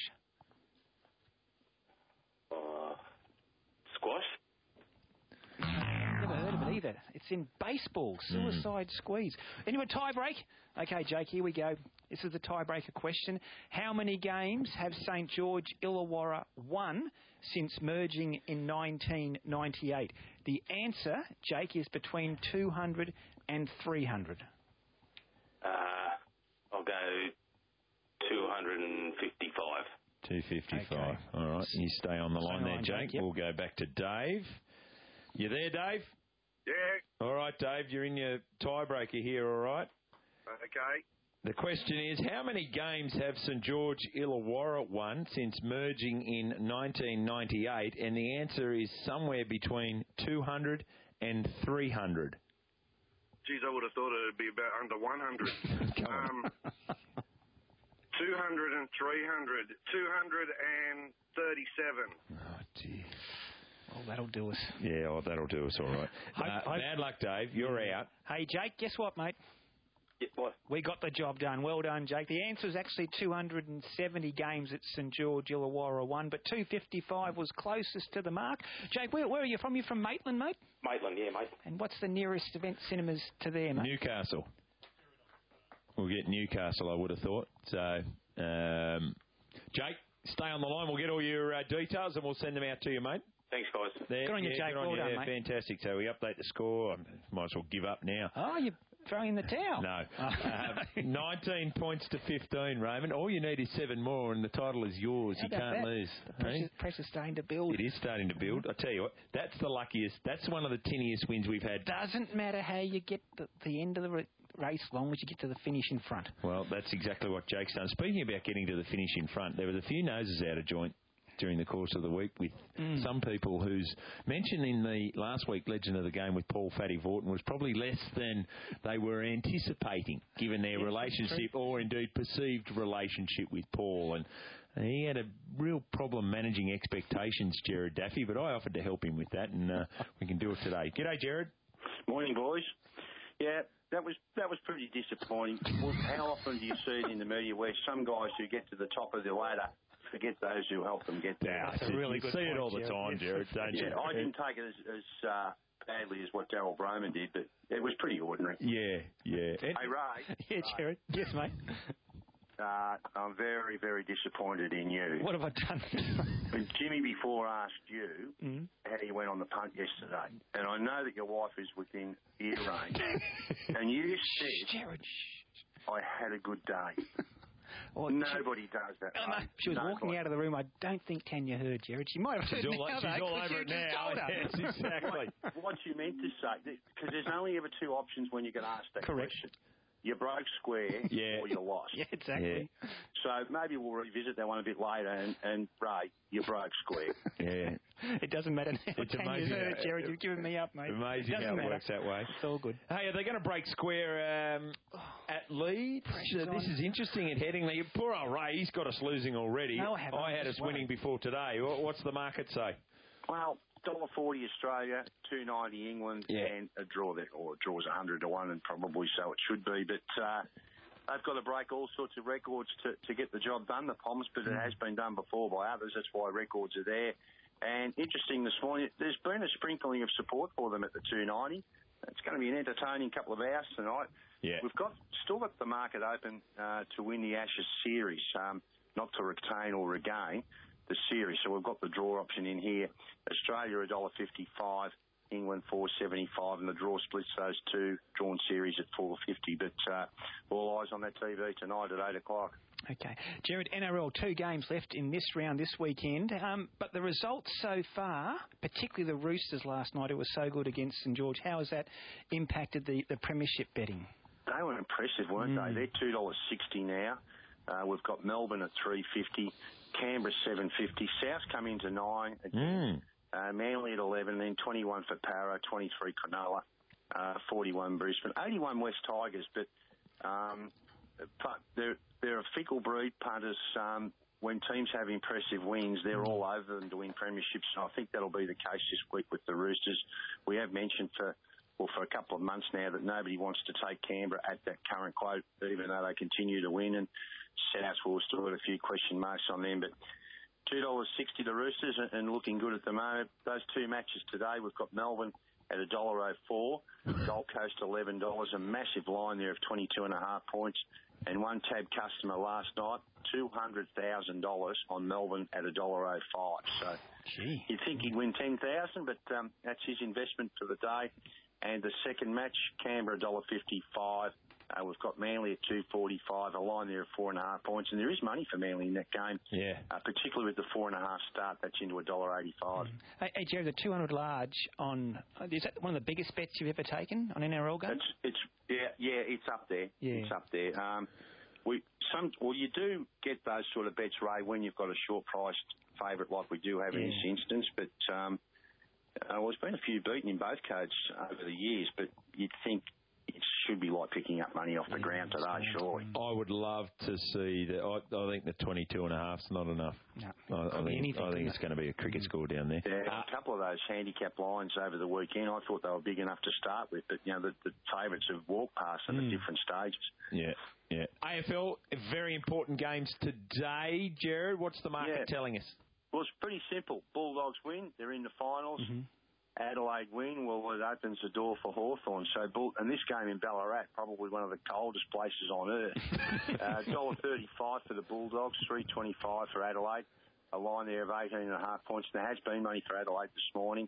uh, squash? Never heard of it either. It's in baseball. Suicide squeeze. Into a tie break. Okay, Jake, here we go. This is the tiebreaker question. How many games have St George Illawarra won since merging in nineteen ninety-eight? The answer, Jake, is between two hundred and three hundred. Uh, I'll go two hundred fifty-five. two fifty-five. Okay. All right. You stay on the Stay line on there, line, Jake. Jake, yep. We'll go back to Dave. You there, Dave? Yeah. All right, Dave. You're in your tiebreaker here, all right? Okay. The question is, how many games have St George Illawarra won since merging in nineteen ninety-eight? And the answer is somewhere between two hundred and three hundred. Geez, I would have thought it'd be about under one hundred. Come on. um, two hundred and three hundred. two hundred thirty-seven. Oh, gee. Well, that'll do us. Yeah, well, that'll do us all right. Hope- Uh, hope- bad luck, Dave. You're out. Hey, Jake, guess what, mate? Yeah, what? We got the job done. Well done, Jake. The answer is actually two hundred seventy games that St George Illawarra won, but two fifty-five was closest to the mark. Jake, where, where are you from? You from Maitland, mate? Maitland, yeah, mate. And what's the nearest event cinemas to there, mate? Newcastle. We'll get Newcastle, I would have thought. So, um, Jake, stay on the line. We'll get all your uh, details and we'll send them out to you, mate. Thanks, guys. There, Good on you, yeah, Jake. good on Well you. done, Yeah, mate. Fantastic. So we update the score. I might as well give up now. Oh, you throwing the towel. No. um, nineteen points to fifteen, Raymond. All you need is seven more, and the title is yours. How you about can't that? lose. Pressure, eh? pressure's starting to build. It is starting to build. I tell you what, that's the luckiest. That's one of the tinniest wins we've had. Doesn't matter how you get the, the end of the race, long as you get to the finish in front. Well, that's exactly what Jake's done. Speaking about getting to the finish in front, there was a few noses out of joint during the course of the week with mm. some people whose mention in the last week Legend of the Game with Paul Fatty Vorton was probably less than they were anticipating, given their yes, relationship or indeed perceived relationship with Paul. And he had a real problem managing expectations, Jared Daffy, but I offered to help him with that, and uh, we can do it today. G'day, Jared. Morning, boys. Yeah, that was that was pretty disappointing. Well, how often do you see it in the media where some guys who get to the top of the ladder forget those who help them get there? Yeah, that's a really good see point, it all the Jared. time, Jared, don't yeah, you? I didn't take it as, as uh, badly as what Darryl Broman did, but it was pretty ordinary. Yeah, yeah. Hey, Ray. Yeah, Jared. Yes, mate. Uh, I'm very, very disappointed in you. What have I done? When Jimmy before asked you mm. how you went on the punt yesterday, and I know that your wife is within ear range, and you said, Jared, I had a good day. Oh, Nobody she, does that. Oh, no, she was Nobody. walking out of the room. I don't think Tanya heard, Jared. She might have heard she's all, now, she's though, all over it now. Yes, exactly. What, what you meant to say, because there's only ever two options when you get asked that Correct. question. You broke square yeah. or you lost. Yeah, exactly. Yeah. So maybe we'll revisit that one a bit later. And, and Ray, you broke square. Yeah. It doesn't matter now. It's Tanya's amazing. Heard it, Jared, you've given me up, mate. Amazing it how it matter. works that way. It's all good. Hey, are they going to break square um, at Leeds? Uh, this is interesting at Headingley. Poor old Ray, he's got us losing already. No, I haven't. I had us winning before today. What's the market say? Well, one dollar forty Australia, two ninety England, yeah. and a draw there, or a draw's one hundred to one, and probably so it should be. But uh, they've got to break all sorts of records to, to get the job done, the Poms, but mm. it has been done before by others. That's why records are there. And interesting this morning, there's been a sprinkling of support for them at the two ninety. It's going to be an entertaining couple of hours tonight. Yeah. We've got still got the market open uh, to win the Ashes series, um, not to retain or regain the series. So we've got the draw option in here. Australia one dollar fifty-five, England four seventy-five, and the draw splits those two drawn series at four fifty. But uh, all eyes on that T V tonight at eight o'clock. Okay. Jared, N R L, two games left in this round this weekend. Um, but the results so far, particularly the Roosters last night, it was so good against St George. How has that impacted the, the premiership betting? They were impressive, weren't mm. they? They're two dollars sixty now. Uh, we've got Melbourne at three fifty, Canberra seven fifty, South come into nine again, mm. uh, Manly at eleven, then twenty-one for Para, twenty-three Cronulla, uh, forty-one Brisbane, eighty-one West Tigers, but um, they're, they're a fickle breed, punters. Um, when teams have impressive wins, they're all over them to win premierships, and I think that'll be the case this week with the Roosters. We have mentioned for well, for a couple of months now that nobody wants to take Canberra at that current quote, even though they continue to win, and South will still got a few question marks on them, but two dollars sixty the Roosters and looking good at the moment. Those two matches today, we've got Melbourne at one dollar oh four, Gold Coast eleven dollars, a massive line there of twenty-two and a half points, and one tab customer last night, two hundred thousand dollars on Melbourne at one dollar oh five. So Gee. You'd think he'd win ten thousand dollars, but um, that's his investment for the day. And the second match, Canberra one dollar fifty-five. Uh, we've got Manly at two forty-five, a line there of four and a half points, and there is money for Manly in that game. Yeah. Uh, particularly with the four and a half start, that's into one dollar eighty-five. Mm. Hey, hey, Jerry, the two hundred large on, is that one of the biggest bets you've ever taken on N R L games? It's, it's yeah, yeah, it's up there. Yeah. It's up there. Um, we some well, you do get those sort of bets, Ray, when you've got a short priced favourite like we do have yeah. in this instance, but. Um, Uh, well, there's been a few beaten in both codes over the years, but you'd think it should be like picking up money off the yeah, ground today, surely. I would love to see that. I, I think the twenty-two and a half is not enough. No, I, I think, I think it's going to be a cricket score down there. Yeah, uh, a couple of those handicap lines over the weekend, I thought they were big enough to start with, but, you know, the, the favourites have walked past them mm. at different stages. Yeah, yeah. A F L, very important games today, Jared. What's the market yeah. telling us? Well, it's pretty simple. Bulldogs win. They're in the finals. Mm-hmm. Adelaide win. Well, it opens the door for Hawthorn. So, Bull, and this game in Ballarat, probably one of the coldest places on earth. uh, one dollar thirty-five for the Bulldogs, three twenty-five for Adelaide. A line there of eighteen and a half points. There has been money for Adelaide this morning.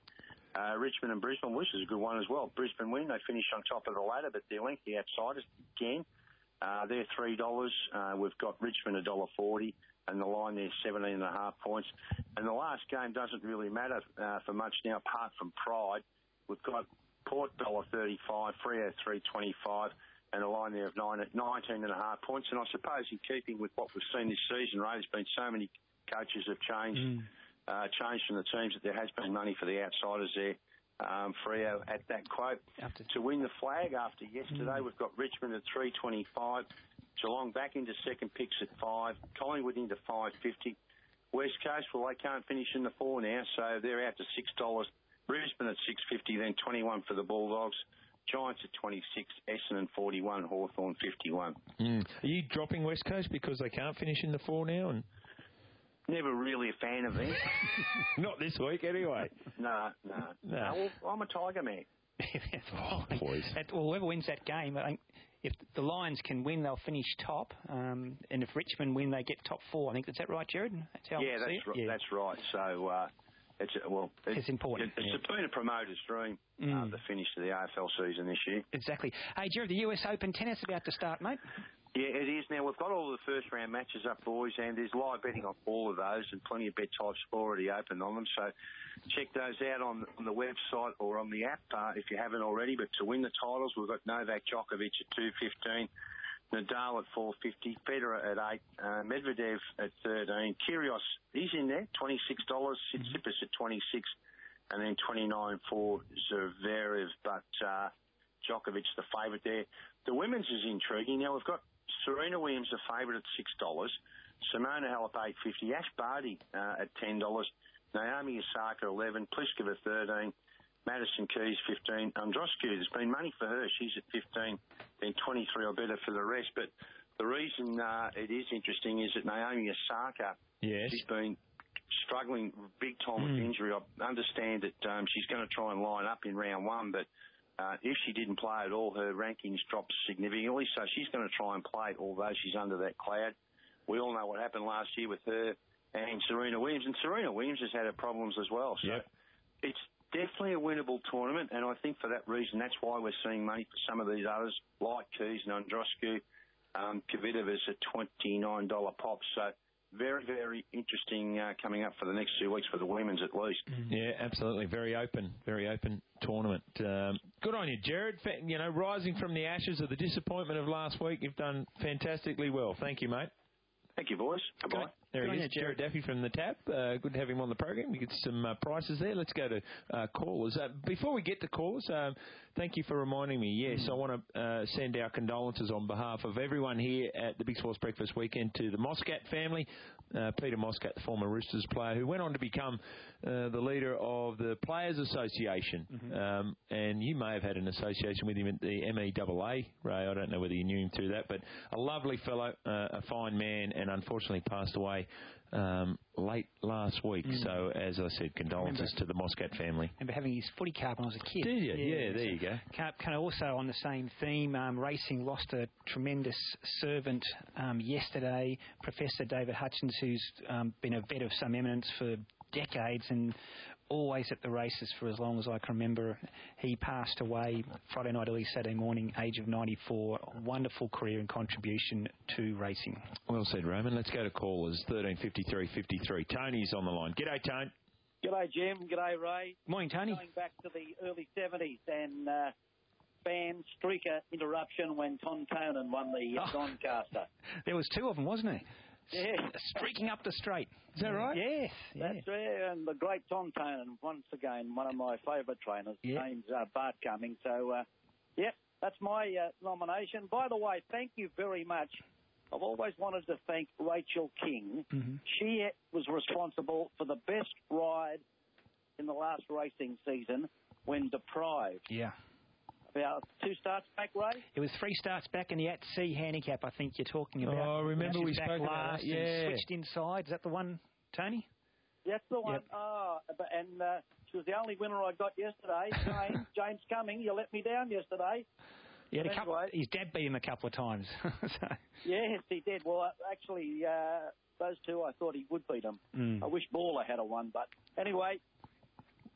Uh, Richmond and Brisbane, which is a good one as well. Brisbane win. They finished on top of the ladder, but they're lengthy outsiders again. Uh, they're three dollars. Uh, we've got Richmond one dollar forty, and the line there's seventeen and a half points. And the last game doesn't really matter uh, for much now, apart from pride. We've got Port one dollar thirty-five, Freo three twenty-five, and a line there of nineteen and a half points. And I suppose in keeping with what we've seen this season, Ray, there's been so many coaches have changed, mm. uh, changed from the teams that there has been money for the outsiders there. Um, Freo at that quote. After. To win the flag after yesterday, mm. we've got Richmond at three twenty-five, Geelong back into second picks at five, Collingwood into five fifty. West Coast, well, they can't finish in the four now, so they're out to six dollars. Brisbane at six fifty, then twenty-one for the Bulldogs. Giants at twenty-six, Essendon forty-one, Hawthorn fifty-one. Mm. Are you dropping West Coast because they can't finish in the four now? And never really a fan of them. Not this week, anyway. No, no. no. no well, I'm a Tiger man. oh, boys. That, well, whoever wins that game, I think if the Lions can win, they'll finish top. Um, and if Richmond win, they get top four. I think, is that right, Jared? That's how yeah, that's, r- yeah. that's right. So, uh, it's, well, it's, it's important. It, it's yeah. been a promoter's dream, mm. uh, the finish of the A F L season this year. Exactly. Hey, Jared, the U S Open tennis about to start, mate. Yeah, it is. Now, we've got all the first-round matches up, boys, and there's live betting on all of those and plenty of bet types already open on them. So check those out on, on the website or on the app uh, if you haven't already. But to win the titles, we've got Novak Djokovic at two fifteen, Nadal at four fifty, Federer at eight, uh, Medvedev at thirteen, Kyrgios, he's in there, twenty-six dollars, Tsitsipas at twenty-six, and then twenty-nine for Zverev. But uh, Djokovic, the favourite there. The women's is intriguing. Now, we've got Serena Williams, a favourite at six dollars. Simona Halep, eight fifty. Ash Barty uh, at ten dollars. Naomi Osaka, eleven. Pliskova, thirteen. Madison Keys, fifteen. Androscu, there's been money for her. She's at fifteen. Then twenty-three or better for the rest. But the reason uh, it is interesting is that Naomi Osaka, yes. she's been struggling big time mm. with injury. I understand that um, she's going to try and line up in round one, but Uh, if she didn't play at all, her rankings dropped significantly, so she's going to try and play it, although she's under that cloud. We all know what happened last year with her and Serena Williams, and Serena Williams has had her problems as well. So yep. it's definitely a winnable tournament, and I think for that reason, that's why we're seeing money for some of these others, like Keys and Androscu. Um, Kvitova's at twenty-nine dollars pops, so very, very interesting uh, coming up for the next two weeks for the women's at least. Yeah, absolutely. Very open, very open tournament. Um, good on you, Jared. You know, rising from the ashes of the disappointment of last week, you've done fantastically well. Thank you, mate. Thank you, boys. Goodbye. There Good he is, Jared Daffy from the Tap. Uh, good to have him on the program. We get some uh, prices there. Let's go to uh, callers. Uh, before we get to callers, um, thank you for reminding me. Yes, I want to uh, send our condolences on behalf of everyone here at the Big Sports Breakfast Weekend to the Moscat family. Uh, Peter Moscat, the former Roosters player, who went on to become uh, the leader of the Players Association. Mm-hmm. Um, and you may have had an association with him at the M E A A, Ray. I don't know whether you knew him through that, but a lovely fellow, uh, a fine man, and unfortunately passed away um, late last week. Mm. So, as I said, condolences to the Moscat family. I remember having his footy card when I was a kid. Did you? Yeah, yeah there you go. Kind of also on the same theme, um, racing lost a tremendous servant um, yesterday. Professor David Hutchins, who's um, been a vet of some eminence for decades and always at the races for as long as I can remember. He passed away Friday night, early Saturday morning, age of ninety-four. Wonderful career and contribution to racing. Well said, Roman. Let's go to callers. thirteen fifty-three fifty-three. Tony's on the line. G'day, Tone. G'day, Jim. G'day, Ray. Morning, Tony. Going back to the early seventies and uh, fan streaker interruption when Tom Tonen won the uh, oh. Doncaster. There was two of them, wasn't there? Yeah. Streaking up the straight. Is that right? Yes. That's yeah. right. And the great Tom Tonen, once again, one of my favourite trainers. Yeah. Name's uh, Bart Cumming. So, uh, yeah, that's my uh, nomination. By the way, thank you very much. I've always wanted to thank Rachel King. Mm-hmm. She was responsible for the best ride in the last racing season when deprived. Yeah. About two starts back, Ray? It was three starts back in the at-sea handicap, I think you're talking about. Oh, remember we spoke about that, yeah. Switched inside. Is that the one, Tony? That's the one. Yep. Oh, and uh, she was the only winner I got yesterday. James, James Cumming, you let me down yesterday. He had a couple, anyway. His dad beat him a couple of times. so. Yes, he did. Well, actually, uh, those two, I thought he would beat them. Mm. I wish Baller had a one, but anyway,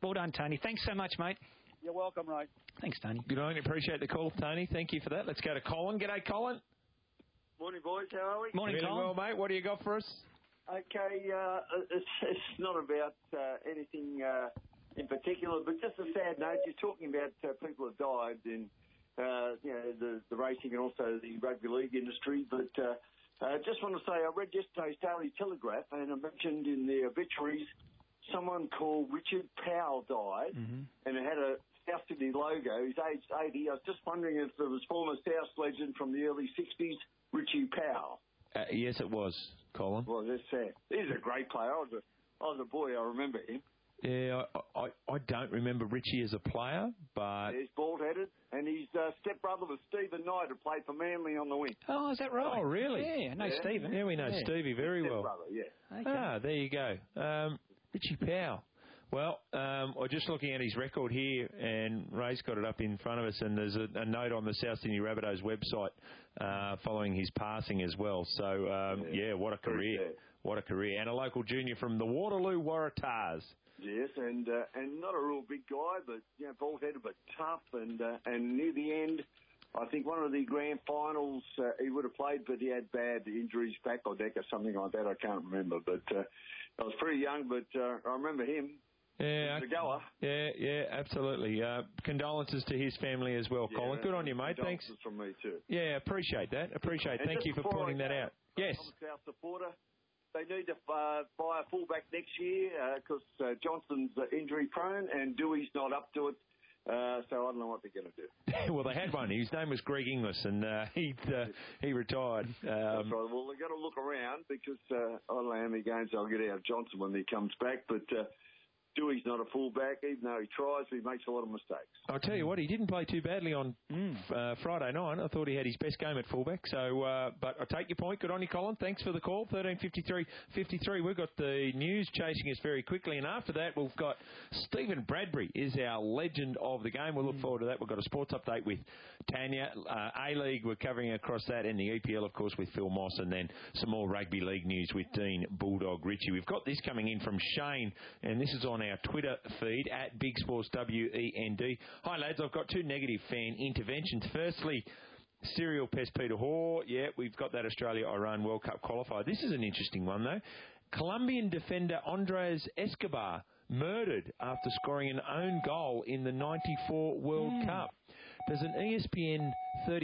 Well done, Tony. Thanks so much, mate. You're welcome, Ray. Thanks, Tony. Good on you. Appreciate the call, Tony. Thank you for that. Let's go to Colin. G'day, Colin. Morning, boys. How are we? Morning, really Colin. Well, mate. What do you got for us? Okay, uh, it's, it's not about uh, anything uh, in particular, but just a sad note. You're talking about uh, people who died in uh, you know, the, the racing and also the rugby league industry. But uh, I uh, just want to say I read yesterday's Daily Telegraph, and I mentioned in the obituaries someone called Richard Powell died, mm-hmm. and it had a South Sydney logo. He's aged eighty. I was just wondering if it was former South legend from the early sixties, Richie Powell. Uh, yes, it was, Colin. Well, that's sad. He's a great player. I was a, I was a boy. I remember him. Yeah, I, I, I don't remember Richie as a player, but... Yeah, he's bald-headed, and his uh, stepbrother was Stephen Knight, who played for Manly on the wing. Oh, is that right? Oh, really? Yeah, I know yeah. Stephen. Yeah, we know yeah. Stevie very his well. Stepbrother, yeah. Okay. Ah, there you go. Um, Richie Powell. Well, um, I'm just looking at his record here, and Ray's got it up in front of us, and there's a, a note on the South Sydney Rabbitohs website uh, following his passing as well. So, um, yeah. yeah, what a career. What a career. And a local junior from the Waterloo Waratahs. Yes, and uh, and not a real big guy, but you know, bald-headed but tough, and uh, and near the end, I think one of the grand finals uh, he would have played, but he had bad injuries, back or neck or something like that. I can't remember, but uh, I was pretty young, but uh, I remember him. Yeah, the goer. Yeah, yeah, absolutely. Uh, condolences to his family as well, Yeah, Colin. Good on you, mate. Thanks. Condolences from me too. Yeah, appreciate that. Appreciate. And Thank just you for before pointing I that go, out. Yes. I'm a South supporter. They need to uh, buy a fullback next year because uh, uh, Johnson's uh, injury prone and Dewey's not up to it. Uh, so I don't know what they're going to do. Well, they had one. His name was Greg Inglis, and uh, he uh, he retired. Um, That's right. Well, they've got to look around because uh, I don't know how many games they'll get out of Johnson when he comes back, but uh, Dewey's not a fullback. Even though he tries, he makes a lot of mistakes. I'll tell you what, he didn't play too badly on mm. uh, Friday night. I thought he had his best game at fullback. So, uh, but I take your point. Good on you, Colin. Thanks for the call. thirteen fifty-three fifty-three. We've got the news chasing us very quickly, and after that, we've got Stephen Bradbury is our legend of the game. We'll look mm. forward to that. We've got a sports update with Tanya. Uh, A-League, we're covering across that, and the E P L, of course, with Phil Moss, and then some more rugby league news with Dean Bulldog Ritchie. We've got this coming in from Shane, and this is on our Twitter feed at Big Sports W E N D. Hi lads, I've got two negative fan interventions. Firstly, serial pest Peter Hoare. Yeah, we've got that Australia-Iran World Cup qualifier. This is an interesting one though. Colombian defender Andres Escobar murdered after scoring an own goal in the ninety-four World mm. Cup. Does an E S P N thirty